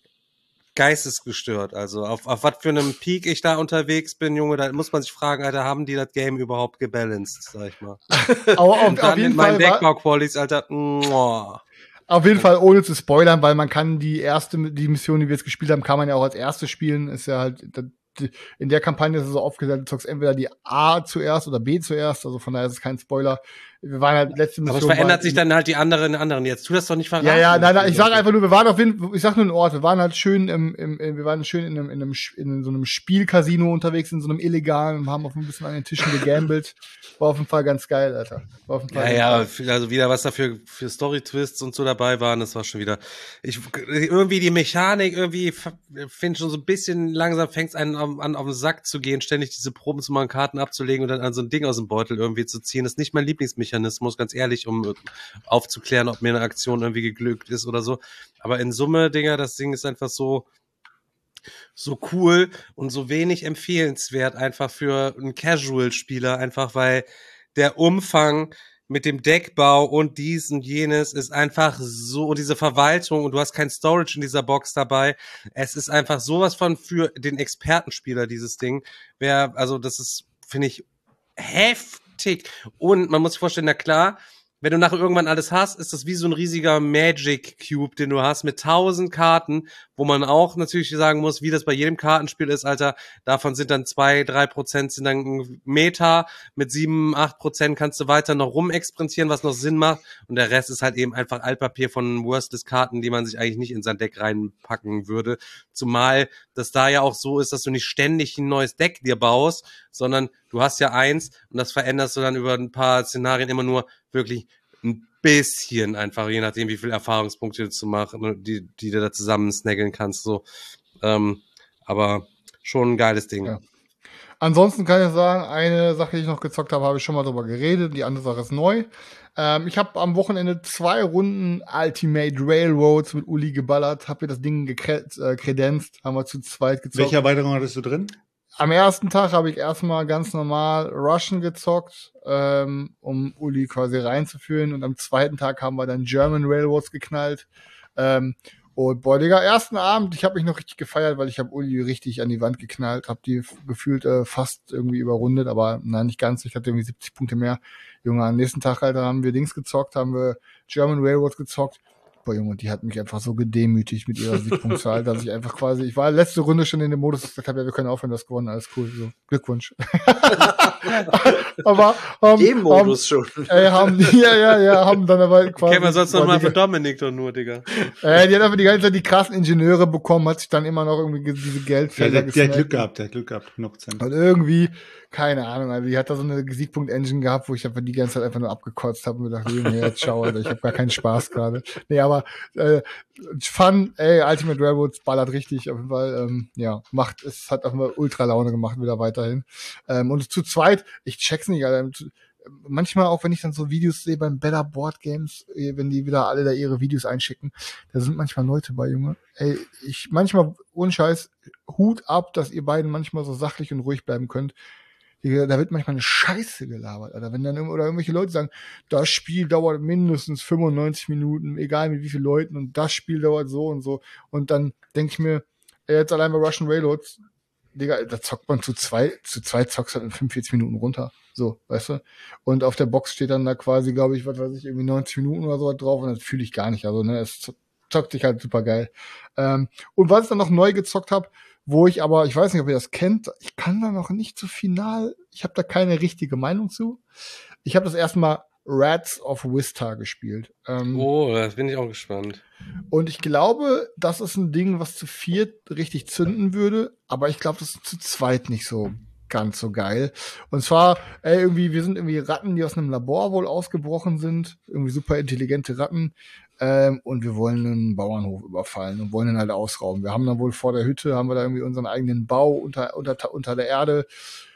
geistesgestört. Also, auf, auf was für einem Peak ich da unterwegs bin, Junge, da muss man sich fragen, Alter, haben die das Game überhaupt gebalanced, sag ich mal. Aber auf, Und auf dann jeden mit meinen Fall war, Deckbau-Qualis, Alter, muah. auf jeden Fall ohne zu spoilern, weil man kann die erste, die Mission, die wir jetzt gespielt haben, kann man ja auch als erste spielen. Ist ja halt, in der Kampagne ist es so aufgesetzt, du zockst entweder die A zuerst oder B zuerst, also von daher ist es kein Spoiler. Wir waren halt letzte Mission. Aber es verändert war- sich dann halt die anderen anderen jetzt. Tu das doch nicht verraten. Ja, ja, nein, nein, ich sage einfach nur, wir waren auf jeden Fall, ich sag nur einen Ort, wir waren halt schön im, im, im wir waren schön in einem, in einem, Sch- in so einem Spielcasino unterwegs, in so einem illegalen, und haben auf ein bisschen an den Tischen gegambelt. War auf jeden Fall ganz geil, Alter. War auf jeden Fall Ja, ganz ja, geil. also wieder was da für, für Story-Twists und so dabei waren, das war schon wieder, ich, irgendwie die Mechanik, irgendwie finde schon so ein bisschen langsam fängt es einen an, an, auf den Sack zu gehen, ständig diese Proben zu machen, Karten abzulegen und dann an so ein Ding aus dem Beutel irgendwie zu ziehen. Das ist nicht mein Lieblingsmechanismus, ganz ehrlich, um aufzuklären, ob mir eine Aktion irgendwie geglückt ist oder so. Aber in Summe, Dinger, das Ding ist einfach so, so cool und so wenig empfehlenswert einfach für einen Casual-Spieler, einfach weil der Umfang mit dem Deckbau und dies und jenes ist einfach so, und diese Verwaltung, und du hast kein Storage in dieser Box dabei. Es ist einfach sowas von für den Expertenspieler, dieses Ding. Wer, also das ist, finde ich, heftig. Und man muss sich vorstellen, na klar, wenn du nachher irgendwann alles hast, ist das wie so ein riesiger Magic Cube, den du hast mit tausend Karten, wo man auch natürlich sagen muss, wie das bei jedem Kartenspiel ist, Alter, davon sind dann zwei, drei Prozent sind dann Meta, mit sieben, acht Prozent kannst du weiter noch rumexperimentieren, was noch Sinn macht, und der Rest ist halt eben einfach Altpapier von Worstless-Karten, die man sich eigentlich nicht in sein Deck reinpacken würde, zumal das da ja auch so ist, dass du nicht ständig ein neues Deck dir baust, sondern du hast ja eins und das veränderst du dann über ein paar Szenarien immer nur wirklich ein bisschen einfach, je nachdem, wie viel Erfahrungspunkte du machen, die, die du da zusammen snaggeln kannst, so. Ähm, aber schon ein geiles Ding. Ja. Ansonsten kann ich sagen, eine Sache, die ich noch gezockt habe, habe ich schon mal drüber geredet. Die andere Sache ist neu. Ähm, ich habe am Wochenende zwei Runden Ultimate Railroads mit Uli geballert, habe mir das Ding gekre- äh, kredenzt, haben wir zu zweit gezockt. Welche Erweiterung hattest du drin? Am ersten Tag habe ich erstmal ganz normal Russian gezockt, ähm, um Uli quasi reinzuführen. Und am zweiten Tag haben wir dann German Railroads geknallt. Ähm, und boah, Digga, ersten Abend, ich habe mich noch richtig gefeiert, weil ich habe Uli richtig an die Wand geknallt, habe die f- gefühlt äh, fast irgendwie überrundet, aber nein, nicht ganz. Ich hatte irgendwie siebzig Punkte mehr. Junge, am nächsten Tag, Alter, haben wir Dings gezockt, haben wir German Railroads gezockt. unschlagbar, Junge. Und die hat mich einfach so gedemütigt mit ihrer Siegpunktzahl, dass ich einfach quasi, ich war letzte Runde schon in dem Modus, dass ich gesagt habe, ja, wir können aufhören, das gewonnen, alles cool, so, Glückwunsch. aber, ähm, Dem Modus ähm, schon. Ey, haben die, ja, ja, ja, haben dann aber quasi. Kennen wir sonst noch boah, mal die- von Dominik doch nur, Digga. Äh, die hat einfach die ganze Zeit die krassen Ingenieure bekommen, hat sich dann immer noch irgendwie diese Ja, Geldfelder der, der hat gesnackt. Glück gehabt, der hat Glück gehabt, hundert Prozent. Und irgendwie, keine Ahnung, also die hat da so eine Siegpunkt-Engine gehabt, wo ich einfach die ganze Zeit einfach nur abgekotzt habe und gedacht, Junge, jetzt schau, Alter, ich habe gar keinen Spaß gerade. Nee, aber äh, Fun, ey, Ultimate Railroads ballert richtig, auf jeden Fall, ähm, ja, macht, es hat auf jeden Fall ultra Laune gemacht, wieder weiterhin. Ähm, und zu zweit, ich check's nicht, Alter, manchmal auch, wenn ich dann so Videos sehe beim Better Board Games, eh, wenn die wieder alle da ihre Videos einschicken, da sind manchmal Leute bei, Junge. Ey, ich, manchmal, ohne Scheiß, Hut ab, dass ihr beiden manchmal so sachlich und ruhig bleiben könnt. Digga, da wird manchmal eine Scheiße gelabert, Alter. Wenn dann irgend- oder irgendwelche Leute sagen, das Spiel dauert mindestens fünfundneunzig Minuten, egal mit wie vielen Leuten, und das Spiel dauert so und so. Und dann denke ich mir, ey, jetzt allein bei Russian Railroads, Digga, da zockt man zu zwei, zu zwei zockst halt in fünfundvierzig Minuten runter. So, weißt du? Und auf der Box steht dann da quasi, glaube ich, was weiß ich, irgendwie neunzig Minuten oder so drauf, und das fühle ich gar nicht. Also, ne, es zo- zockt sich halt super geil. Ähm, und was ich dann noch neu gezockt habe, wo ich aber, ich weiß nicht, ob ihr das kennt, ich kann da noch nicht so final, ich habe da keine richtige Meinung zu. Ich habe das erstmal Rats of Wistar gespielt. Ähm, Oh, da bin ich auch gespannt. und ich glaube, das ist ein Ding, was zu viert richtig zünden würde, aber ich glaube, das ist zu zweit nicht so ganz so geil. Und zwar, ey, irgendwie, wir sind irgendwie Ratten, die aus einem Labor wohl ausgebrochen sind, irgendwie super intelligente Ratten, ähm, und wir wollen einen Bauernhof überfallen und wollen ihn halt ausrauben. Wir haben dann wohl vor der Hütte, haben wir da irgendwie unseren eigenen Bau unter, unter, unter der Erde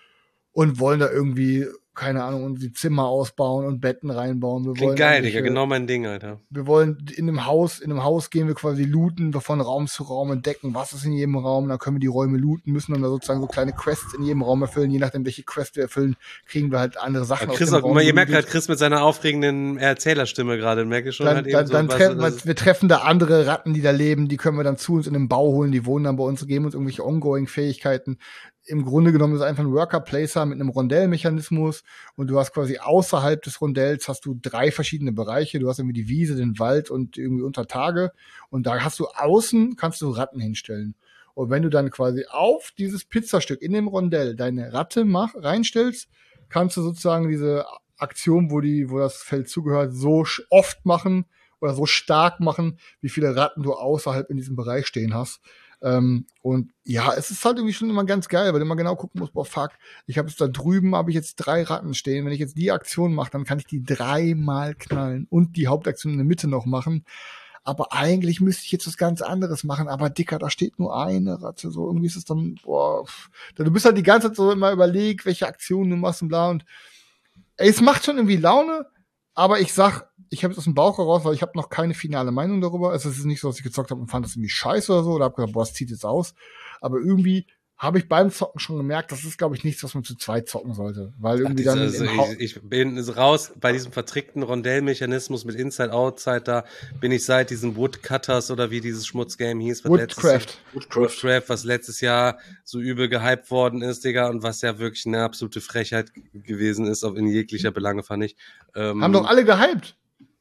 und wollen da irgendwie, keine Ahnung, uns die Zimmer ausbauen und Betten reinbauen. Wir Klingt wollen geil, irgendwelche- Digga, genau mein Ding, Alter. wir wollen in einem Haus, in einem Haus gehen wir quasi looten, wir von Raum zu Raum entdecken, was ist in jedem Raum, dann können wir die Räume looten, müssen dann da sozusagen so kleine Quests in jedem Raum erfüllen, je nachdem, welche Quest wir erfüllen, kriegen wir halt andere Sachen Aber aus Chris, dem auch, Raum. ihr merkt gelootet. gerade Chris mit seiner aufregenden Erzählerstimme gerade, merke ich schon. Dann, halt eben dann, so, dann was- treffen das ist- wir, wir treffen da andere Ratten, die da leben, die können wir dann zu uns in den Bau holen, die wohnen dann bei uns, geben uns irgendwelche Ongoing-Fähigkeiten. Im Grunde genommen ist es einfach ein Worker-Placer mit einem Rondellmechanismus, und du hast quasi außerhalb des Rondells hast du drei verschiedene Bereiche. Du hast irgendwie die Wiese, den Wald und irgendwie unter Tage, und da hast du außen, kannst du Ratten hinstellen. Und wenn du dann quasi auf dieses Pizzastück in dem Rondell deine Ratte mach, reinstellst, kannst du sozusagen diese Aktion, wo die, wo das Feld zugehört, so sch- oft machen oder so stark machen, wie viele Ratten du außerhalb in diesem Bereich stehen hast. Ähm, und ja, es ist halt irgendwie schon immer ganz geil, weil du immer genau gucken musst, boah, fuck, ich habe jetzt da drüben, habe ich jetzt drei Ratten stehen. Wenn ich jetzt die Aktion mache, dann kann ich die dreimal knallen und die Hauptaktion in der Mitte noch machen. Aber eigentlich müsste ich jetzt was ganz anderes machen. Aber Dicker, da steht nur eine Ratte. So irgendwie ist es dann, boah, pff. Du bist halt die ganze Zeit so immer überlegt, welche Aktionen du machst und bla. Und ey, es macht schon irgendwie Laune, aber ich sag, ich habe es aus dem Bauch heraus, weil ich habe noch keine finale Meinung darüber. Also es ist nicht so, dass ich gezockt habe und fand das irgendwie scheiße oder so, oder habe gesagt, boah, es zieht jetzt aus. Aber irgendwie habe ich beim Zocken schon gemerkt, das ist, glaube ich, nichts, was man zu zweit zocken sollte. Weil irgendwie dann also, im Hau- ich, ich bin raus bei diesem vertrickten Rondellmechanismus mit Inside-Outside, da bin ich seit diesem Woodcutters oder wie dieses Schmutzgame hieß, was letztes Jahr, Woodcraft. Woodcraft, was letztes Jahr so übel gehypt worden ist, Digga, und was ja wirklich eine absolute Frechheit g- gewesen ist, auch in jeglicher Belange, fand ich. Ähm, Haben doch alle gehypt.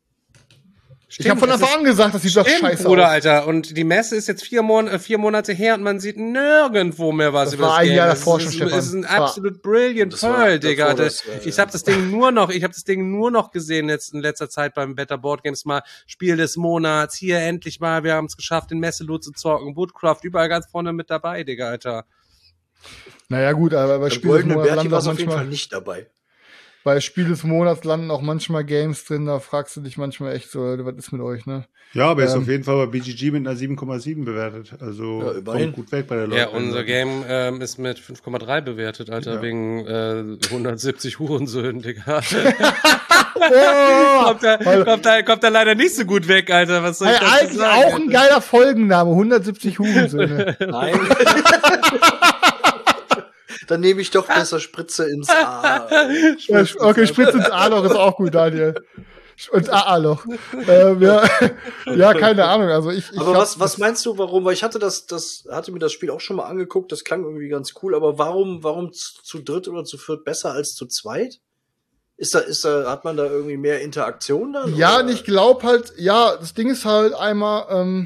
Ich habe von es Anfang ist- an gesagt, das sieht doch Stimmt, scheiße Bruder, aus. Alter. Und die Messe ist jetzt vier, Mon äh, vier Monate her und man sieht nirgendwo mehr was Das über war das ein Game. Jahr Es davor ist, schon, es Stefan. ist ein Das war- absolut brilliant Das war Pearl, davor Digga. das, Das- äh, ich habe das Ding nur noch, ich habe das Ding nur noch gesehen jetzt in letzter Zeit beim Better Board Games mal. Spiel des Monats, hier endlich mal, wir haben es geschafft, den Messeloot zu zocken. Woodcraft, überall ganz vorne mit dabei, Digga, Alter. Naja gut, aber bei Beim Spiel des Goldenen Monats Berti landen war auch es auf jeden Fall manchmal, nicht dabei. bei Spiel des Monats landen auch manchmal Games drin, da fragst du dich manchmal echt so, was ist mit euch, ne? Ja, aber ist Ähm, auf jeden Fall bei B G G mit einer sieben Komma sieben bewertet. Also Ja, immerhin. kommt gut weg bei der Leute. Ja, unser Game ähm, ist mit fünf Komma drei bewertet, Alter, Ja. wegen äh, hundertsiebzig Hurensöhnen, Digga. Oh, kommt, da, kommt, da, kommt da leider nicht so gut weg, Alter. Was soll ich Ey, dazu eigentlich sagen, auch Alter? ein geiler Folgenname, hundertsiebzig Hurensöhne. Nein. Dann nehme ich doch besser Spritze ins A. Ja, okay, Spritz ins A-Loch ist auch gut, Daniel. Ins A A-Loch. Ähm, ja, ja, keine Ahnung. Also ich, ich Aber hab- was, was meinst du, warum? Weil ich hatte das, das, hatte mir das Spiel auch schon mal angeguckt, das klang irgendwie ganz cool, aber warum, warum zu, zu dritt oder zu viert besser als zu zweit? Ist da, ist da, hat man da irgendwie mehr Interaktion dann? Ja, oder? und ich glaube halt, ja, das Ding ist halt einmal, ähm,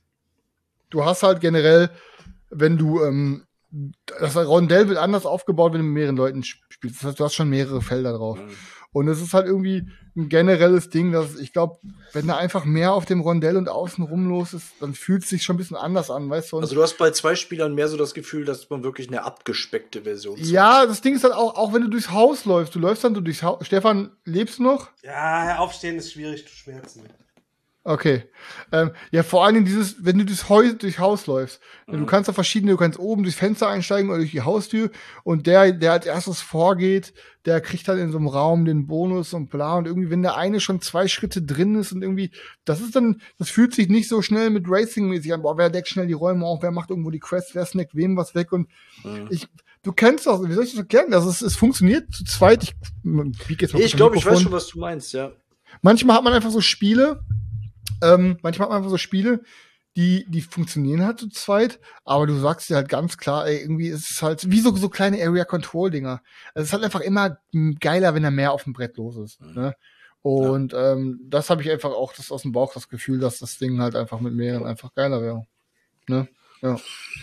du hast halt generell, wenn du, ähm, das Rondell wird anders aufgebaut, wenn du mit mehreren Leuten sp- spielst. Das heißt, du hast schon mehrere Felder drauf. Mhm. Und es ist halt irgendwie ein generelles Ding, dass ich glaube, wenn da einfach mehr auf dem Rondell und außenrum los ist, dann fühlt es sich schon ein bisschen anders an, weißt du? Und Also du hast bei zwei Spielern mehr so das Gefühl, dass man wirklich eine abgespeckte Version zeigt. ja, das Ding ist halt auch, auch wenn du durchs Haus läufst, du läufst dann du durchs Haus. Stefan, lebst du noch? Ja, aufstehen ist schwierig, du schmerzen. Okay. Ähm, ja, vor allen Dingen dieses, wenn du durchs, Heu durchs Haus läufst. Du kannst da verschiedene, du kannst oben durchs Fenster einsteigen oder durch die Haustür und der, der als erstes vorgeht, der kriegt dann in so einem Raum den Bonus und bla und irgendwie, wenn der eine schon zwei Schritte drin ist und irgendwie, das ist dann, das fühlt sich nicht so schnell mit Racing-mäßig an, boah, wer deckt schnell die Räume auf, wer macht irgendwo die Quests, wer snackt wem was weg und Mhm. ich, du kennst das, wie soll ich das erklären? Das ist, es funktioniert zu zweit, ich, bieg jetzt mal Ich kurz am glaube, ich weiß Mikrofon. schon, was du meinst, ja. Manchmal hat man einfach so Spiele, ähm, manchmal hat man einfach so Spiele, die, die funktionieren halt zu zweit, aber du sagst dir halt ganz klar, ey, irgendwie ist es halt wie so, so kleine Area-Control-Dinger. Also es ist halt einfach immer m, geiler, wenn da mehr auf dem Brett los ist. Ne? Und ähm, das habe ich einfach auch das aus dem Bauch das Gefühl, dass das Ding halt einfach mit mehreren einfach geiler wäre. Ne? Ja.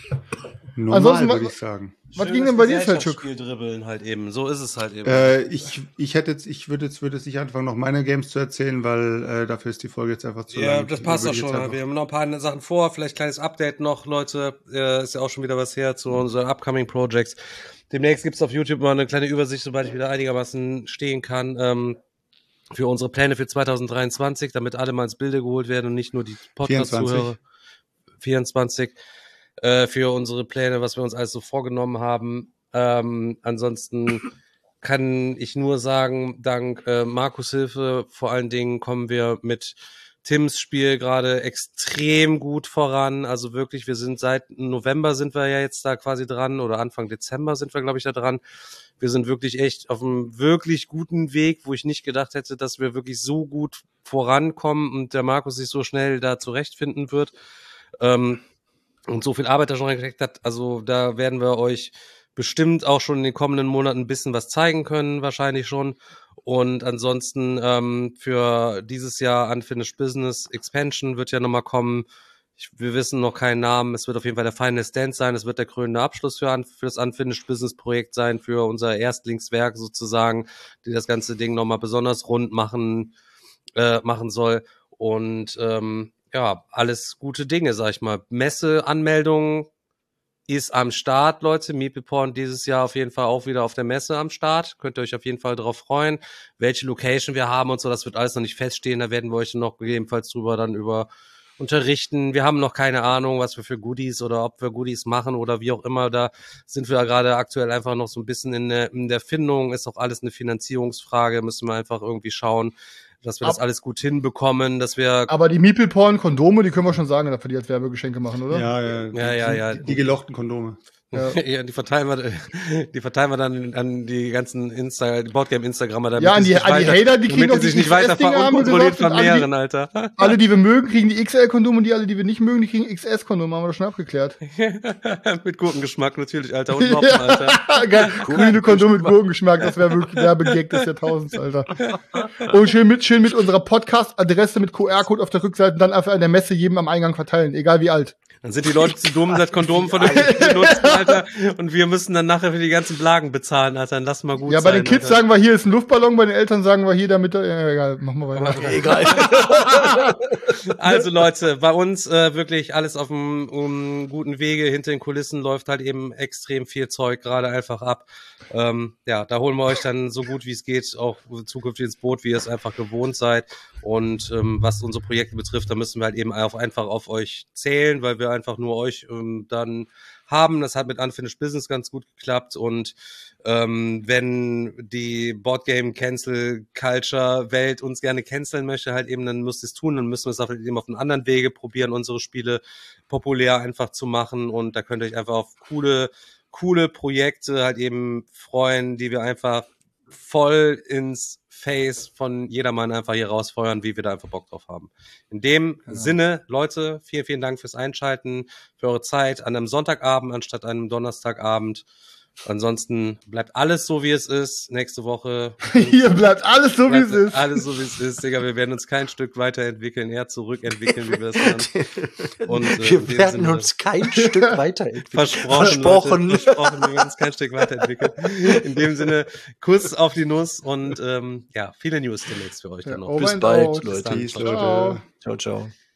Normal, Ansonsten, würde was- ich sagen. Was ging denn bei dir, Feldschuk? Spiel dribbeln halt eben. So ist es halt eben. Äh, ich ich hätte jetzt, ich würde jetzt, würde jetzt nicht anfangen, noch meine Games zu erzählen, weil äh, dafür ist die Folge jetzt einfach zu Ja, lang. das Ich passt würde doch jetzt schon. einfach- Wir haben noch ein paar Sachen vor. Vielleicht kleines Update noch, Leute. Äh, ist ja auch schon wieder was her zu unseren upcoming Projects. Demnächst gibt's auf YouTube mal eine kleine Übersicht, sobald ich wieder einigermaßen stehen kann, ähm, für unsere Pläne für zwanzig dreiundzwanzig, damit alle mal ins Bilde geholt werden und nicht nur die Podcast-Zuhörer. vierundzwanzig. Äh, für unsere Pläne, was wir uns alles so vorgenommen haben. Ähm, ansonsten kann ich nur sagen, dank äh, Markus Hilfe vor allen Dingen kommen wir mit Tims Spiel gerade extrem gut voran. Also wirklich, wir sind seit November sind wir ja jetzt da quasi dran oder Anfang Dezember sind wir, glaube ich, da dran. Wir sind wirklich echt auf einem wirklich guten Weg, wo ich nicht gedacht hätte, dass wir wirklich so gut vorankommen und der Markus sich so schnell da zurechtfinden wird. Ähm, und so viel Arbeit da schon reingesteckt hat. Also da werden wir euch bestimmt auch schon in den kommenden Monaten ein bisschen was zeigen können, wahrscheinlich schon. Und ansonsten ähm, für dieses Jahr Unfinished Business Expansion wird ja nochmal kommen. Ich, wir wissen noch keinen Namen. Es wird auf jeden Fall der Final Stand sein. Es wird der krönende Abschluss für, un- für das Unfinished Business Projekt sein, für unser Erstlingswerk sozusagen, die das ganze Ding nochmal besonders rund machen, äh, machen soll. Und ähm, ja, alles gute Dinge, sag ich mal. Messe-Anmeldung ist am Start, Leute. MeeplePorn dieses Jahr auf jeden Fall auch wieder auf der Messe am Start. Könnt ihr euch auf jeden Fall drauf freuen. Welche Location wir haben und so, das wird alles noch nicht feststehen. Da werden wir euch noch gegebenenfalls drüber dann über unterrichten. Wir haben noch keine Ahnung, was wir für Goodies oder ob wir Goodies machen oder wie auch immer. Da sind wir gerade aktuell einfach noch so ein bisschen in der, in der Findung. Ist auch alles eine Finanzierungsfrage. Müssen wir einfach irgendwie schauen, dass wir das Ab- alles gut hinbekommen, dass wir Aber die Meeple-Porn-Kondome, die können wir schon sagen, dass wir die als Werbegeschenke machen, oder? Ja, ja, Ja, ja, ja. Die, die gelochten Kondome. Ja. Ja, die verteilen wir, die verteilen wir dann an die ganzen Insta, die Boardgame-Instagrammer, damit Ja, an die- sich an die weiter- Hater, die kriegen damit auch die sich die nicht weiter X S-Dinger, haben wir unkontrolliert gesagt, und alle, die- vermehren, Alter. Alle, die wir mögen, kriegen die X L-Kondome und die alle, die wir nicht mögen, die kriegen X S-Kondome, haben wir doch schon abgeklärt. Mit Gurkengeschmack natürlich, Alter, und Noppen, Alter. Geil. Grüne Kondome mit Gurkengeschmack, das wäre wirklich Werbegag des Jahrtausends, Alter. Und schön mit, schön mit unserer Podcast-Adresse mit Q R-Code auf der Rückseite und dann einfach an der Messe jedem am Eingang verteilen, egal wie alt. Dann sind die Leute zu dumm, das Kondom vernünftig zu benutzen, Alter, und wir müssen dann nachher für die ganzen Blagen bezahlen, Alter, dann lass mal gut Ja, bei sein, den Kids Alter. sagen wir, hier ist ein Luftballon, bei den Eltern sagen wir, hier damit, äh, egal, machen wir weiter. Egal. Also Leute, bei uns äh, wirklich alles auf einem um, guten Wege. Hinter den Kulissen läuft halt eben extrem viel Zeug gerade einfach ab. Ähm, ja, da holen wir euch dann so gut wie es geht auch zukünftig ins Boot, wie ihr es einfach gewohnt seid. Und ähm, was unsere Projekte betrifft, da müssen wir halt eben auf, einfach auf euch zählen, weil wir einfach nur euch ähm, dann haben. Das hat mit Unfinished Business ganz gut geklappt und ähm, wenn die Boardgame Cancel Culture Welt uns gerne canceln möchte, halt eben, dann müsst ihr es tun, dann müssen wir es auf, eben auf einem anderen Wege probieren, unsere Spiele populär einfach zu machen und da könnt ihr euch einfach auf coole, coole Projekte halt eben freuen, die wir einfach voll ins Face von jedermann einfach hier rausfeuern, wie wir da einfach Bock drauf haben. In dem Sinne, Leute, vielen, vielen Dank fürs Einschalten, für eure Zeit an einem Sonntagabend anstatt einem Donnerstagabend. Ansonsten bleibt alles so, wie es ist. Nächste Woche. Hier bleibt alles so, wie es ist. Alles so, wie es ist, Digga. Wir werden uns kein Stück weiterentwickeln, eher zurückentwickeln, wie wir das waren. Und, äh, wir werden Sinne, uns kein Stück weiterentwickeln. Versprochen. Versprochen. Leute, versprochen, wir werden uns kein Stück weiterentwickeln. In dem Sinne, Kuss auf die Nuss und ähm, ja, viele News demnächst für euch Ja, dann noch. over Bis and bald, out. Leute. Peace, Ciao. Leute. Ciao, ciao.